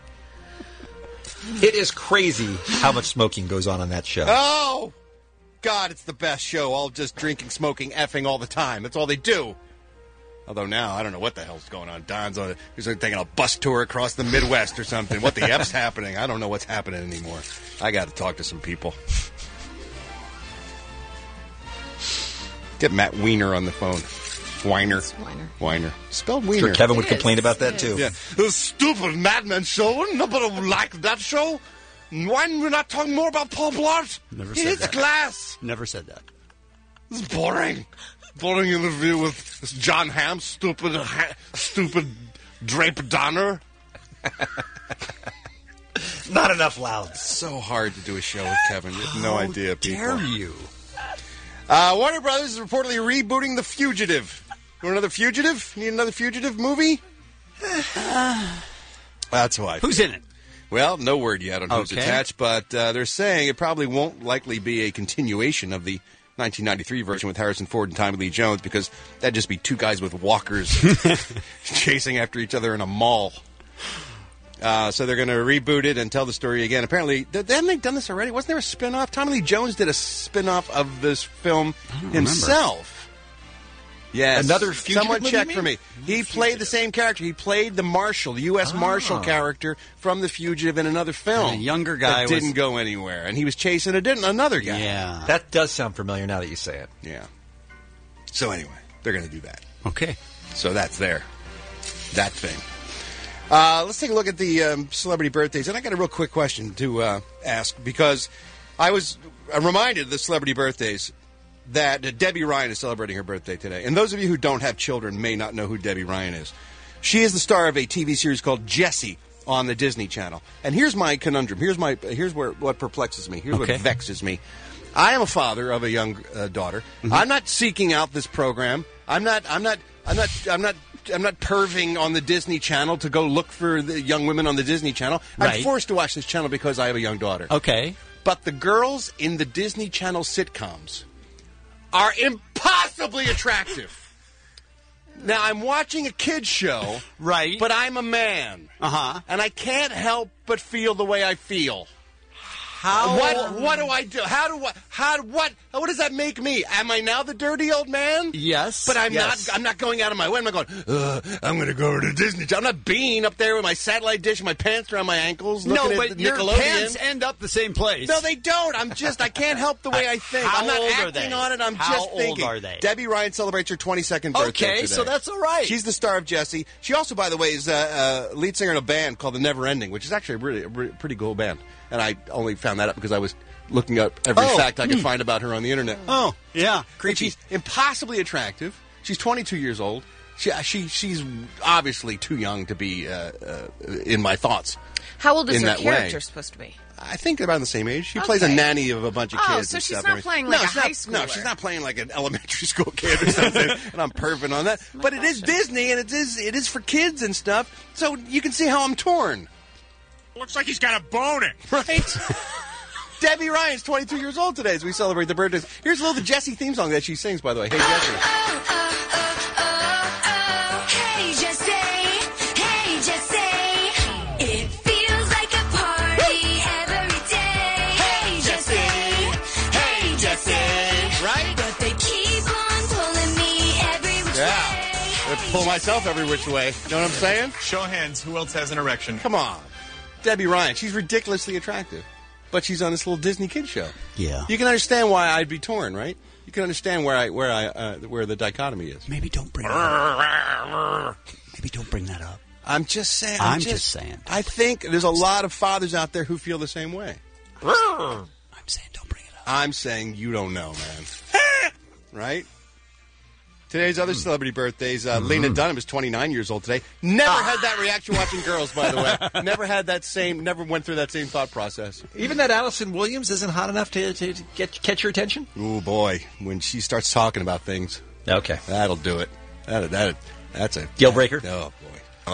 It is crazy how much smoking goes on on that show. Oh, God, it's the best show. All just drinking, smoking, effing all the time. That's all they do. Although now, I don't know what the hell's going on. Don's on, he's taking a bus tour across the Midwest or something. What the F's happening? I don't know what's happening anymore. I got to talk to some people. Get Matt Weiner on the phone. Weiner. Weiner. Weiner. Spelled I'm Weiner. sure Kevin would It complain is. about that, It too. Yeah. The stupid Mad Men show. Nobody like that show. Why are we not talking more about Paul Blart? Never He said hits that. glass. Never said that. This is boring. Boring interview with this John Hamm, stupid, ha- stupid Draper Donner. Not Not enough loud. So hard to do a show with Kevin. You have no How idea, people. dare you? Uh, Warner Brothers is reportedly rebooting The Fugitive. You want another Fugitive? Need another Fugitive movie? That's why. Who's in it? Well, no word yet on who's Okay. attached, but uh, they're saying it probably won't likely be a continuation of the nineteen ninety-three version with Harrison Ford and Tommy Lee Jones, because that'd just be two guys with walkers chasing after each other in a mall. Uh, so they're going to reboot it and tell the story again. Apparently, th- haven't they done this already? Wasn't there a spin-off? Tommy Lee Jones did a spin-off of this film himself. Yes. Another fugitive Someone movie, check you for me. He played the same character. He played the Marshal, the U S Marshal Oh. character from The Fugitive in another film. And a younger guy that was- didn't go anywhere, and he was chasing a didn't another guy. Yeah. That does sound familiar now that you say it. Yeah. So anyway, they're going to do that. Okay. So that's there. That thing. Uh, let's take a look at the um, celebrity birthdays. And I got a real quick question to uh, ask, because I was uh, reminded of the celebrity birthdays that uh, Debbie Ryan is celebrating her birthday today. And those of you who don't have children may not know who Debbie Ryan is. She is the star of a T V series called Jessie on the Disney Channel. And here's my conundrum. Here's my here's where what perplexes me. Here's Okay. what vexes me. I am a father of a young uh, daughter. Mm-hmm. I'm not seeking out this program. I'm not. I'm not. I'm not. I'm not. I'm not perving on the Disney Channel to go look for the young women on the Disney Channel. I'm Right. forced to watch this channel because I have a young daughter. Okay. But the girls in the Disney Channel sitcoms are impossibly attractive. Now, I'm watching a kid's show, Right. but I'm a man. Uh-huh. And I can't help but feel the way I feel. How? What what do I do? How do I how what what does that make me? Am I now the dirty old man? Yes. But I'm yes. not I'm not going out of my way. I'm not going, uh, I'm going to go over to Disney. I'm not being up there with my satellite dish and my pants around my ankles looking No, at but the your Nickelodeon. pants end up the same place. No, they don't. I'm just, I can't help the way I think. How I'm not old are acting they? on it. I'm How just old thinking. are they? Debbie Ryan celebrates her twenty-second birthday Okay, today. so that's all right. She's the star of Jessie. She also, by the way, is uh, uh, lead singer in a band called The Never Ending, which is actually a really, a really pretty cool band. And I only found that up because I was looking up every Oh. fact I could Hmm. find about her on the internet. Oh, yeah. And Creepy. she's impossibly attractive. She's twenty-two years old. She, she she's obviously too young to be uh, uh, in my thoughts. How old is in her that way. character supposed to be? I think around the same age. She plays a Okay. nanny of a bunch of Oh, kids. so and she's stuff. not I mean- playing no, like a she's high not, No, schooler. she's not playing like an elementary school kid or something. And I'm perving on that. But it is Disney, and it is it is for kids and stuff. So you can see how I'm torn. Looks like he's got a boner. Right? Debbie Ryan's twenty-two years old today as we celebrate the birthdays. Here's a little of the Jessie theme song that she sings, by the way. Hey, Jessie. Hey, Jesse. Hey, Jesse. It feels like a party every day. Hey, Jesse. Hey, Jesse. Right? But they keep on pulling me every which way. Yeah. I pull myself every which way. You know what I'm saying? Show of hands. Who else has an erection? Come on. Debbie Ryan. She's ridiculously attractive. But she's on this little Disney kid show. Yeah. You can understand why I'd be torn, right? You can understand where I where I uh, where the dichotomy is. Maybe don't bring that up. Maybe don't bring that up. I'm just saying. I'm, I'm just saying. I think there's a lot of fathers out there who feel the same way. I'm saying don't bring it up. I'm saying you don't know, man. Right? Today's other celebrity birthdays. Uh, Lena Dunham is twenty-nine years old today. Never had that reaction watching Girls, by the way. Never had that same, never went through that same thought process. Even that Allison Williams isn't hot enough to, to, to get catch your attention? Oh, boy. When she starts talking about things. Okay. That'll do it. That, that, that's a... Deal breaker? Oh, boy.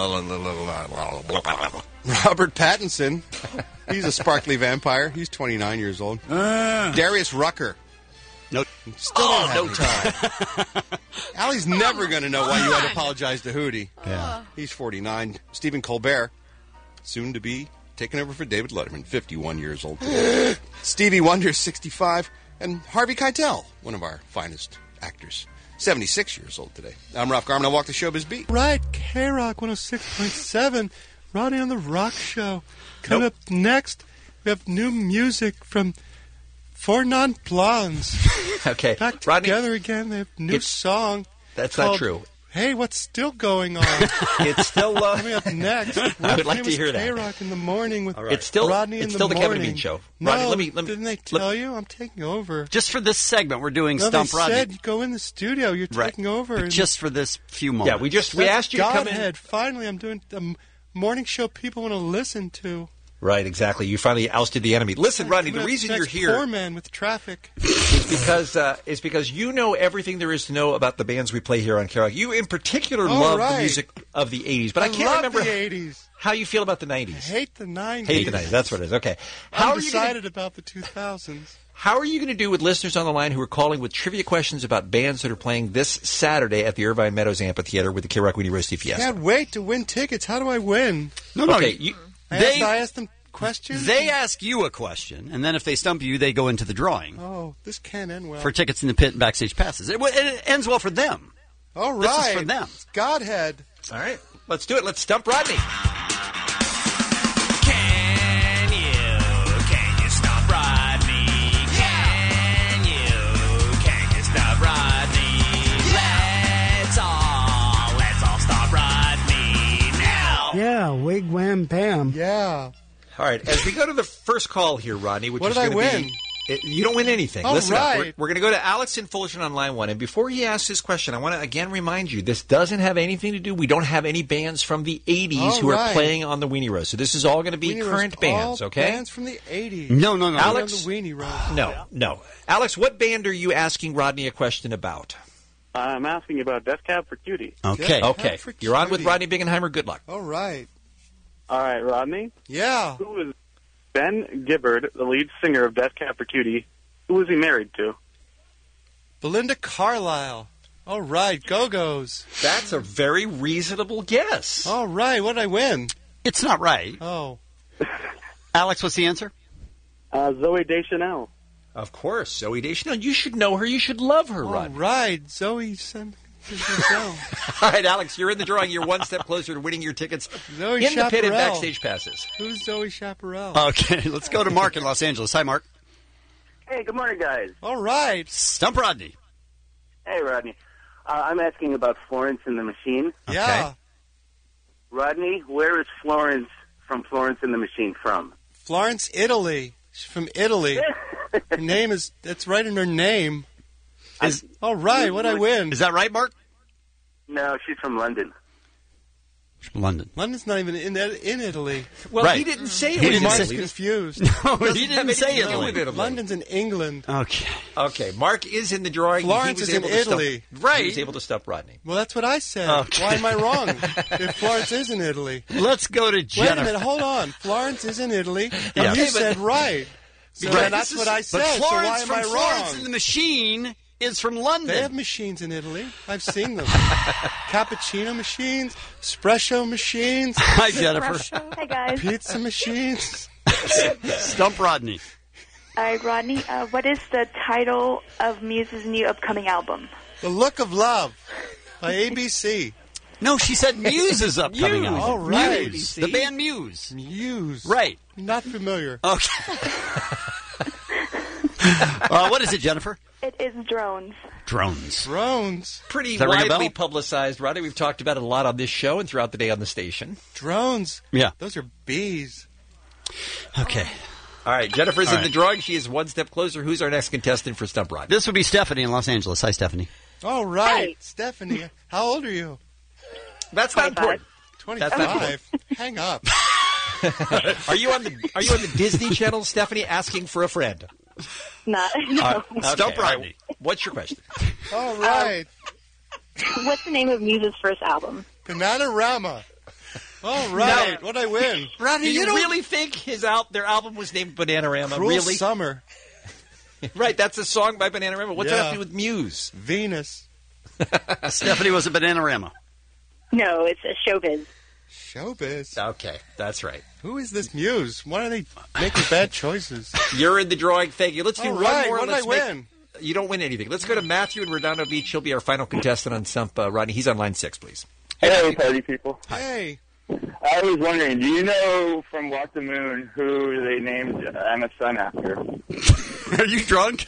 Robert Pattinson. He's a sparkly vampire. He's twenty-nine years old. Uh. Darius Rucker. No. Still Oh, don't have no time. Allie's never going to know why you had to apologize to Hootie. Yeah. He's forty-nine. Stephen Colbert, soon to be taking over for David Letterman, fifty-one years old today. Stevie Wonder, sixty-five. And Harvey Keitel, one of our finest actors, seventy-six years old today. I'm Ralph Garman. I'll walk the showbiz beat. Right, K-Rock one oh six point seven, Rodney on the Rock Show. Coming up next, we have new music from Four Non-Blondes. Okay. Back Rodney, together again. They have a new It's- song. that's not called, true. Hey, what's still going on? It's still... Uh, Coming up next, I would like to hear that. K-Rock in the morning with It's still, Rodney it's in still the the morning. Kevin Bean Show. No, Rodney, let me, let me, didn't they tell you? I'm taking over. Just for this segment, we're doing No, Stump they Rodney. said go in the studio. You're Right. taking over. But and- just for this few moments. Yeah, we just we That's asked you to come in. Godhead. Finally, I'm doing the m- morning show people want to listen to. Right, exactly. You finally ousted the enemy. Listen, Rodney, the reason you're here Poor man with traffic. is because uh, is because you know everything there is to know about the bands we play here on K R O C. You, in particular, All love right. the music of the eighties, but I, I can't love remember the eighties. how you feel about the I nineties. hate the nineties. Hate the nineties. That's what it is. Okay. How I'm are you gonna, decided about the two thousands. How are you going to do with listeners on the line who are calling with trivia questions about bands that are playing this Saturday at the Irvine Meadows Amphitheater with the K R O C Weenie Roasty Fiesta? Can't wait to win tickets. How do I win? No, no. Okay, you, I, They- asked, I asked them questions. They ask you a question, and then if they stump you, they go into the drawing Oh, this can't end well. for tickets in the pit and backstage passes. It, it ends well for them. All right. This is for them. It's Godhead. All right. Let's do it. Let's stump Rodney. Can you, can you stop Rodney? Can you, can you stop Rodney? Let's all, let's all stop Rodney now. Yeah, wig, wham, bam. Yeah. All right. As we go to the first call here, Rodney, which What is did I going to win? be... It, you don't win anything. All Listen up. We're, right. we're going to go to Alex in Fullerton on line one. And before he asks his question, I want to again remind you, this doesn't have anything to do. We don't have any bands from the eighties All who right. are playing on the Weenie Roast. So this is all going to be Weenie Roast, current bands, all okay? Bands from the eighties. No, no, no. Alex- On the Weenie Roast. No, no. Alex, what band are you asking Rodney a question about? I'm asking about Death Cab for Cutie. Okay. Okay. for You're on with Cutie. Rodney Bingenheimer. Good luck. All right. All right, Rodney. Yeah. Who was Ben Gibbard, the lead singer of Death Cab for Cutie? Who was he married to? Belinda Carlisle. All right. Go-Go's. That's a very reasonable guess. All right. What did I win? It's not right. Oh. Alex, what's the answer? Uh, Zoe Deschanel. Of course. Zoe Deschanel. You should know her. You should love her, All Rodney. right. Zoe sent... All right, Alex, you're in the drawing. You're one step closer to winning your tickets Zoe in the pit and Chaparral. backstage passes. Who's Zoe Chaparral? Okay, let's go to Mark in Los Angeles. Hi, Mark. Hey, good morning, guys. All right. Stump Rodney. Hey, Rodney. Uh, I'm asking about Florence and the Machine. Yeah. Rodney, where is Florence from Florence and the Machine from? Florence, Italy. She's from Italy. Her name is... It's right in her name. Is, All right. What I win? is that right, Mark? No, she's from London. From London. London's not even in in Italy. Well, Right. he didn't say it He was didn't Mark's Italy. confused. No, Doesn't he have didn't anything say to do Italy. with Italy. London's in England. Okay. Okay, Mark is in the drawing. Florence he was is in able to stump- Italy. Right. He was able to stump Rodney. Well, that's what I said. Okay. Why am I wrong? If Florence is in Italy. Let's go to Wait a Jennifer. minute. Hold on. Florence is in Italy. And Yeah. you Okay, but- said right. So Right. that's what I said. But So Florence why am from I Florence wrong? and the Machine is from London. They have machines in Italy. I've seen them. Cappuccino machines, espresso machines, Hi, Jennifer. Hi, guys. pizza machines. Stump Rodney. All right, Rodney, uh, what is the title of Muse's new upcoming album? The Look of Love by A B C. No, she said Muse's upcoming Muse. album. All right. Muse. The band Muse. Muse. Right. Not familiar. Okay. uh, what is it, Jennifer? It is Drones. Drones. Drones. Pretty Does that ring a widely bell? publicized, Rodney. We've talked about it a lot on this show and throughout the day on the station. Drones. Yeah. Those are bees. Okay. All right, Jennifer's All in right. the drawing. She is one step closer. Who's our next contestant for Stump Rodney? This would be Stephanie in Los Angeles. Hi, Stephanie. All right. Hey. Stephanie, how old are you? That's not important. twenty-five. That's not important. Hang up. Are you on the Are you on the Disney Channel, Stephanie, asking for a friend? Not. No. Uh, okay, Stump all right. Rodney. What's your question? All right. What's the name of Muse's first album? Bananarama. All right. What'd I win? Rodney, you you, don't- really think his al- their album was named Bananarama? Cruel Really? Summer. Right, that's a song by Bananarama. What's Yeah. that have to do with Muse? Venus. Stephanie was a Bananarama. No, it's a Showbiz. Showbiz. Okay, that's right. Who is this Muse? Why are they making bad choices? You're in the drawing. Thank you. Let's do All one right. more. What did I Let's make- win? You don't win anything. Let's go to Matthew in Redondo Beach. He'll be our final contestant on Stump uh, Rodney. He's on line six, please. Hey, party people. Hey. I was wondering, do you know from Walk the Moon who they named Emma's son after? Are you drunk?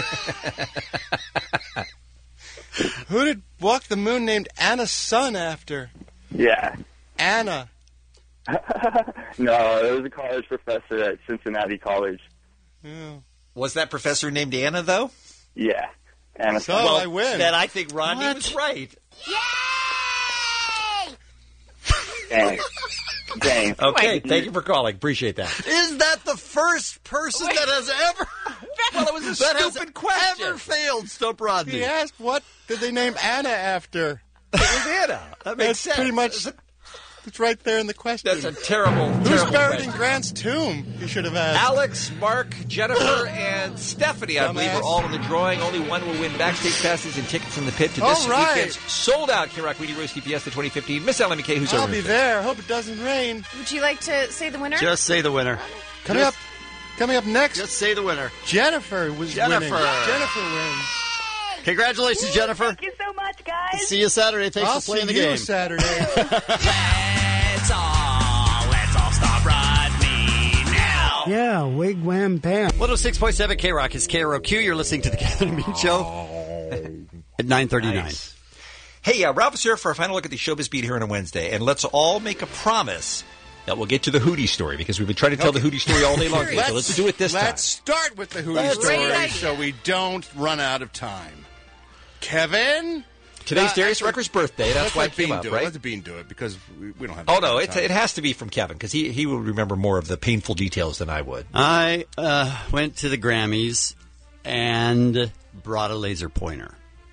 Who did Walk the Moon named Anna's son after? Yeah. Anna. No, it was a college professor at Cincinnati College. Yeah. Was that professor named Anna, though? Yeah. Anna. So well, I win. Then I think Rodney What? was right. Dang. Thanks. Okay, thank you for calling. Appreciate that. Is that the first person that has ever Well, it was a that has stupid question. ever failed Stump Rodney? He asked, what did they name Anna after? It was Anna. That makes That's sense. pretty much... It's right there in the question. That's a terrible, Who's terrible buried question. in Grant's tomb? You should have asked. Alex, Mark, Jennifer, and Stephanie, I believe, are all in the drawing. Only one will win backstage passes and tickets in the pit to this All right. weekend's sold-out K-Rock Weedy Roasty Fiesta twenty fifteen. Miss Ellen McKay, who's I'll over be there. Hope it doesn't rain. Would you like to say the winner? Just say the winner. Coming up, coming up next. Just say the winner. Jennifer was Jennifer. winning. Jennifer wins. Congratulations, Jennifer. Thank you so much, guys. See you Saturday. Thanks I'll for playing see the you game. Saturday. Let's all, let's all stop Rodney now. Yeah, wig wham bam. one oh six point seven K-Rock is K R O Q. You're listening to the Kevin and Bean Show at nine thirty-nine. Nice. Hey, uh, Ralph is here for a final look at the Showbiz Beat here on a Wednesday, and let's all make a promise that we'll get to the Hootie story, because we've been trying to tell Okay. the Hootie story all day long today, so let's do it this time. Let's start with the Hootie Let's do story it. so we don't run out of time. Kevin? Today's Uh, Darius actually, Rucker's birthday. That's let's why let it came Bean up, do right? it. Let Bean do it, because we, we don't have Oh, no, time. it, it has to be from Kevin, because he, he will remember more of the painful details than I would. I uh, went to the Grammys and brought a laser pointer.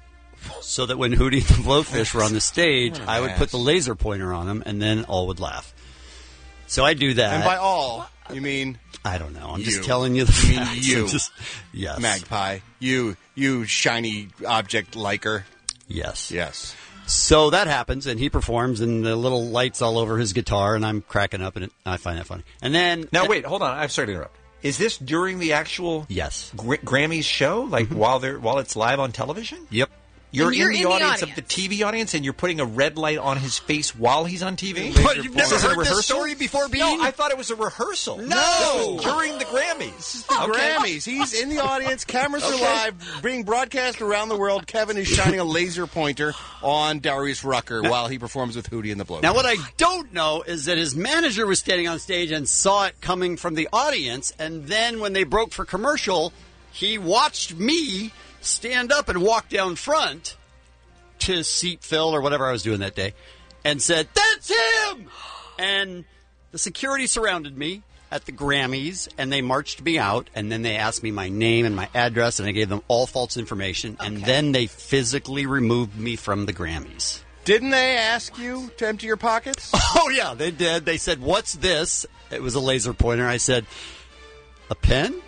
So that when Hootie and the Blowfish were on the stage, What an I would ass. put the laser pointer on them, and then all would laugh. So I do that. And by all, you mean... I don't know. I'm you. just telling you the You mean facts. you. I'm just, yes. Magpie. You, you shiny object liker. Yes. Yes. So that happens, and he performs, and the little lights all over his guitar, and I'm cracking up, and it, I find that funny. And then... Now, wait, hold on. I'm sorry to interrupt. Is this during the actual yes Gra- Grammys show, like while they're while it's live on television? Yep. You're, And you're in, the, in the audience, audience. of the T V audience, and you're putting a red light on his face while he's on T V. What, you've never This isn't heard a this rehearsal? story before, Bean? No, I thought it was a rehearsal. No! This was during the Grammys. The Grammys. He's in the audience. Cameras are Okay. live, being broadcast around the world. Kevin is shining a laser pointer on Darius Rucker while he performs with Hootie and the Blowfish. Now, what I don't know is that his manager was standing on stage and saw it coming from the audience, and then when they broke for commercial, he watched me stand up and walk down front to seat fill or whatever I was doing that day, and said, "That's him!" And the security surrounded me at the Grammys, and they marched me out, and then they asked me my name and my address, and I gave them all false information, and then they physically removed me from the Grammys. Didn't they ask you to empty your pockets? Oh, yeah, they did. They said, "What's this?" It was a laser pointer. I said, "A pen?"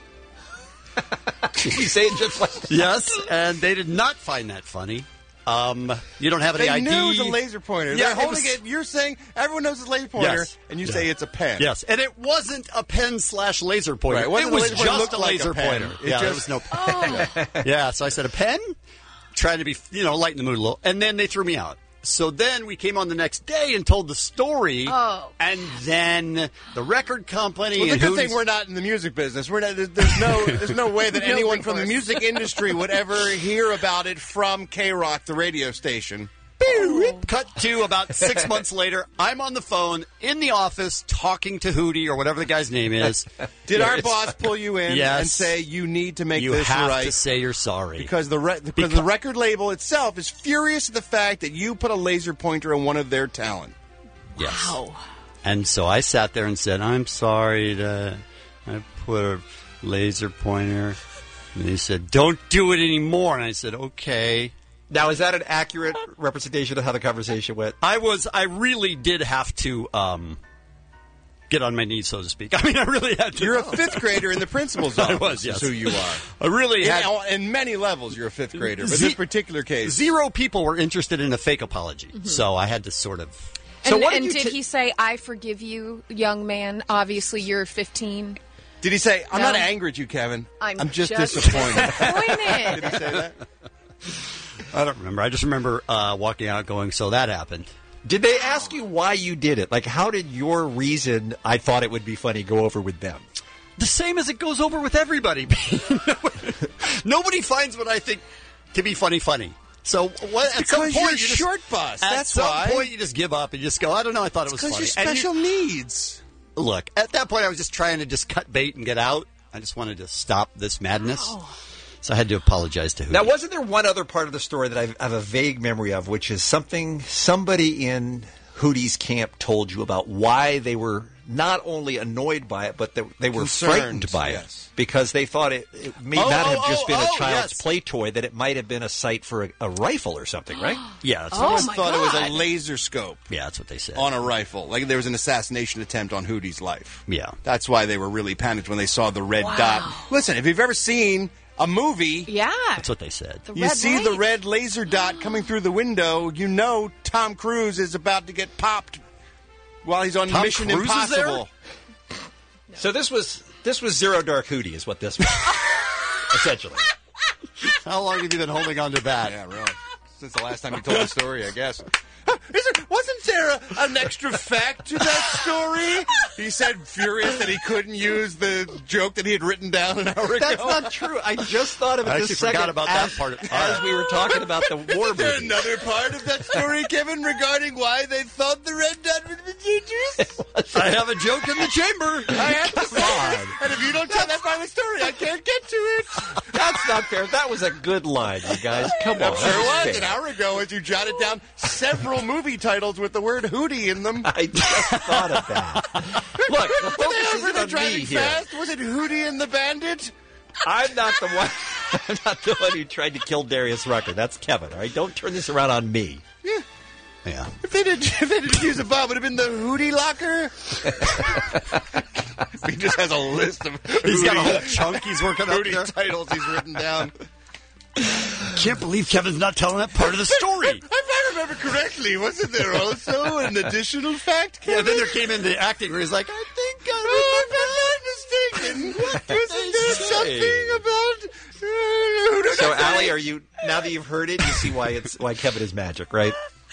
you say it just like that. Yes, and they did not find that funny. Um, you don't have any They I D. knew it was a laser pointer. Yeah, They're it holding was- it. You're saying everyone knows it's a laser pointer, Yes. and you Yeah. say it's a pen. Yes, and it wasn't a pen slash laser pointer. Right, it wasn't it a was laser pointer, it just looked a like a laser pen. pointer. It yeah, there just- was no pen. Yeah, so I said, "A pen?" Trying to be, you know, lighten the mood a little. And then they threw me out. So then we came on the next day and told the story. Oh. And then the record company Well, the and good who's- thing we're not in the music business. We're not, there's- there's no there's no way that No anyone from the recourse. music industry would ever hear about it from K-Rock, the radio station. Cut to about six months later. I'm on the phone in the office talking to Hootie or whatever the guy's name is. Did our It's- boss pull you in Yes. and say you need to make You this have right? to say you're sorry. Because the re- because the record label itself is furious at the fact that you put a laser pointer on one of their talent. Yes. And so I sat there and said, "I'm sorry to I put a laser pointer." And they said, "Don't do it anymore." And I said, "Okay." Now, is that an accurate representation of how the conversation went? I was, I really did have to um, get on my knees, so to speak. I mean, I really had to. You're a fifth grader in the principal's office. I was, yes. Is who you are. I really in, had. in many levels, you're a fifth grader. But in Ze- this particular case, Zero people were interested in a fake apology, so I had to sort of. And, So what did and you did ta- he say, "I forgive you, young man"? Obviously, you're fifteen. did he say, "I'm No. not angry at you, Kevin. I'm just, just disappointed"? disappointed. Did he say that? I don't remember. I just remember uh, walking out going, "So that happened." Did they ask you why you did it? Like, how did your reason, I thought it would be funny, go over with them? The same as it goes over with everybody. Nobody finds what I think to be funny funny. So what, at some Because point you're you just, short bus. At That's some why. point you just give up and you just go, "I don't know. I thought it was Because funny." you're And you- special needs. Look, at that point I was just trying to just cut bait and get out. I just wanted to stop this madness. So I had to apologize to Hootie. Now, wasn't there one other part of the story that I've, I have a vague memory of, which is something, somebody in Hootie's camp told you about why they were not only annoyed by it, but they, they were Concerned, frightened by yes. it because they thought it, it may Oh, not oh, have just oh, been oh, a child's yes. play toy, that it might have been a sight for a, a rifle or something, right? Yeah, that's Someone what my thought it was God. a laser scope yeah, that's what they said. on a rifle. Like there was an assassination attempt on Hootie's life. Yeah. That's why they were really panicked when they saw the red Wow. dot. Listen, if you've ever seen a movie, Yeah. That's what they said. The you red see the light. red laser dot coming through the window, you know Tom Cruise is about to get popped while he's on Tom Mission Cruise is there? Impossible. So this was this was Zero Dark Hootie is what this was, essentially. How long have you been holding on to that? Yeah, really. Since the last time you told the story, I guess. Is there, wasn't there a, an extra fact to that story? He said, furious that he couldn't use the joke that he had written down an hour ago. That's not true. I just thought of it I this actually second forgot about as, that part of- as we were talking about the war Is there movie. another part of that story, Kevin, regarding why they thought the red dot would be dangerous? I have a joke in the chamber. I have to say it. And if you don't tell that part of the story, I can't get to it. That's not fair. That was a good line, you guys. Come on. I'm sure it That's was an fair. hour ago as you jotted down several movie titles with the word Hootie in them. I just thought of that. Look, the Were focus they isn't ever on me driving here. fast? Was it Hootie and the Bandit? I'm not the one. I'm not the one who tried to kill Darius Rucker. That's Kevin. All right, don't turn this around on me. Yeah. Yeah. If they didn't, if they didn't use a bomb, it would have been the Hootie Locker. He just has a list of He's got a Hootie- whole chunk he's working up Hootie there. titles he's written down. Can't believe Kevin's not telling that part of the story. If I remember correctly, wasn't there also an additional fact? Yeah, Kevin? then there came into acting where he's like, I think I Oh, if I'm not mistaken, wasn't there something about uh, Hootie? So, Allie, are you now that you've heard it, you see why it's why Kevin is magic, right?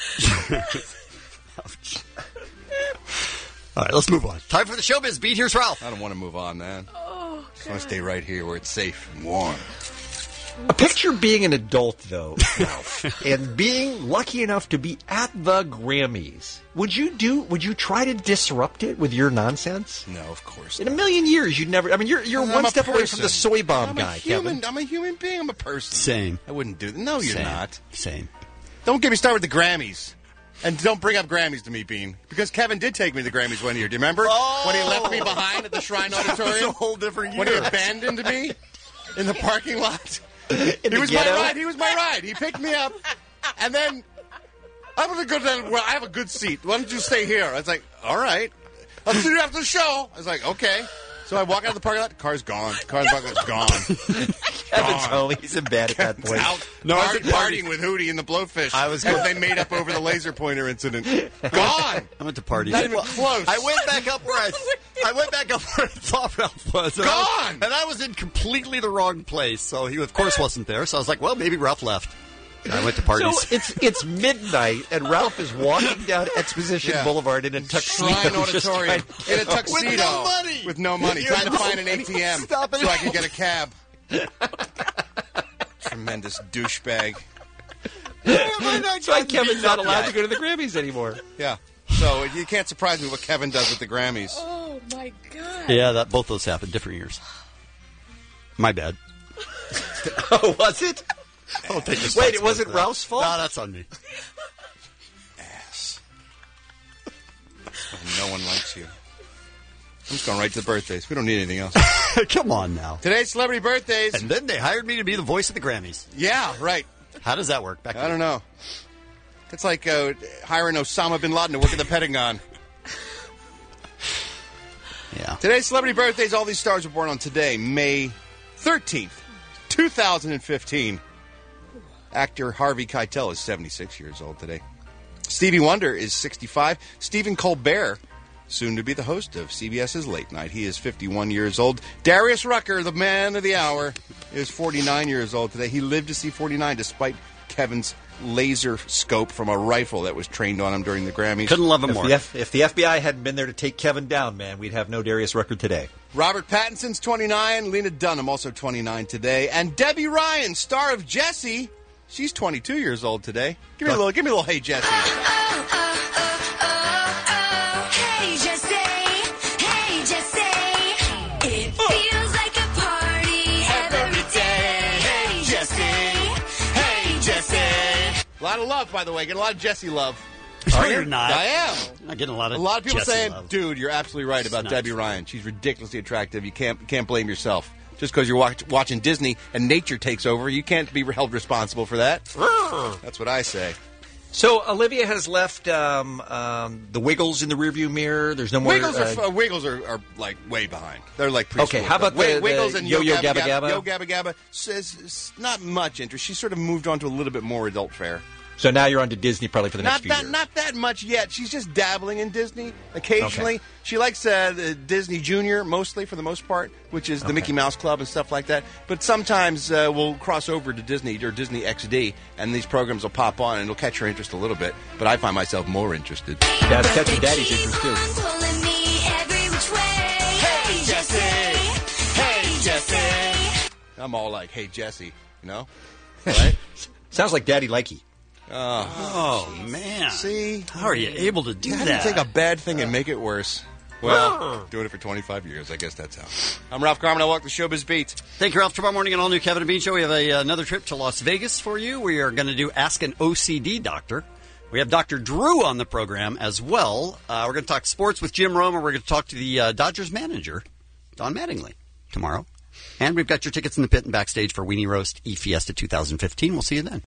All right, let's move on. Time for the showbiz beat. Here's Ralph. I don't want to move on, man. Oh, I want to stay right here where it's safe and warm. A picture being an adult, though, Ralph, and being lucky enough to be at the Grammys. Would you do? Would you try to disrupt it with your nonsense? No, of course. In a million years, you'd never. I mean, you're you're I'm one a step away from the person. soy bomb I'm guy, a human, Kevin. I'm a human being. I'm a person. Same. I wouldn't do that. No, you're Same. not. Same. Don't get me started with the Grammys. And don't bring up Grammys to me, Bean. Because Kevin did take me to the Grammys one year. Do you remember? Oh. When he left me behind at the Shrine Auditorium? That was a whole different year. When he abandoned me in the parking lot? In he the was ghetto? my ride. He was my ride. He picked me up. And then I'm going to go down. Well, I have a good seat. Why don't you stay here? I was like, all right. I'll see you after the show. I was like, okay. So I walk out of the parking lot. The car's gone. The car's gone. Kevin's home. He's in bed at that point. Out. No, I Party, was at party. partying with Hootie and the Blowfish. I was as go- they made up over the laser pointer incident. Gone. I went to parties. Not even close. I went back up where I, I went back up where I thought Ralph was. And I was- Gone! and I was in completely the wrong place. So he, of course, wasn't there. So I was like, well, maybe Ralph left. And I went to parties. So it's it's midnight, and Ralph is walking down Exposition Yeah. Boulevard in a tuxedo. Shrine just Auditorium trying in to a get tuxedo With no money. with no money, You trying to know, find an A T M so stop it. I could get a cab. Tremendous douchebag. That's why Kevin's not allowed to go to the Grammys anymore. Yeah. So you can't surprise me what Kevin does with the Grammys. Oh my god. Yeah, that both those happened different years. My bad. Oh, was it? I'll take Wait, it wasn't Ralph's fault? No, that's on me. Ass. No one likes you. I'm just going right to the birthdays. We don't need anything else. Come on now. Today's celebrity birthdays. And then they hired me to be the voice of the Grammys. Yeah, right. How does that work? Back I don't know. It's like uh, hiring Osama bin Laden to work at the Pentagon. Yeah. Today's celebrity birthdays, all these stars were born on today, May thirteenth, two thousand fifteen. Actor Harvey Keitel is seventy-six years old today. Stevie Wonder is sixty-five. Stephen Colbert, soon to be the host of CBS's Late Night. He is fifty-one years old. Darius Rucker, the man of the hour, is forty-nine years old today. He lived to see forty-nine despite Kevin's laser scope from a rifle that was trained on him during the Grammys. Couldn't love him If more. the, F- if the F B I hadn't been there to take Kevin down, man, we'd have no Darius Rucker today. Robert Pattinson's twenty-nine. Lena Dunham, also twenty-nine today. And Debbie Ryan, star of Jessie, she's twenty-two years old today. Give me a little, give me a little Hey Jessie. Hey Jesse, hey Jesse, it feels like a party every day. Hey Jesse, hey Jesse. A lot of love, by the way. Get a lot of Jessie love. No, Are you? you're not. I am. You're not getting a lot of A lot of people Jesse saying, love. dude, you're absolutely right about not Debbie true. Ryan. She's ridiculously attractive. You can't can't blame yourself. Just because you're watch, watching Disney and nature takes over, you can't be held responsible for that. That's what I say. So Olivia has left um, um, the Wiggles in the rearview mirror. There's no more. Wiggles uh, are uh, Wiggles are, are like way behind. They're like preschool. Okay, how about stuff. Wi- the- the Wiggles and Yo Yo Gabba Gabba Gabba? Yo Gabba Gabba says s- not much interest. She's sort of moved on to a little bit more adult fare. So now you're on to Disney probably for the next Not few that, years. not that much yet. She's just dabbling in Disney occasionally. Okay. She likes uh, the Disney Junior mostly, for the most part, which is the Okay. Mickey Mouse Club and stuff like that. But sometimes uh, we'll cross over to Disney or Disney X D, and these programs will pop on, and it'll catch her interest a little bit. But I find myself more interested. That's catching Daddy's interest too. Pulling me every which way. Hey, Jesse! Hey, Jesse! I'm all like, hey, Jesse, you know? Right? Sounds like Daddy Likey. Oh, Oh, man. See? How are you able to do How do you that? take a bad thing and make it worse? Well, doing it for twenty-five years. I guess that's how. I'm Ralph Garman. I walk the Showbiz Beat. Thank you, Ralph. Tomorrow morning, an all-new Kevin and Bean Show. We have a, another trip to Las Vegas for you. We are going to do Ask an O C D Doctor. We have Doctor Drew on the program as well. Uh, we're going to talk sports with Jim Rome, and we're going to talk to the uh, Dodgers manager, Don Mattingly, tomorrow. And we've got your tickets in the pit and backstage for Weenie Roast E-Fiesta two thousand fifteen. We'll see you then.